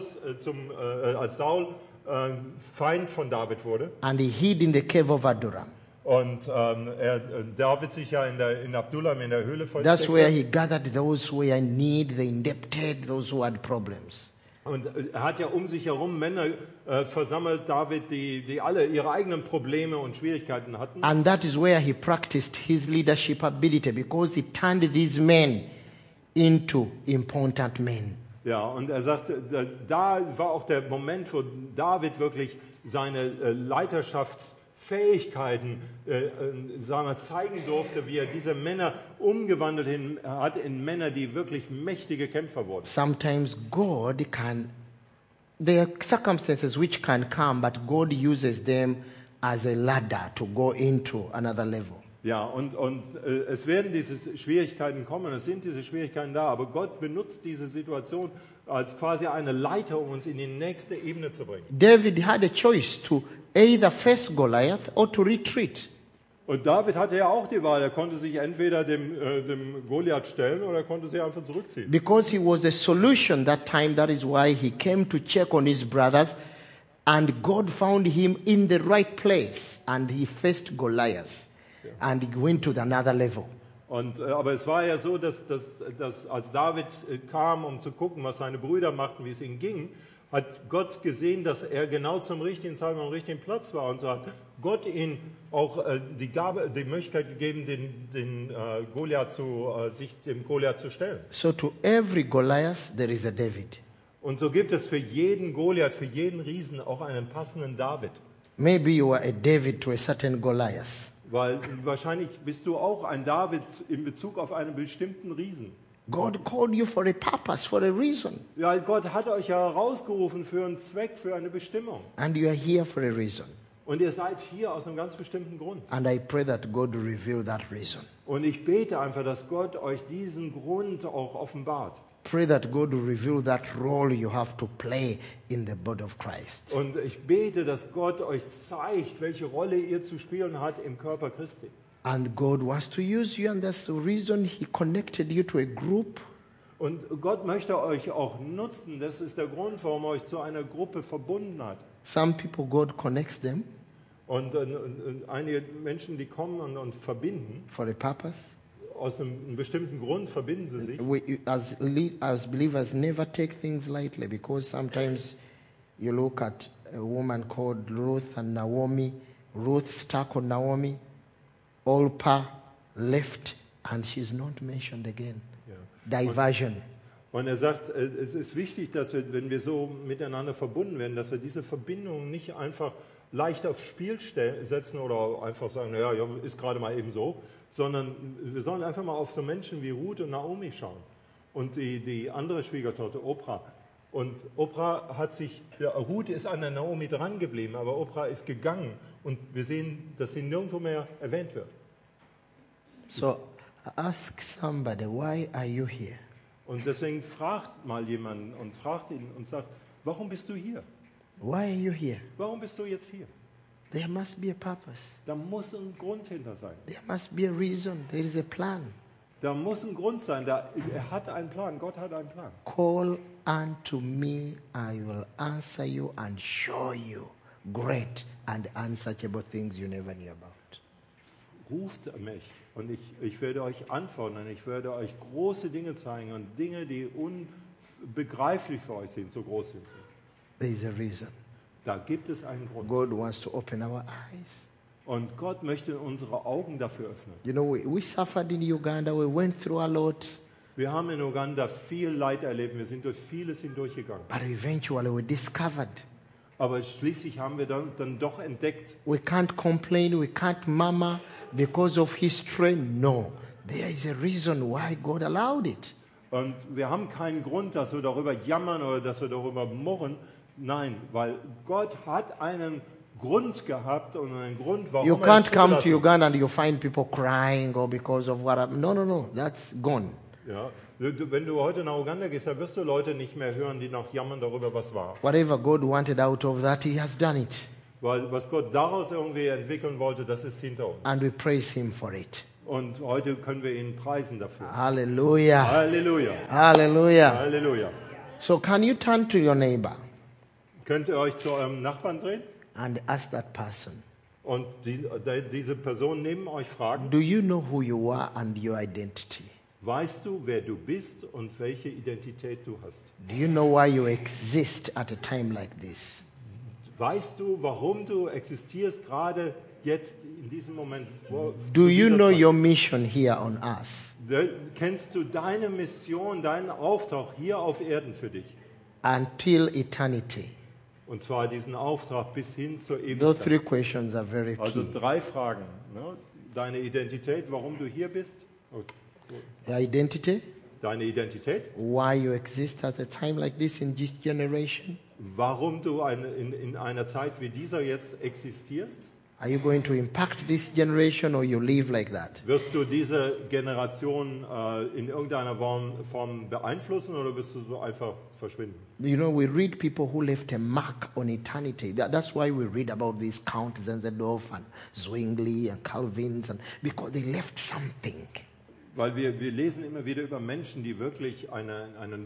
Speaker 2: Saul Feind von David wurde.
Speaker 1: And he hid in the cave of Adullam.
Speaker 2: Und David sich ja in Adullam in der Höhle
Speaker 1: That's where
Speaker 2: versteckte.
Speaker 1: he gathered those who were in need, the indebted, those who had problems.
Speaker 2: Und er hat ja um sich herum Männer versammelt, David, die alle ihre eigenen Probleme und Schwierigkeiten hatten.
Speaker 1: And that is where he practiced his leadership ability, because he turned these men into important men.
Speaker 2: Ja, und er sagte, da war auch der Moment, wo David wirklich seine Leiterschaftsfähigkeiten zeigen durfte, wie er diese Männer umgewandelt hat in Männer, die wirklich mächtige Kämpfer wurden.
Speaker 1: Sometimes there are circumstances which can come, but God uses them as a ladder to go into another level.
Speaker 2: Ja, und es werden diese Schwierigkeiten kommen, es sind diese Schwierigkeiten da, aber Gott benutzt diese Situation als quasi eine Leiter, um uns in die nächste Ebene zu bringen.
Speaker 1: David had a choice to either face Goliath or to retreat.
Speaker 2: Und David hatte ja auch die Wahl, er konnte sich entweder dem Goliath stellen oder er konnte sich einfach zurückziehen.
Speaker 1: Because he was a solution that time, that is why he came to check on his brothers, and God found him in the right place, and he faced Goliath. and he went to another level.
Speaker 2: Aber es war ja so, dass als David kam, um zu gucken, was seine Brüder machten, wie es ihnen ging, hat Gott gesehen, dass er genau zum richtigen Zeitpunkt am richtigen Platz war. Und so hat Gott ihm auch die Möglichkeit gegeben, dem Goliath zu stellen.
Speaker 1: So to every Goliath, there is a David.
Speaker 2: Und so gibt es für jeden Goliath, für jeden Riesen auch einen passenden David.
Speaker 1: Maybe you are a David to a certain Goliath.
Speaker 2: Weil wahrscheinlich bist du auch ein David in Bezug auf einen bestimmten Riesen.
Speaker 1: God called you for a purpose, for a reason.
Speaker 2: Ja, Gott hat euch ja herausgerufen für einen Zweck, für eine Bestimmung.
Speaker 1: And you are here for a reason.
Speaker 2: Und ihr seid hier aus einem ganz bestimmten Grund.
Speaker 1: And I pray that God will reveal that reason.
Speaker 2: Und ich bete einfach, dass Gott euch diesen Grund auch offenbart.
Speaker 1: Pray that God will reveal that role you have to play in the body of Christ.
Speaker 2: Und ich bete, dass Gott euch zeigt, welche Rolle ihr zu spielen habt im Körper Christi.
Speaker 1: And God wants to use you, and that's the reason He connected you to a group.
Speaker 2: Und Gott möchte euch auch nutzen. Das ist der Grund, warum er euch zu einer Gruppe verbunden hat.
Speaker 1: Some people, God connects them
Speaker 2: Und einige Menschen, die kommen und verbinden,
Speaker 1: for a purpose.
Speaker 2: aus einem bestimmten Grund verbinden sie sich.
Speaker 1: We, as believers, never take things lightly, because sometimes you look at a woman called Ruth and Naomi. Ruth stuck on Naomi. Orpah left, and she's not mentioned again.
Speaker 2: Ja.
Speaker 1: Diversion.
Speaker 2: Und er sagt, es ist wichtig, dass wir, wenn wir so miteinander verbunden werden, dass wir diese Verbindung nicht einfach leicht aufs Spiel setzen oder einfach sagen, naja, ja, ist gerade mal eben so, sondern wir sollen einfach mal auf so Menschen wie Ruth und Naomi schauen. Und die andere Schwiegertochter, Orpah. Und Orpah Ruth ist an der Naomi dran geblieben, aber Orpah ist gegangen. Und wir sehen, dass sie nirgendwo mehr erwähnt wird.
Speaker 1: So ask somebody, why are you here?
Speaker 2: Und deswegen fragt mal jemanden und fragt ihn und sagt, warum bist du hier?
Speaker 1: Why are you here?
Speaker 2: Warum bist du jetzt hier?
Speaker 1: There must be a purpose.
Speaker 2: Da muss ein Grund hinter sein.
Speaker 1: There must be a reason. There is a plan.
Speaker 2: Da muss ein Grund sein. Er hat einen Plan. Gott hat einen Plan.
Speaker 1: Call unto me, I will answer you and show you great and unsearchable things you never knew about.
Speaker 2: Ruft mich und ich werde euch antworten und ich werde euch große Dinge zeigen und Dinge, die unbegreiflich für euch sind, so groß sind sie.
Speaker 1: There is a reason.
Speaker 2: Da gibt es einen Grund.
Speaker 1: God wants to open our eyes.
Speaker 2: Und Gott möchte unsere Augen dafür öffnen.
Speaker 1: You know, we suffered in Uganda. We went through a lot.
Speaker 2: Wir haben in Uganda viel Leid erlebt. Wir sind durch vieles hindurchgegangen.
Speaker 1: But eventually we discovered
Speaker 2: Aber schließlich haben wir dann doch entdeckt,
Speaker 1: we can't complain, we can't murmur because of history. No, there is a reason why God allowed it.
Speaker 2: und wir haben keinen Grund, dass wir darüber jammern oder dass wir darüber murren. Nein, weil Gott hat einen Grund gehabt und einen Grund, warum
Speaker 1: You
Speaker 2: er
Speaker 1: can't
Speaker 2: es
Speaker 1: come to
Speaker 2: zugelassen hat.
Speaker 1: Uganda and you find people crying or because of what happened. No, no, no, that's gone.
Speaker 2: Ja, wenn du heute nach Uganda gehst, dann wirst du Leute nicht mehr hören, die noch jammern darüber, was war.
Speaker 1: Whatever God wanted out of that, He has done it.
Speaker 2: Weil was Gott daraus irgendwie entwickeln wollte, das ist hinter uns.
Speaker 1: And we praise Him for it.
Speaker 2: Und heute können wir ihn preisen dafür.
Speaker 1: Hallelujah.
Speaker 2: Halleluja.
Speaker 1: Hallelujah.
Speaker 2: Halleluja.
Speaker 1: So, can you turn to your neighbor
Speaker 2: Könnt ihr euch zu eurem Nachbarn drehen
Speaker 1: and ask that person,
Speaker 2: und diese Person neben euch fragen,
Speaker 1: do you know who you are and your identity?
Speaker 2: weißt du, wer du bist und welche Identität du hast?
Speaker 1: Do you know why you exist at a time like this?
Speaker 2: Weißt du, warum du existierst gerade jetzt in diesem Moment?
Speaker 1: Do you know your mission here on earth?
Speaker 2: Kennst du deine Mission, deinen Auftrag hier auf Erden für dich?
Speaker 1: Until eternity.
Speaker 2: Und zwar diesen Auftrag bis hin zur
Speaker 1: Those
Speaker 2: Ewigkeit.
Speaker 1: three questions are very
Speaker 2: Also
Speaker 1: key.
Speaker 2: 3 Fragen. Ne? Deine Identität, warum du hier bist.
Speaker 1: Your identity,
Speaker 2: Deine Identität,
Speaker 1: why you exist at a time like this in this generation.
Speaker 2: warum du in einer Zeit wie dieser jetzt existierst.
Speaker 1: Are you going to impact this generation or you live like that?
Speaker 2: Wirst du diese Generation in irgendeiner Form beeinflussen oder wirst du so einfach verschwinden?
Speaker 1: You know, we read people who left a mark on eternity. That's why we read about these Count Zenzdorf and Zwingli and Calvins, and because they left something.
Speaker 2: Weil wir lesen immer wieder über Menschen, die wirklich einen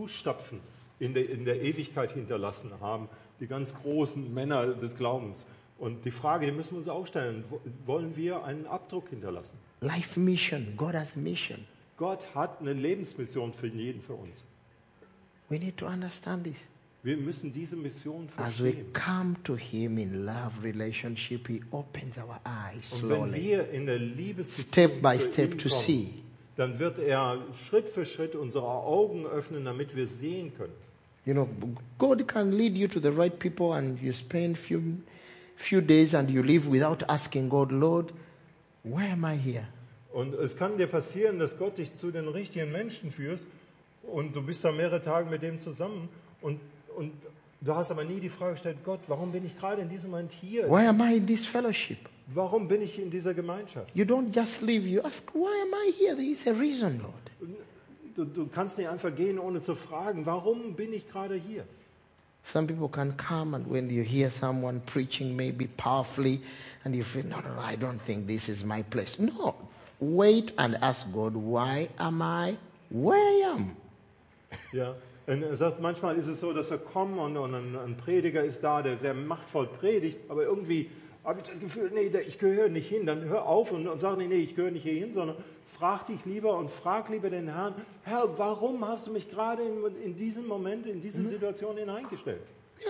Speaker 2: Fußstapfen in der Ewigkeit hinterlassen haben. Die ganz großen Männer des Glaubens. Und die Frage, die müssen wir uns auch stellen, wollen wir einen Abdruck hinterlassen?
Speaker 1: Life mission. God has a mission.
Speaker 2: Gott hat eine Lebensmission für jeden von uns.
Speaker 1: We need to understand this.
Speaker 2: Wir müssen diese Mission
Speaker 1: As we
Speaker 2: verstehen.
Speaker 1: come to Him in love relationship, He opens our eyes
Speaker 2: Und wenn
Speaker 1: slowly,
Speaker 2: wir in der Liebesbeziehung
Speaker 1: step by
Speaker 2: zu
Speaker 1: step
Speaker 2: ihm
Speaker 1: to
Speaker 2: kommen,
Speaker 1: see.
Speaker 2: dann wird er Schritt für Schritt unsere Augen öffnen, damit wir sehen können.
Speaker 1: You know, God can lead you to the right people, and you spend few days and you live without asking God, Lord, why am I here?
Speaker 2: Und es kann dir passieren, dass Gott dich zu den richtigen Menschen führt und du bist da mehrere Tage mit dem zusammen und du hast aber nie die Frage gestellt, Gott, warum bin ich gerade in diesem Moment hier?
Speaker 1: Why am I in this fellowship?
Speaker 2: Warum bin ich in dieser Gemeinschaft?
Speaker 1: You don't just leave, you ask, why am I here? There is a reason, Lord.
Speaker 2: Du kannst nicht einfach gehen, ohne zu fragen, warum bin ich gerade hier?
Speaker 1: Some people can come, and when you hear someone preaching maybe powerfully, and you feel, no, I don't think this is my place. No, wait and ask God, why am I where I am?
Speaker 2: Ja. Und er sagt, manchmal ist es so, dass wir kommen und ein Prediger ist da, der sehr machtvoll predigt, aber irgendwie habe ich das Gefühl, nee, ich gehöre nicht hin. Dann hör auf und sag nicht, nee, ich gehöre nicht hier hin, sondern frag dich lieber und frag lieber den Herrn, Herr, warum hast du mich gerade in diesem Moment, in diese Situation hineingestellt?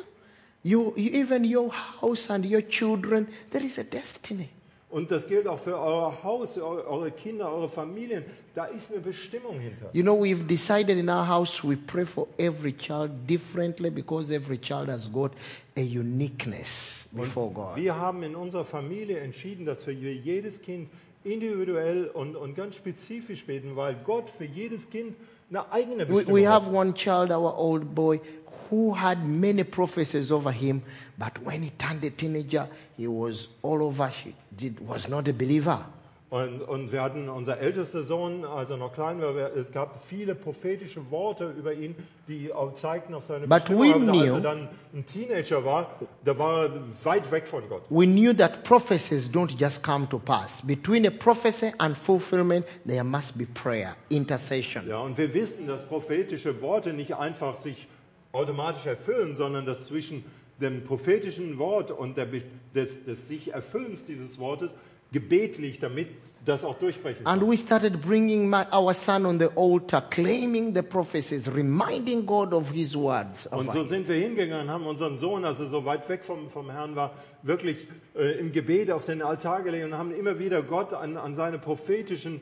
Speaker 1: Even your house and your children, there is a destiny.
Speaker 2: Und das gilt auch für euer Haus, eure Kinder, eure Familien. Da ist eine Bestimmung hinter.
Speaker 1: You know, we've decided in our house we pray for every child differently because every child has got a uniqueness before God.
Speaker 2: Wir haben in unserer Familie entschieden, dass wir für jedes Kind individuell und ganz spezifisch beten, weil Gott für jedes Kind eine eigene Bestimmung
Speaker 1: We
Speaker 2: hat.
Speaker 1: have one child, our old boy, who had many prophecies over him, but when he turned a teenager, he was all over. Was not a believer.
Speaker 2: Und wir hatten unser ältester Sohn, als er noch klein war, es gab viele prophetische Worte über ihn, die auch zeigten auf seine
Speaker 1: But
Speaker 2: Bestimmung.
Speaker 1: we
Speaker 2: Aber als
Speaker 1: knew-
Speaker 2: er dann ein Teenager war, da war er weit weg von Gott.
Speaker 1: We knew that prophecies don't just come to pass. Between a prophecy and fulfillment, there must be prayer, intercession.
Speaker 2: Ja, und wir wissen, dass prophetische Worte nicht einfach sich automatisch erfüllen, sondern dass zwischen dem prophetischen Wort und des sich Erfüllens dieses Wortes Gebet liegt, damit das auch durchbrechen kann.
Speaker 1: And we started bringing our son on the altar, claiming the prophecies, reminding God of his words.
Speaker 2: Und so sind wir hingegangen, haben unseren Sohn, als er so weit weg vom Herrn war, wirklich im Gebet auf den Altar gelegt und haben immer wieder Gott an seine prophetischen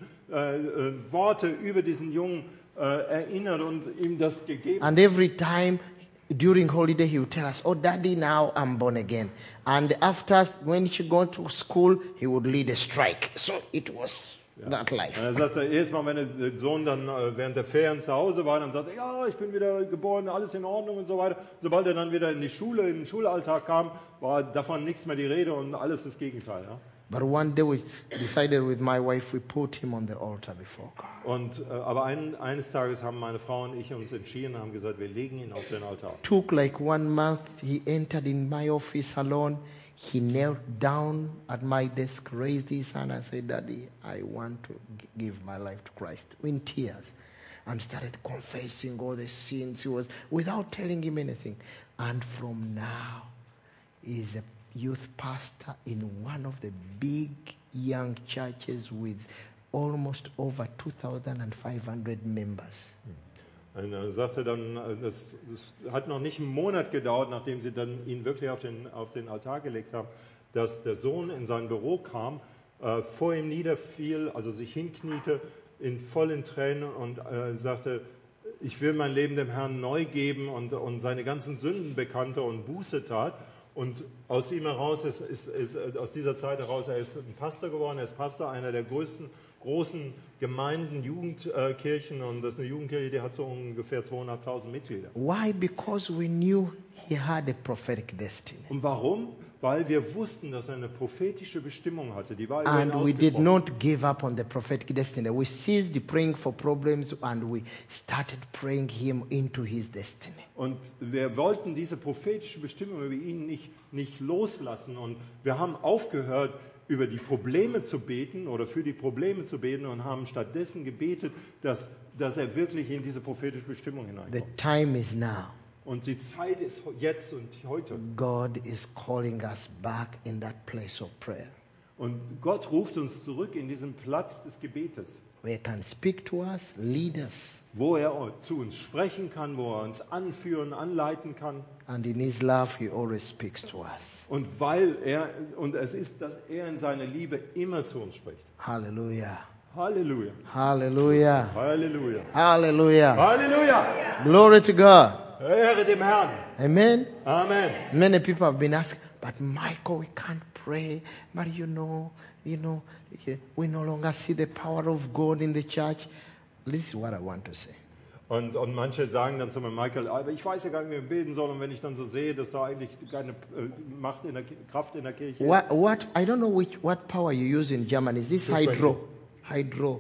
Speaker 2: Worte über diesen Jungen erinnert und ihm das gegeben.
Speaker 1: And every time during holiday, he would tell us, oh, Daddy, now I'm born again. And after, when she go to school, he would lead a strike. So it was that life.
Speaker 2: Er sagte, jedes Mal, wenn der Sohn dann während der Ferien zu Hause war, dann sagte er, ja, ich bin wieder geboren, alles in Ordnung und so weiter. Sobald er dann wieder in die Schule, in den Schulalltag kam, war davon nichts mehr die Rede und alles das Gegenteil. Ja?
Speaker 1: But one day we decided with my wife, we put him on the altar before God.
Speaker 2: Aber eines Tages haben meine Frau und ich uns entschieden und haben gesagt, wir legen ihn auf den Altar.
Speaker 1: Took like 1 month. He entered in my office alone. He knelt down at my desk, raised his hand and said, Daddy, I want to give my life to Christ. In tears. And started confessing all the sins he was, without telling him anything. And from now, he's a youth pastor in one of the big young churches with almost over 2,500 members.
Speaker 2: Und er sagte dann, das hat noch nicht einen Monat gedauert, nachdem sie dann ihn wirklich auf den Altar gelegt haben, dass der Sohn in sein Büro kam, vor ihm niederfiel, also sich hinkniete, voll in Tränen und sagte, ich will mein Leben dem Herrn neu geben und seine ganzen Sünden bekannte und Buße tat. Und aus ihm heraus aus dieser Zeit heraus, er ist ein Pastor geworden, er ist Pastor einer der größten, großen Gemeinden, Jugendkirchen, und das ist eine Jugendkirche, die hat so ungefähr 200.000 Mitglieder.
Speaker 1: Why? Because we knew he had a prophetic destiny.
Speaker 2: Und warum? Weil wir wussten, dass er eine prophetische Bestimmung hatte, die war über ihn
Speaker 1: And we did
Speaker 2: ausgebrochen.
Speaker 1: not give up on the prophetic destiny. We ceased praying for problems and we started praying him into his destiny.
Speaker 2: Und wir wollten diese prophetische Bestimmung über ihn nicht loslassen. Und wir haben aufgehört, über die Probleme zu beten oder für die Probleme zu beten und haben stattdessen gebetet, dass er wirklich in diese prophetische Bestimmung
Speaker 1: The
Speaker 2: hineinkommt.
Speaker 1: time is now.
Speaker 2: Und die Zeit ist jetzt und heute.
Speaker 1: God is calling us back in that place of prayer.
Speaker 2: Und Gott ruft uns zurück in diesen Platz des Gebetes,
Speaker 1: Where he can speak to us, lead us,
Speaker 2: wo er zu uns sprechen kann, wo er uns anführen, anleiten kann.
Speaker 1: and in his love he always speaks to us.
Speaker 2: Und es ist, dass er in seiner Liebe immer zu uns spricht.
Speaker 1: Hallelujah.
Speaker 2: Halleluja.
Speaker 1: Hallelujah.
Speaker 2: Halleluja.
Speaker 1: Hallelujah.
Speaker 2: Halleluja.
Speaker 1: Glory to God.
Speaker 2: Ehre dem Herrn.
Speaker 1: Amen.
Speaker 2: Amen.
Speaker 1: Many people have been asking, but Michael, we can't pray. But we no longer see the power of God in the church. This is what I want to say.
Speaker 2: Und manche sagen dann zu mir, Michael, aber ich weiß ja gar nicht, wie wir beten sollen. Und wenn ich dann so sehe, dass da eigentlich keine Kraft in der Kirche ist.
Speaker 1: I don't know what power you use in German. Is this hydro? Hydro.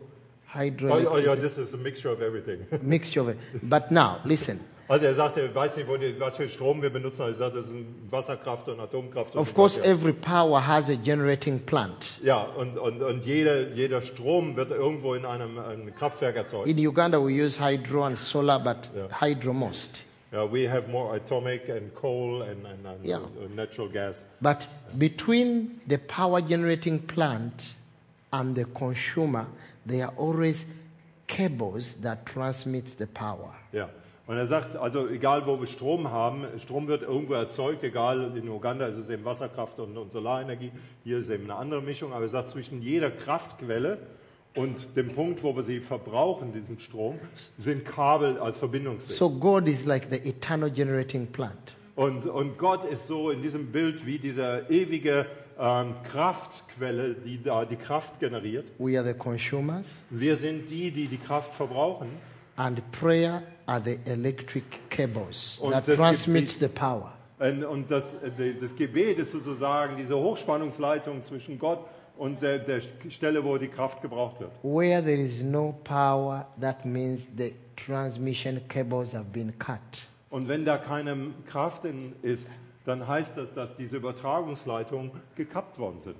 Speaker 2: Oh yeah, this is a mixture of everything.
Speaker 1: Mixture of it. But now, listen.
Speaker 2: Also er sagte, er weiß nicht, was für Strom wir benutzen. Er sagt, das sind Wasserkraft und Atomkraft. Und
Speaker 1: Of course, every power has a generating plant.
Speaker 2: Ja, und jeder Strom wird irgendwo in einem Kraftwerk erzeugt.
Speaker 1: In Uganda, we use hydro and solar, but hydro most.
Speaker 2: Yeah, we have more atomic and coal and
Speaker 1: Yeah.
Speaker 2: natural gas.
Speaker 1: But between the power generating plant and the consumer, there are always cables that transmit the power.
Speaker 2: Ja. Und er sagt, also egal wo wir Strom haben, Strom wird irgendwo erzeugt, egal in Uganda ist es eben Wasserkraft und Solarenergie, hier ist eben eine andere Mischung, aber er sagt, zwischen jeder Kraftquelle und dem Punkt, wo wir sie verbrauchen, diesen Strom, sind Kabel als Verbindungsweg.
Speaker 1: So God is like the eternal generating plant.
Speaker 2: Und Gott ist so in diesem Bild wie diese ewige Kraftquelle, die da die Kraft generiert.
Speaker 1: We are the consumers,
Speaker 2: Wir sind die Kraft verbrauchen.
Speaker 1: and prayer are the electric cables
Speaker 2: Und
Speaker 1: that
Speaker 2: das
Speaker 1: transmits
Speaker 2: Gebet-
Speaker 1: the power.
Speaker 2: Und das Gebet ist sozusagen diese Hochspannungsleitung zwischen Gott und der Stelle, wo die Kraft gebraucht wird.
Speaker 1: Where there is no power, that means the transmission cables have been cut.
Speaker 2: Und wenn da keine Kraft ist, dann heißt das, dass diese Übertragungsleitungen gekappt worden sind.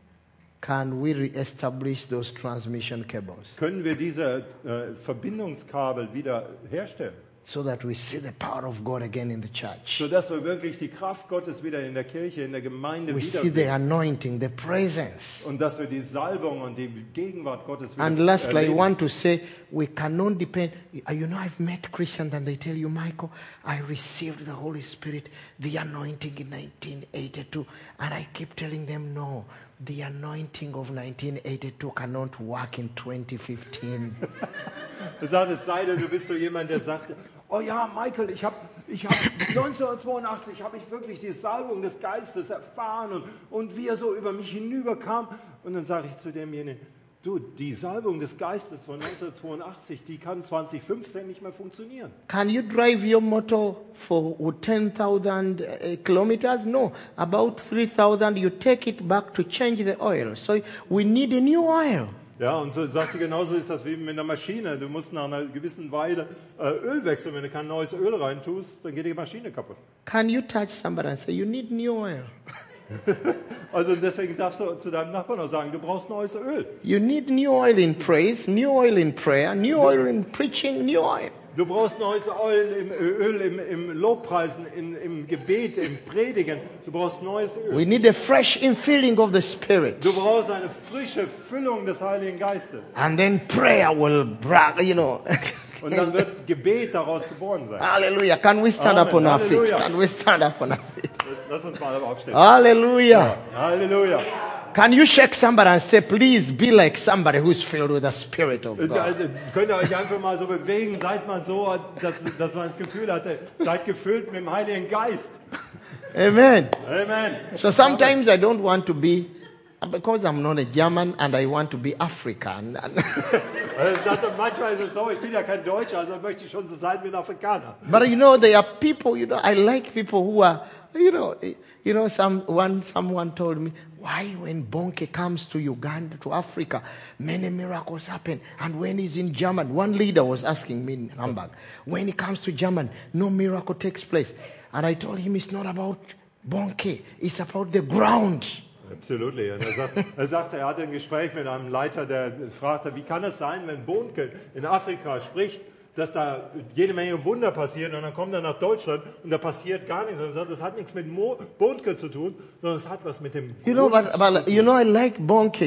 Speaker 1: Can we re-establish those transmission cables
Speaker 2: Können wir diese Verbindungskabel wieder herstellen,
Speaker 1: so that we see the power of God again in the church?
Speaker 2: sodass wir wirklich die Kraft Gottes wieder in der Kirche, in der Gemeinde
Speaker 1: We see the
Speaker 2: wiedersehen
Speaker 1: anointing, the presence.
Speaker 2: und dass wir die Salbung und die Gegenwart Gottes wieder
Speaker 1: And lastly, I
Speaker 2: erleben.
Speaker 1: want to say we cannot depend. You know, I've met Christians and they tell you, Michael, I received the Holy Spirit, the anointing in 1982. And I keep telling them, no, the anointing of 1982 cannot work in 2015.
Speaker 2: Er sagt, es sei denn, du bist so jemand, der sagt, oh ja, Michael, ich hab 1982 habe ich wirklich die Salbung des Geistes erfahren und wie er so über mich hinüberkam. Und dann sage ich zu demjenigen, du, die Salbung des Geistes von 1982, die kann 2015 nicht mehr funktionieren.
Speaker 1: Can you drive your motor for 10,000 kilometers? No. About 3,000, you take it back to change the oil. So we need a new oil.
Speaker 2: Ja, und so sagte, genauso ist das wie mit einer Maschine. Du musst nach einer gewissen Weile Öl wechseln. Wenn du kein neues Öl reintust, dann geht die Maschine kaputt.
Speaker 1: Can you touch somebody and say, you need new oil?
Speaker 2: Also deswegen darfst du zu deinem Nachbarn auch sagen, du brauchst neues Öl.
Speaker 1: You need new oil in praise, new oil in prayer, new oil in preaching, new oil.
Speaker 2: Du brauchst neues Öl im Lobpreisen, im Gebet, im Predigen. Du brauchst neues Öl.
Speaker 1: We need a fresh infilling of the Spirit.
Speaker 2: Du brauchst eine frische Füllung des Heiligen Geistes.
Speaker 1: And then prayer will brag,
Speaker 2: Und dann wird Gebet daraus geboren sein.
Speaker 1: Hallelujah. Can we stand
Speaker 2: Amen.
Speaker 1: up on our feet?
Speaker 2: Hallelujah.
Speaker 1: Can we stand up on our feet?
Speaker 2: Lass uns mal aufstehen.
Speaker 1: Hallelujah.
Speaker 2: Halleluja.
Speaker 1: Can you shake somebody and say, please be like somebody who's filled with the Spirit of God?
Speaker 2: Könnt ihr euch einfach mal so bewegen, seid mal so, dass man das Gefühl hatte, seid gefüllt mit dem Heiligen Geist.
Speaker 1: Amen.
Speaker 2: Amen.
Speaker 1: So sometimes I don't want to be, because I'm not a German and I want to be African.
Speaker 2: Manchmal ist es so, ich bin ja kein Deutscher, also möchte ich schon so sein wie ein Afrikaner.
Speaker 1: But there are people, I like people who are, someone told me, why when Bonke comes to Uganda, to Africa, many miracles happen. And when he's in German, one leader was asking me in Hamburg, when he comes to German, no miracle takes place. And I told him it's not about Bonke, it's about the ground.
Speaker 2: Absolutely. Und er sagte, er hatte ein Gespräch mit einem Leiter, der fragte, wie kann es sein, wenn Bonke in Afrika spricht, dass da jede Menge Wunder passieren und dann kommt er nach Deutschland und da passiert gar nichts. Und er sagt, das hat nichts mit Bonke zu tun, sondern es hat was mit dem
Speaker 1: You know,
Speaker 2: Grund
Speaker 1: but you know, I like Bonke.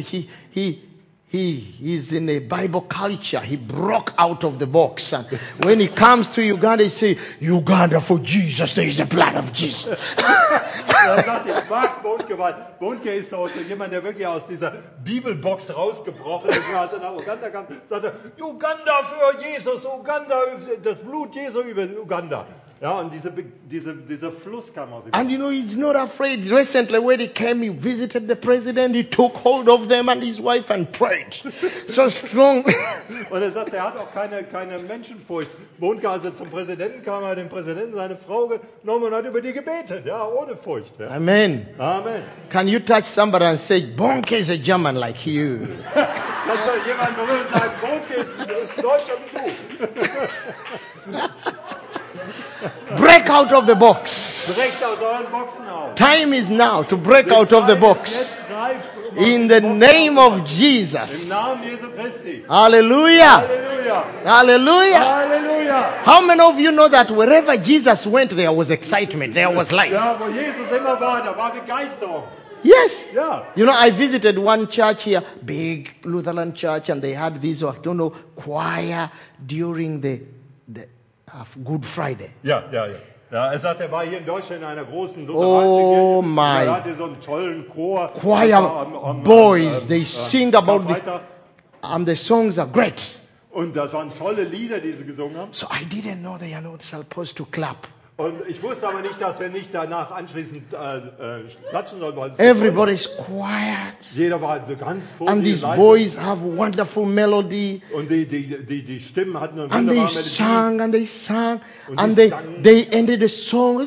Speaker 1: He's in a Bible culture. He broke out of the box. And when he comes to Uganda, he say, Uganda for Jesus, there is the blood of Jesus.
Speaker 2: Er sagt, ich mag Bonke, weil Bonke ist so jemand, der wirklich aus dieser Bibelbox rausgebrochen ist. Als er nach Uganda kam, sagte er, Uganda für Jesus, Uganda, das Blut Jesu über Uganda. Ja, und dieser Fluss kam aus ihm.
Speaker 1: And you know, he's not afraid. Recently, when he came, he visited the president. He took hold of them and his wife and prayed. So strong.
Speaker 2: Und er sagt, er hat auch keine Menschenfurcht. Bonke, als er zum Präsidenten kam, hat den Präsidenten seine Frau genommen und hat über die gebetet. Ja, ohne Furcht. Ja.
Speaker 1: Amen.
Speaker 2: Amen.
Speaker 1: Can you touch somebody and say, Bonke is a German like you?
Speaker 2: Kannst du jemand berühren und sagen, Bonke ist ein Deutscher wie du.
Speaker 1: Break out of the box.
Speaker 2: Brecht aus euren Boxen auf.
Speaker 1: Time is now to break out of the box. In the name of
Speaker 2: Im
Speaker 1: Jesus.
Speaker 2: Namen Jesu Christi.
Speaker 1: Hallelujah.
Speaker 2: Halleluja.
Speaker 1: Hallelujah.
Speaker 2: Halleluja.
Speaker 1: How many of you know that wherever Jesus went, there was excitement, there was life?
Speaker 2: Ja, wo Jesus immer war, da war Begeisterung.
Speaker 1: Yes.
Speaker 2: Ja.
Speaker 1: You know, I visited one church here, big Lutheran church, and they had this, I don't know, choir during the Good Friday.
Speaker 2: Ja. Ja, er sagt, er war hier in Deutschland in einer großen
Speaker 1: Oh
Speaker 2: Lutheranischen Kirche.
Speaker 1: my.
Speaker 2: Er hatte so einen tollen Chor.
Speaker 1: Choir boys, they sing about the,
Speaker 2: Karfreitag.
Speaker 1: and the songs are great.
Speaker 2: Und das waren tolle Lieder, die sie gesungen haben.
Speaker 1: So I didn't know they are not supposed to clap.
Speaker 2: Und ich wusste aber nicht, dass wir nicht danach anschließend klatschen sollten. Weil es
Speaker 1: Everybody's quiet.
Speaker 2: jeder war so ganz
Speaker 1: And
Speaker 2: vorsichtig.
Speaker 1: these boys have wonderful melody.
Speaker 2: Und die Stimmen hatten eine
Speaker 1: And they
Speaker 2: wunderbare Melodie.
Speaker 1: sang and they sang.
Speaker 2: Und
Speaker 1: And
Speaker 2: die
Speaker 1: they,
Speaker 2: sangen.
Speaker 1: they ended the song.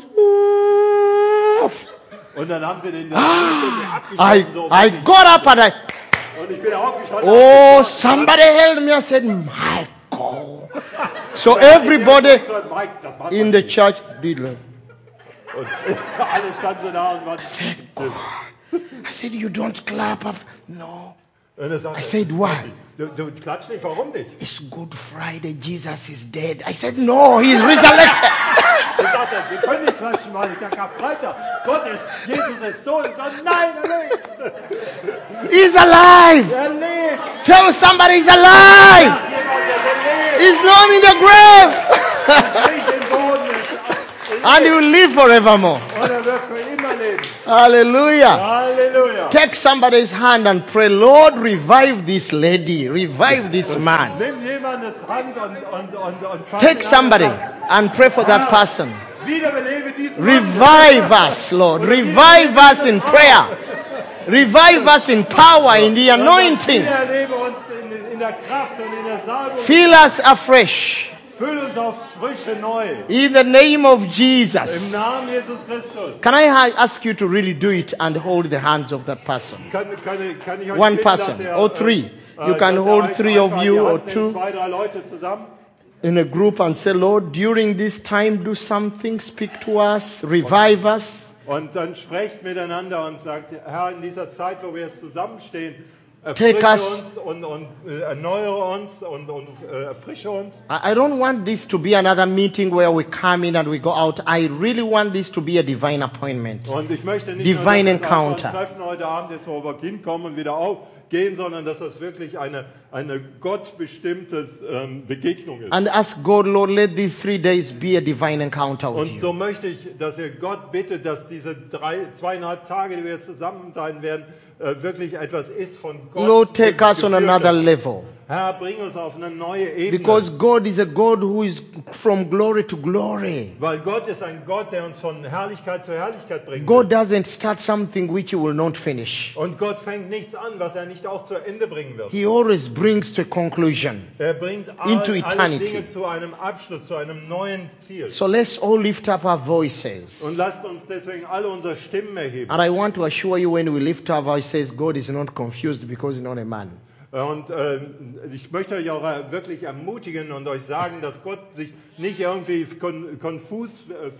Speaker 2: Und dann haben sie den
Speaker 1: I,
Speaker 2: abgeschlossen. So
Speaker 1: I got up and I,
Speaker 2: und ich bin aufgestanden.
Speaker 1: oh, somebody held me and said, Michael. So everybody
Speaker 2: Mike, das macht
Speaker 1: in
Speaker 2: man
Speaker 1: the
Speaker 2: nicht.
Speaker 1: church did like,
Speaker 2: Und alle standen da und waren.
Speaker 1: I said, you don't clap after. No.
Speaker 2: Und er sagte,
Speaker 1: I said, why?
Speaker 2: Du klatschst nicht, warum nicht?
Speaker 1: It's Good Friday. Jesus is dead. I said, no, he's resurrected.
Speaker 2: Ich sagte, wir können nicht klatschen, weil es ja Karfreitag. Jesus ist tot. Ich sagte, nein, er lebt.
Speaker 1: He's alive.
Speaker 2: Er lebt.
Speaker 1: Tell somebody he's alive.
Speaker 2: Jemand, der lebt.
Speaker 1: He's not in the grave.
Speaker 2: Nicht im Boden ist.
Speaker 1: And he will live forevermore.
Speaker 2: Und er wird für immer leben.
Speaker 1: Hallelujah.
Speaker 2: Halleluja.
Speaker 1: Take somebody's hand and pray, Lord, revive this lady. Revive this man.
Speaker 2: Nimm jemandes Hand und fass
Speaker 1: Take
Speaker 2: ihn an
Speaker 1: somebody
Speaker 2: und sag,
Speaker 1: and pray for that person.
Speaker 2: wiederbelebe diesen
Speaker 1: Revive us, Lord. Revive us in prayer. Revive us in power, in the anointing.
Speaker 2: Wiederlebe uns in der Kraft und in der Salbung.
Speaker 1: Fill us afresh.
Speaker 2: Füll uns aufs Frische neu.
Speaker 1: In the name of
Speaker 2: Im
Speaker 1: Jesus.
Speaker 2: Namen Jesus Christus.
Speaker 1: Can I ask you to really do it and hold the hands of that person?
Speaker 2: Kann ich euch
Speaker 1: One
Speaker 2: bitten,
Speaker 1: person
Speaker 2: dass ihr,
Speaker 1: or three. You can
Speaker 2: dass ihr
Speaker 1: hold
Speaker 2: euch
Speaker 1: 3 of
Speaker 2: einfach
Speaker 1: you
Speaker 2: die
Speaker 1: or
Speaker 2: Hand nehmt,
Speaker 1: 2
Speaker 2: 2, 3 Leute zusammen.
Speaker 1: in a group and say, Lord, during this time, do something, speak to us, revive us.
Speaker 2: Und dann sprecht miteinander und sagt, Herr, in dieser Zeit, wo wir jetzt zusammenstehen,
Speaker 1: Take
Speaker 2: erfrische
Speaker 1: us.
Speaker 2: uns und erneuere uns und erfrische uns.
Speaker 1: I don't want this to be another meeting where we come in and we go out. I really want this to be a divine appointment.
Speaker 2: Und ich möchte nicht
Speaker 1: Divine
Speaker 2: nur, dass es einfach
Speaker 1: encounter.
Speaker 2: ein Treffen heute Abend ist, wo wir hinkommen und wieder aufgehen, sondern dass das wirklich eine gottbestimmte Begegnung ist.
Speaker 1: And ask God, Lord, let these 3 days be a divine encounter with
Speaker 2: Und
Speaker 1: you.
Speaker 2: so möchte ich, dass ihr Gott bittet, dass diese 2,5 Tage, die wir jetzt zusammen sein werden, wirklich etwas ist von Gott.
Speaker 1: Lord, take us on
Speaker 2: geführt
Speaker 1: another
Speaker 2: ist.
Speaker 1: level.
Speaker 2: Herr, bring uns auf eine neue Ebene.
Speaker 1: Because God is a God who is from glory to glory.
Speaker 2: Weil Gott ist ein Gott, der uns von Herrlichkeit zu Herrlichkeit bringt.
Speaker 1: God doesn't start something which he will not finish.
Speaker 2: Und Gott fängt nichts an, was er nicht auch zu Ende bringen wird.
Speaker 1: He always brings to a conclusion.
Speaker 2: Er bringt
Speaker 1: Into
Speaker 2: alle
Speaker 1: eternity.
Speaker 2: Dinge zu einem Abschluss, zu einem neuen Ziel.
Speaker 1: So let's all lift up our voices.
Speaker 2: Und lasst uns deswegen alle unsere Stimmen erheben.
Speaker 1: And I want to assure you, when we lift our voices, God is not confused because he's not a man.
Speaker 2: Und ich möchte euch auch wirklich ermutigen und euch sagen, dass Gott sich nicht irgendwie konfus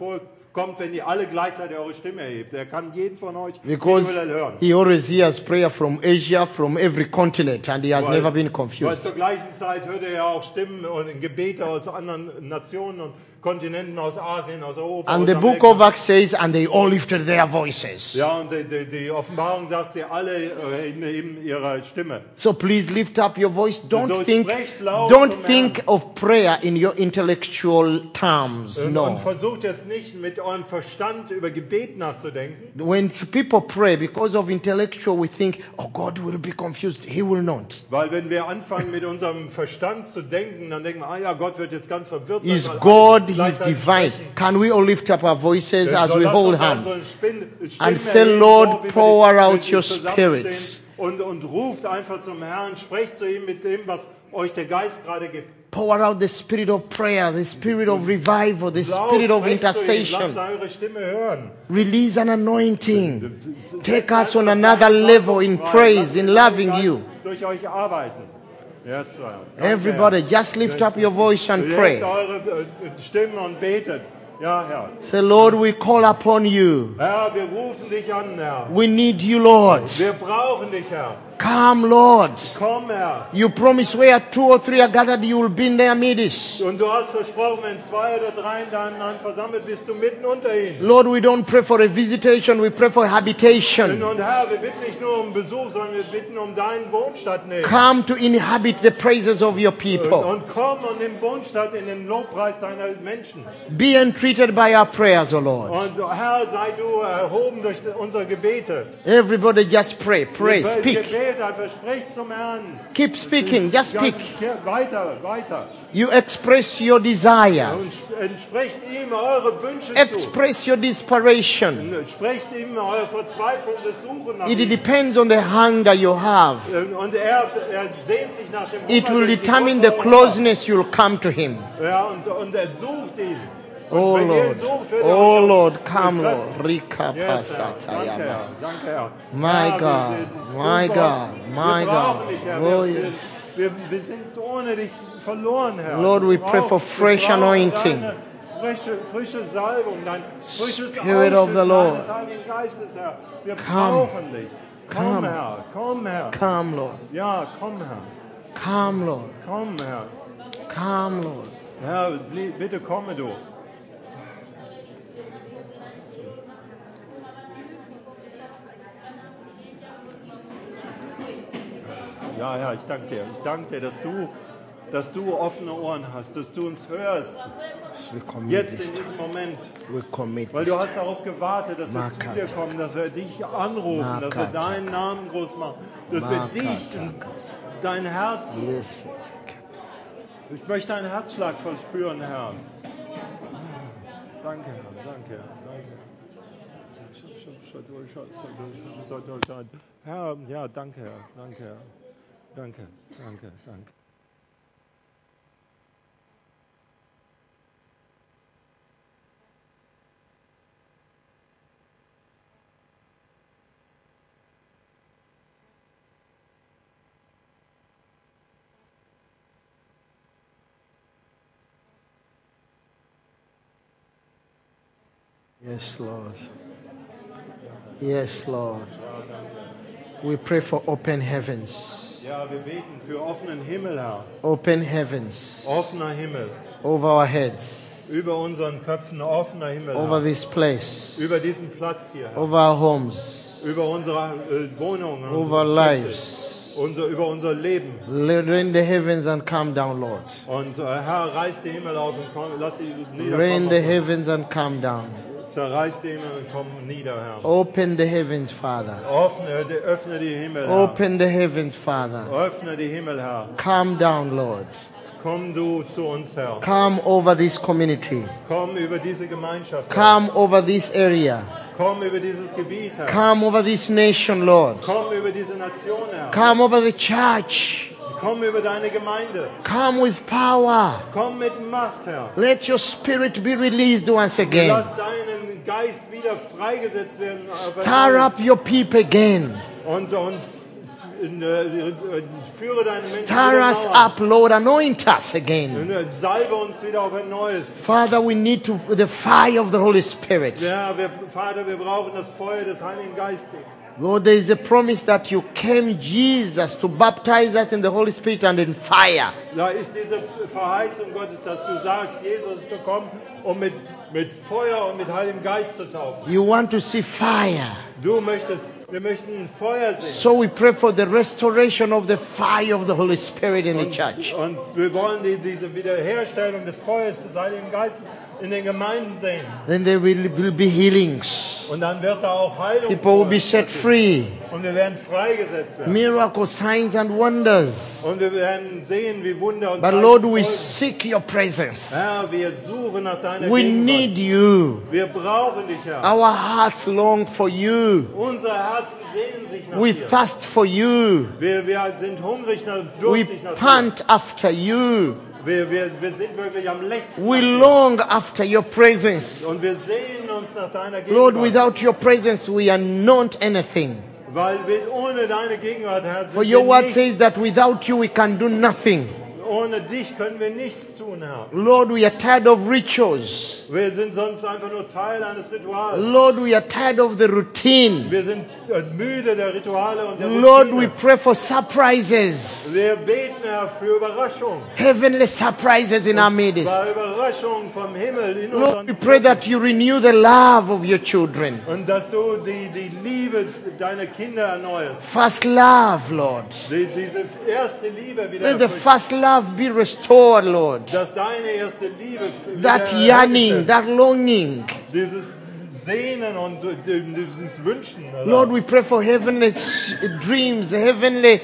Speaker 2: kommt, wenn ihr alle gleichzeitig eure Stimme erhebt. Er kann jeden von euch
Speaker 1: Because
Speaker 2: individuell hören.
Speaker 1: he always hears prayer from Asia, from every continent, and he has never been
Speaker 2: Weil
Speaker 1: confused.
Speaker 2: zur gleichen Zeit hört er ja auch Stimmen und Gebete aus anderen Nationen und Kontinenten, aus Asien, aus Europa.
Speaker 1: And
Speaker 2: aus
Speaker 1: the book
Speaker 2: Amerika.
Speaker 1: of Acts says, and they all lifted their voices.
Speaker 2: Ja, und die Offenbarung sagt, sie alle erheben ihre Stimme.
Speaker 1: So please lift up your voice.
Speaker 2: So sprecht laut
Speaker 1: Don't
Speaker 2: zum
Speaker 1: think
Speaker 2: Herrn.
Speaker 1: of prayer in your intellectual terms.
Speaker 2: Und
Speaker 1: No.
Speaker 2: versucht jetzt nicht mit eurem Verstand über Gebet nachzudenken.
Speaker 1: When people pray because of intellectual, we think, oh, God will be confused. He will not.
Speaker 2: Weil wenn wir anfangen mit unserem Verstand zu denken, dann denken wir, ja, Gott wird jetzt ganz verwirrt sein.
Speaker 1: Is
Speaker 2: weil
Speaker 1: God,
Speaker 2: alle
Speaker 1: He's
Speaker 2: gleichzeitig
Speaker 1: divine.
Speaker 2: sprechen.
Speaker 1: Can we all lift up our voices as
Speaker 2: So
Speaker 1: we
Speaker 2: lasst
Speaker 1: hold
Speaker 2: uns
Speaker 1: hands?
Speaker 2: unsere Stimmen
Speaker 1: And say,
Speaker 2: erheben,
Speaker 1: Lord,
Speaker 2: so wie wir
Speaker 1: pour
Speaker 2: die-
Speaker 1: out
Speaker 2: die
Speaker 1: your
Speaker 2: zusammenstehen
Speaker 1: spirit.
Speaker 2: Und ruft einfach zum Herrn, sprecht zu ihm mit dem, was euch der Geist gerade gibt.
Speaker 1: Pour out the spirit of prayer, the spirit of revival, the
Speaker 2: Laut
Speaker 1: spirit of
Speaker 2: sprecht zu ihm,
Speaker 1: intercession.
Speaker 2: lasst eure Stimme hören.
Speaker 1: Release an anointing. Take
Speaker 2: Setzt
Speaker 1: us on
Speaker 2: einfach
Speaker 1: another
Speaker 2: seinen
Speaker 1: level in
Speaker 2: Kraft frei.
Speaker 1: praise,
Speaker 2: Lasst
Speaker 1: in
Speaker 2: den
Speaker 1: loving
Speaker 2: Geist
Speaker 1: you.
Speaker 2: durch euch arbeiten. Yes, sir. Danke,
Speaker 1: Everybody,
Speaker 2: Herr.
Speaker 1: just lift up your voice and
Speaker 2: Hebt
Speaker 1: pray.
Speaker 2: eure Stimmen und betet. Ja, Herr.
Speaker 1: Say, Lord, we call upon you.
Speaker 2: Herr, wir rufen dich an, Herr.
Speaker 1: We need you, Lord.
Speaker 2: Wir brauchen dich, Herr.
Speaker 1: Come, Lord.
Speaker 2: Komm, Herr.
Speaker 1: You promise where 2 or 3 are gathered, you will be in their midst.
Speaker 2: Und du hast versprochen, wenn 2 oder 3 in deinem Namen versammelt, bist du mitten unter ihnen.
Speaker 1: Lord, we don't pray for a visitation, we pray for habitation.
Speaker 2: Und Herr, wir bitten nicht nur um Besuch, sondern wir bitten um deinen Wohnstatt nehmen.
Speaker 1: Come to inhabit the praises of your people.
Speaker 2: Und komm und nimm Wohnstatt in den Lobpreis deiner Menschen.
Speaker 1: Be entreated by our prayers, O Lord.
Speaker 2: Und Herr, sei du erhoben durch unsere Gebete.
Speaker 1: Everybody just pray, pray, speak.
Speaker 2: Gebet, einfach sprecht zum Herrn.
Speaker 1: Keep speaking, just speak.
Speaker 2: Ja, weiter, weiter.
Speaker 1: You express your
Speaker 2: Und
Speaker 1: desires.
Speaker 2: sprecht ihm eure Wünsche zu.
Speaker 1: Express your desperation.
Speaker 2: Sprecht ihm euer verzweifelndes Suchen nach
Speaker 1: It
Speaker 2: ihm.
Speaker 1: depends on the hunger you have.
Speaker 2: Und er sehnt sich nach dem Hunger.
Speaker 1: It will
Speaker 2: durch die
Speaker 1: determine the
Speaker 2: größere
Speaker 1: closeness you'll come to Him.
Speaker 2: Hunger. Ja, und er sucht ihn. Und
Speaker 1: Oh
Speaker 2: wenn ihr ihn
Speaker 1: Lord,
Speaker 2: sucht, wird er
Speaker 1: oh
Speaker 2: euch auch
Speaker 1: Lord, come
Speaker 2: treffen.
Speaker 1: Lord. Rika
Speaker 2: Yes, Herr. Danke,
Speaker 1: pasatayama.
Speaker 2: Herr. Danke, Herr.
Speaker 1: My
Speaker 2: Herr,
Speaker 1: God, my
Speaker 2: du
Speaker 1: God,
Speaker 2: brauchst-
Speaker 1: my
Speaker 2: wir brauchen
Speaker 1: God.
Speaker 2: dich, Herr.
Speaker 1: Oh,
Speaker 2: wir,
Speaker 1: yes.
Speaker 2: wir sind ohne dich verloren, Herr.
Speaker 1: Lord, we
Speaker 2: Wir
Speaker 1: pray for
Speaker 2: brauchen-
Speaker 1: fresh
Speaker 2: wir brauchen
Speaker 1: anointing.
Speaker 2: deine frische Salbung, dein frisches
Speaker 1: Spirit of the
Speaker 2: Ausschütten
Speaker 1: Lord.
Speaker 2: deines Heiligen Geistes, Herr. Wir
Speaker 1: Come.
Speaker 2: brauchen dich. Komm,
Speaker 1: Come.
Speaker 2: Herr. Komm, Herr.
Speaker 1: Come, Lord.
Speaker 2: Ja, komm, Herr.
Speaker 1: Come, Lord.
Speaker 2: Komm, Herr.
Speaker 1: Come, Lord.
Speaker 2: Herr, bitte komme du. Ja, Herr, ich danke dir. Ich danke dir, dass du offene Ohren hast, dass du uns hörst.
Speaker 1: We commit
Speaker 2: Jetzt
Speaker 1: this
Speaker 2: in
Speaker 1: time.
Speaker 2: diesem Moment.
Speaker 1: We commit
Speaker 2: Weil
Speaker 1: this
Speaker 2: du hast darauf gewartet, dass wir zu dir kommen, dass wir dich anrufen, dass wir deinen Namen groß machen, dass wir dich und dein Herz.
Speaker 1: Yes.
Speaker 2: Ich möchte deinen Herzschlag verspüren, Herr. Danke, Herr. Danke, Herr. Danke. Herr, ja, danke, Herr. Danke, Herr. Danke, danke, danke.
Speaker 1: Yes, Lord. Yes, Lord. We pray for open heavens.
Speaker 2: Ja, wir beten für offenen Himmel, Herr.
Speaker 1: Open heavens
Speaker 2: Offener Himmel.
Speaker 1: over our heads,
Speaker 2: Über unseren Köpfen offener Himmel,
Speaker 1: over
Speaker 2: Herr.
Speaker 1: this place,
Speaker 2: Über diesen Platz hier, Herr.
Speaker 1: over our homes,
Speaker 2: Über unsere Wohnungen.
Speaker 1: over our
Speaker 2: und Plätze.
Speaker 1: lives.
Speaker 2: Über unser Leben.
Speaker 1: Rain the heavens and come down, Lord.
Speaker 2: Und Herr, reiß die Himmel auf und komm, lass sie niederkommen.
Speaker 1: Rain the
Speaker 2: auf uns.
Speaker 1: heavens and come down.
Speaker 2: Zerreiß die Himmel und komm nieder, Herr.
Speaker 1: Open the heavens, Father.
Speaker 2: Öffne die Himmel, Herr.
Speaker 1: Open the heavens, Father.
Speaker 2: Öffne die Himmel, Herr.
Speaker 1: Come down, Lord.
Speaker 2: Komm du zu uns, Herr.
Speaker 1: Come over this community.
Speaker 2: Komm über diese Gemeinschaft, Herr.
Speaker 1: Come over this area.
Speaker 2: Komm über dieses Gebiet, Herr.
Speaker 1: Come over this nation, Lord.
Speaker 2: Komm über diese Nation, Herr.
Speaker 1: Come over the church.
Speaker 2: Komm über deine Gemeinde.
Speaker 1: Come with power.
Speaker 2: Komm mit Macht, Herr.
Speaker 1: Let your spirit be released once again.
Speaker 2: Lass deinen Geist wieder freigesetzt werden.
Speaker 1: Stir up your people again.
Speaker 2: Und führe deine Menschen
Speaker 1: Stir
Speaker 2: wieder
Speaker 1: us
Speaker 2: neu an.
Speaker 1: up, Lord. Anoint us again.
Speaker 2: Und salbe uns wieder auf ein neues.
Speaker 1: Father, we need the fire of the Holy Spirit.
Speaker 2: Ja, Vater, wir brauchen das Feuer des Heiligen Geistes.
Speaker 1: Lord, there is a promise that you came, Jesus, to baptize us in the Holy Spirit and in fire.
Speaker 2: Da ist diese Verheißung Gottes, dass du sagst, Jesus ist gekommen, um mit Feuer und mit Heiligem Geist zu taufen.
Speaker 1: You want to see fire.
Speaker 2: Wir möchten Feuer sehen.
Speaker 1: So we pray for the restoration of the fire of the Holy Spirit in the church.
Speaker 2: Und wir wollen diese Wiederherstellung des Feuers des Heiligen Geistes in den Gemeinden sehen.
Speaker 1: Then there will be healings.
Speaker 2: Und dann wird da auch Heilung
Speaker 1: People will be set free.
Speaker 2: Und wir werden freigesetzt werden.
Speaker 1: Miracles, signs and wonders.
Speaker 2: Und wir werden sehen, wie Wunder und
Speaker 1: But
Speaker 2: Zeichen
Speaker 1: Lord, we
Speaker 2: folgen.
Speaker 1: seek your presence.
Speaker 2: Herr, wir suchen nach deiner
Speaker 1: We
Speaker 2: Gegenwart.
Speaker 1: need you.
Speaker 2: Wir brauchen dich, Herr.
Speaker 1: Our hearts long for you.
Speaker 2: Unsere Herzen sehnen sich nach
Speaker 1: We
Speaker 2: dir.
Speaker 1: thirst for you.
Speaker 2: Wir sind hungrig und
Speaker 1: We
Speaker 2: durstig nach dir.
Speaker 1: pant after you.
Speaker 2: Wir sind wirklich am Lechzen
Speaker 1: We
Speaker 2: nach dir.
Speaker 1: long after your presence.
Speaker 2: Und wir sehnen uns nach deiner
Speaker 1: Lord,
Speaker 2: Gegenwart.
Speaker 1: without your presence, we are not anything.
Speaker 2: Weil ohne deine Gegenwart, Herr,
Speaker 1: For
Speaker 2: sind
Speaker 1: your
Speaker 2: wir
Speaker 1: word
Speaker 2: nichts.
Speaker 1: says that without you, we can do nothing.
Speaker 2: Ohne dich können wir nichts tun, Herr.
Speaker 1: Lord, we are tired of rituals.
Speaker 2: Wir sind sonst einfach nur Teil eines Rituals.
Speaker 1: Lord, we are tired of the routine.
Speaker 2: Wir sind müde der Rituale und der
Speaker 1: Lord, we
Speaker 2: Routine.
Speaker 1: pray for surprises.
Speaker 2: Wir beten, Herr, für Überraschung.
Speaker 1: Heavenly surprises in our midst.
Speaker 2: War Überraschung vom Himmel in
Speaker 1: Lord, we
Speaker 2: unseren
Speaker 1: pray that you renew the love of your children.
Speaker 2: und dass du die Liebe deiner Kinder erneuerst.
Speaker 1: First love, Lord.
Speaker 2: Diese erste Liebe wieder
Speaker 1: Let the
Speaker 2: erfrischt.
Speaker 1: first love be restored, Lord.
Speaker 2: Dass deine erste Liebe
Speaker 1: That
Speaker 2: wieder
Speaker 1: yearning,
Speaker 2: hergestellt
Speaker 1: that longing.
Speaker 2: wird. Dieses Sehnen und dieses Wünschen.
Speaker 1: Lord, we pray for heavenly dreams, heavenly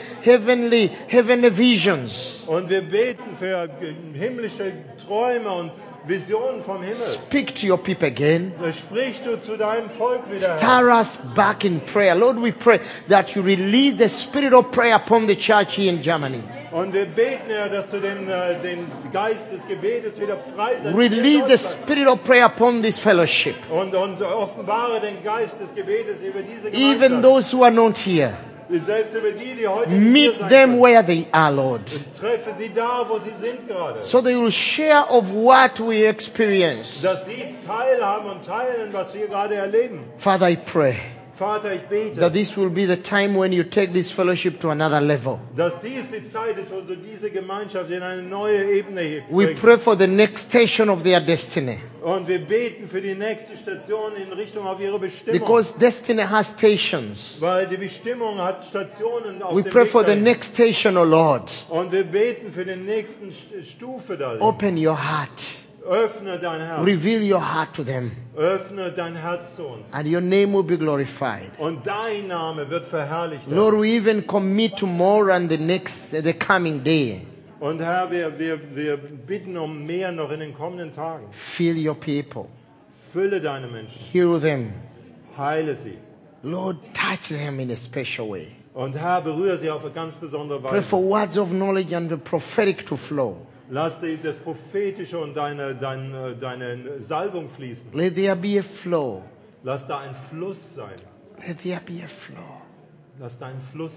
Speaker 1: visions.
Speaker 2: Und wir beten für himmlische Träume und Visionen vom Himmel.
Speaker 1: Speak to your people again.
Speaker 2: Sprich du zu deinem Volk wieder, Herr.
Speaker 1: Stir us back in prayer. Lord, we pray that you release the spirit of prayer upon the church here in Germany.
Speaker 2: Und wir beten, Herr, dass du den Geist des Gebetes wieder freisetzt. in
Speaker 1: Release the
Speaker 2: Deutschland.
Speaker 1: spirit of prayer upon this fellowship.
Speaker 2: Und offenbare den Geist des Gebetes über diese
Speaker 1: Even
Speaker 2: Gemeinschaft.
Speaker 1: those who are not here,
Speaker 2: Selbst über die heute nicht hier
Speaker 1: meet
Speaker 2: sein
Speaker 1: them
Speaker 2: können.
Speaker 1: where they are, Lord.
Speaker 2: Treffe sie da, wo sie sind gerade.
Speaker 1: So they will share of what we experience.
Speaker 2: Dass sie teilhaben und teilen, was wir gerade erleben.
Speaker 1: Father, I pray
Speaker 2: Vater, ich bete,
Speaker 1: that this will be the time when you take this fellowship to another level.
Speaker 2: dass dies die Zeit ist, wo du diese Gemeinschaft in eine neue Ebene
Speaker 1: We
Speaker 2: bringst.
Speaker 1: pray for the next station of their destiny.
Speaker 2: Und wir beten für die nächste Station in Richtung auf ihre Bestimmung.
Speaker 1: Because destiny has stations.
Speaker 2: Weil die Bestimmung hat Stationen auf
Speaker 1: We
Speaker 2: dem
Speaker 1: pray
Speaker 2: Weg
Speaker 1: for the
Speaker 2: dahin.
Speaker 1: next station, O Lord.
Speaker 2: Und wir beten für die nächsten Stufe dahin.
Speaker 1: Open your heart.
Speaker 2: Öffne dein Herz.
Speaker 1: Reveal your heart to them.
Speaker 2: Öffne dein Herz zu uns.
Speaker 1: And your name will be glorified.
Speaker 2: Und dein Name wird verherrlicht. Herr.
Speaker 1: Lord, we even commit tomorrow and the coming day.
Speaker 2: Und Herr, wir bitten um mehr noch in den kommenden Tagen.
Speaker 1: Fill your people.
Speaker 2: Fülle deine Menschen.
Speaker 1: Heal them.
Speaker 2: Heile sie.
Speaker 1: Lord, touch them in a special way.
Speaker 2: Und Herr, berühre sie auf eine ganz besondere
Speaker 1: Pray for
Speaker 2: Weise.
Speaker 1: words of knowledge and the prophetic to flow.
Speaker 2: Lass das Prophetische und deine Salbung fließen.
Speaker 1: Let there be a flow.
Speaker 2: Lass da ein Fluss sein.
Speaker 1: Let there be a flow.
Speaker 2: Lass da ein Fluss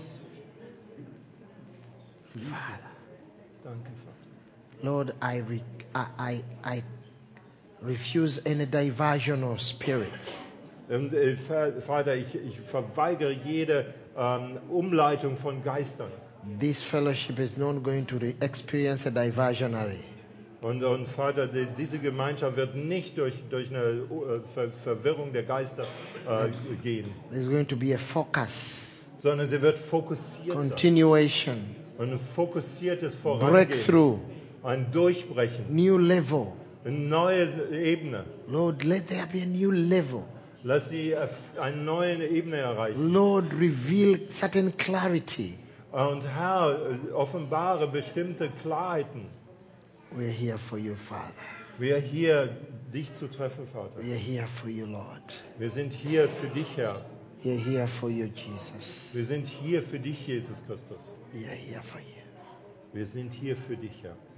Speaker 2: fließen. Danke, Vater.
Speaker 1: Lord, I refuse any diversion of spirits.
Speaker 2: Und, Vater, ich verweigere jede Umleitung von Geistern.
Speaker 1: This fellowship is not going to experience a diversionary.
Speaker 2: Und Vater, diese Gemeinschaft wird nicht durch eine Verwirrung der Geister gehen,
Speaker 1: There's going to be a focus,
Speaker 2: sondern sie wird fokussiert sein.
Speaker 1: continuation,
Speaker 2: Und ein fokussiertes Vorangehen,
Speaker 1: breakthrough,
Speaker 2: ein Durchbrechen,
Speaker 1: new level.
Speaker 2: eine neue Ebene.
Speaker 1: Lord, let there be a new level.
Speaker 2: Lass sie eine neue Ebene erreichen.
Speaker 1: Lord, reveal certain clarity.
Speaker 2: Und Herr, offenbare bestimmte Klarheiten.
Speaker 1: We're here for you, Father.
Speaker 2: Wir hier, dich zu treffen, Vater.
Speaker 1: We are here for you, Lord.
Speaker 2: Wir sind hier für dich, Herr.
Speaker 1: We are here for you, Jesus.
Speaker 2: Wir sind hier für dich, Jesus Christus.
Speaker 1: We are here for you.
Speaker 2: Wir sind hier für dich, Herr.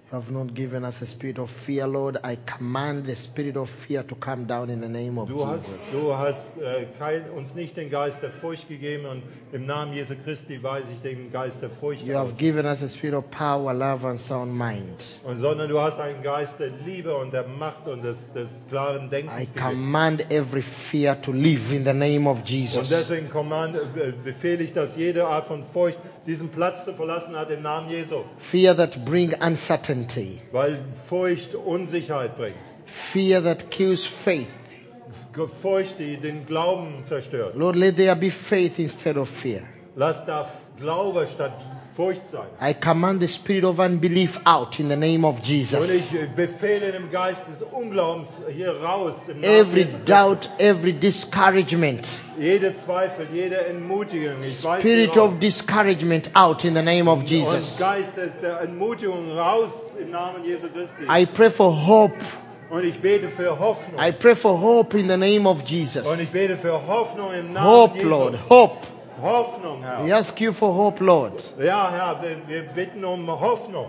Speaker 1: You have not given us a spirit of fear, Lord. I command the spirit of fear to come down in the name of Jesus.
Speaker 2: Du hast uns nicht den Geist der Furcht gegeben und im Namen Jesu Christi weise ich den Geist der Furcht
Speaker 1: You have
Speaker 2: aus.
Speaker 1: given us a spirit of power, love, and sound mind.
Speaker 2: Sondern du hast einen Geist der Liebe und der Macht und des klaren
Speaker 1: I
Speaker 2: Denkens gegeben.
Speaker 1: command every fear to leave in the name of
Speaker 2: Und
Speaker 1: Jesus.
Speaker 2: deswegen befehle ich, dass jede Art von Furcht diesen Platz zu verlassen hat im Namen Jesu.
Speaker 1: Fear that bring uncertainty.
Speaker 2: Weil Furcht Unsicherheit bringt.
Speaker 1: Fear that kills faith.
Speaker 2: Furcht, die den Glauben zerstört.
Speaker 1: Lord, let there be faith instead of fear.
Speaker 2: Lass da Glaube statt Furcht sein.
Speaker 1: I command the spirit of unbelief out in the name of
Speaker 2: Und
Speaker 1: Jesus.
Speaker 2: ich befehle dem Geist des Unglaubens hier raus. Im Namen
Speaker 1: Every
Speaker 2: Jesu Christi.
Speaker 1: doubt, every discouragement,
Speaker 2: Jede Zweifel, jede Entmutigung. Ich weiß
Speaker 1: spirit
Speaker 2: raus.
Speaker 1: of discouragement out in the name of
Speaker 2: Und
Speaker 1: Jesus.
Speaker 2: Geist der Entmutigung raus im Namen Jesu Christi.
Speaker 1: I pray for hope.
Speaker 2: Und ich bete für Hoffnung.
Speaker 1: I pray for hope in the name of
Speaker 2: Und
Speaker 1: Jesus.
Speaker 2: ich bete für Hoffnung im Namen
Speaker 1: Hope,
Speaker 2: Jesu.
Speaker 1: Lord, hope.
Speaker 2: Hoffnung, Herr.
Speaker 1: We ask you for hope, Lord.
Speaker 2: Ja, Herr, wir bitten um Hoffnung.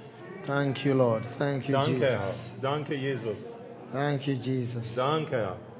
Speaker 1: Thank you, Lord. Thank you,
Speaker 2: Danke, Herr.
Speaker 1: Jesus.
Speaker 2: Danke, Jesus.
Speaker 1: Thank you, Jesus.
Speaker 2: Danke, Herr.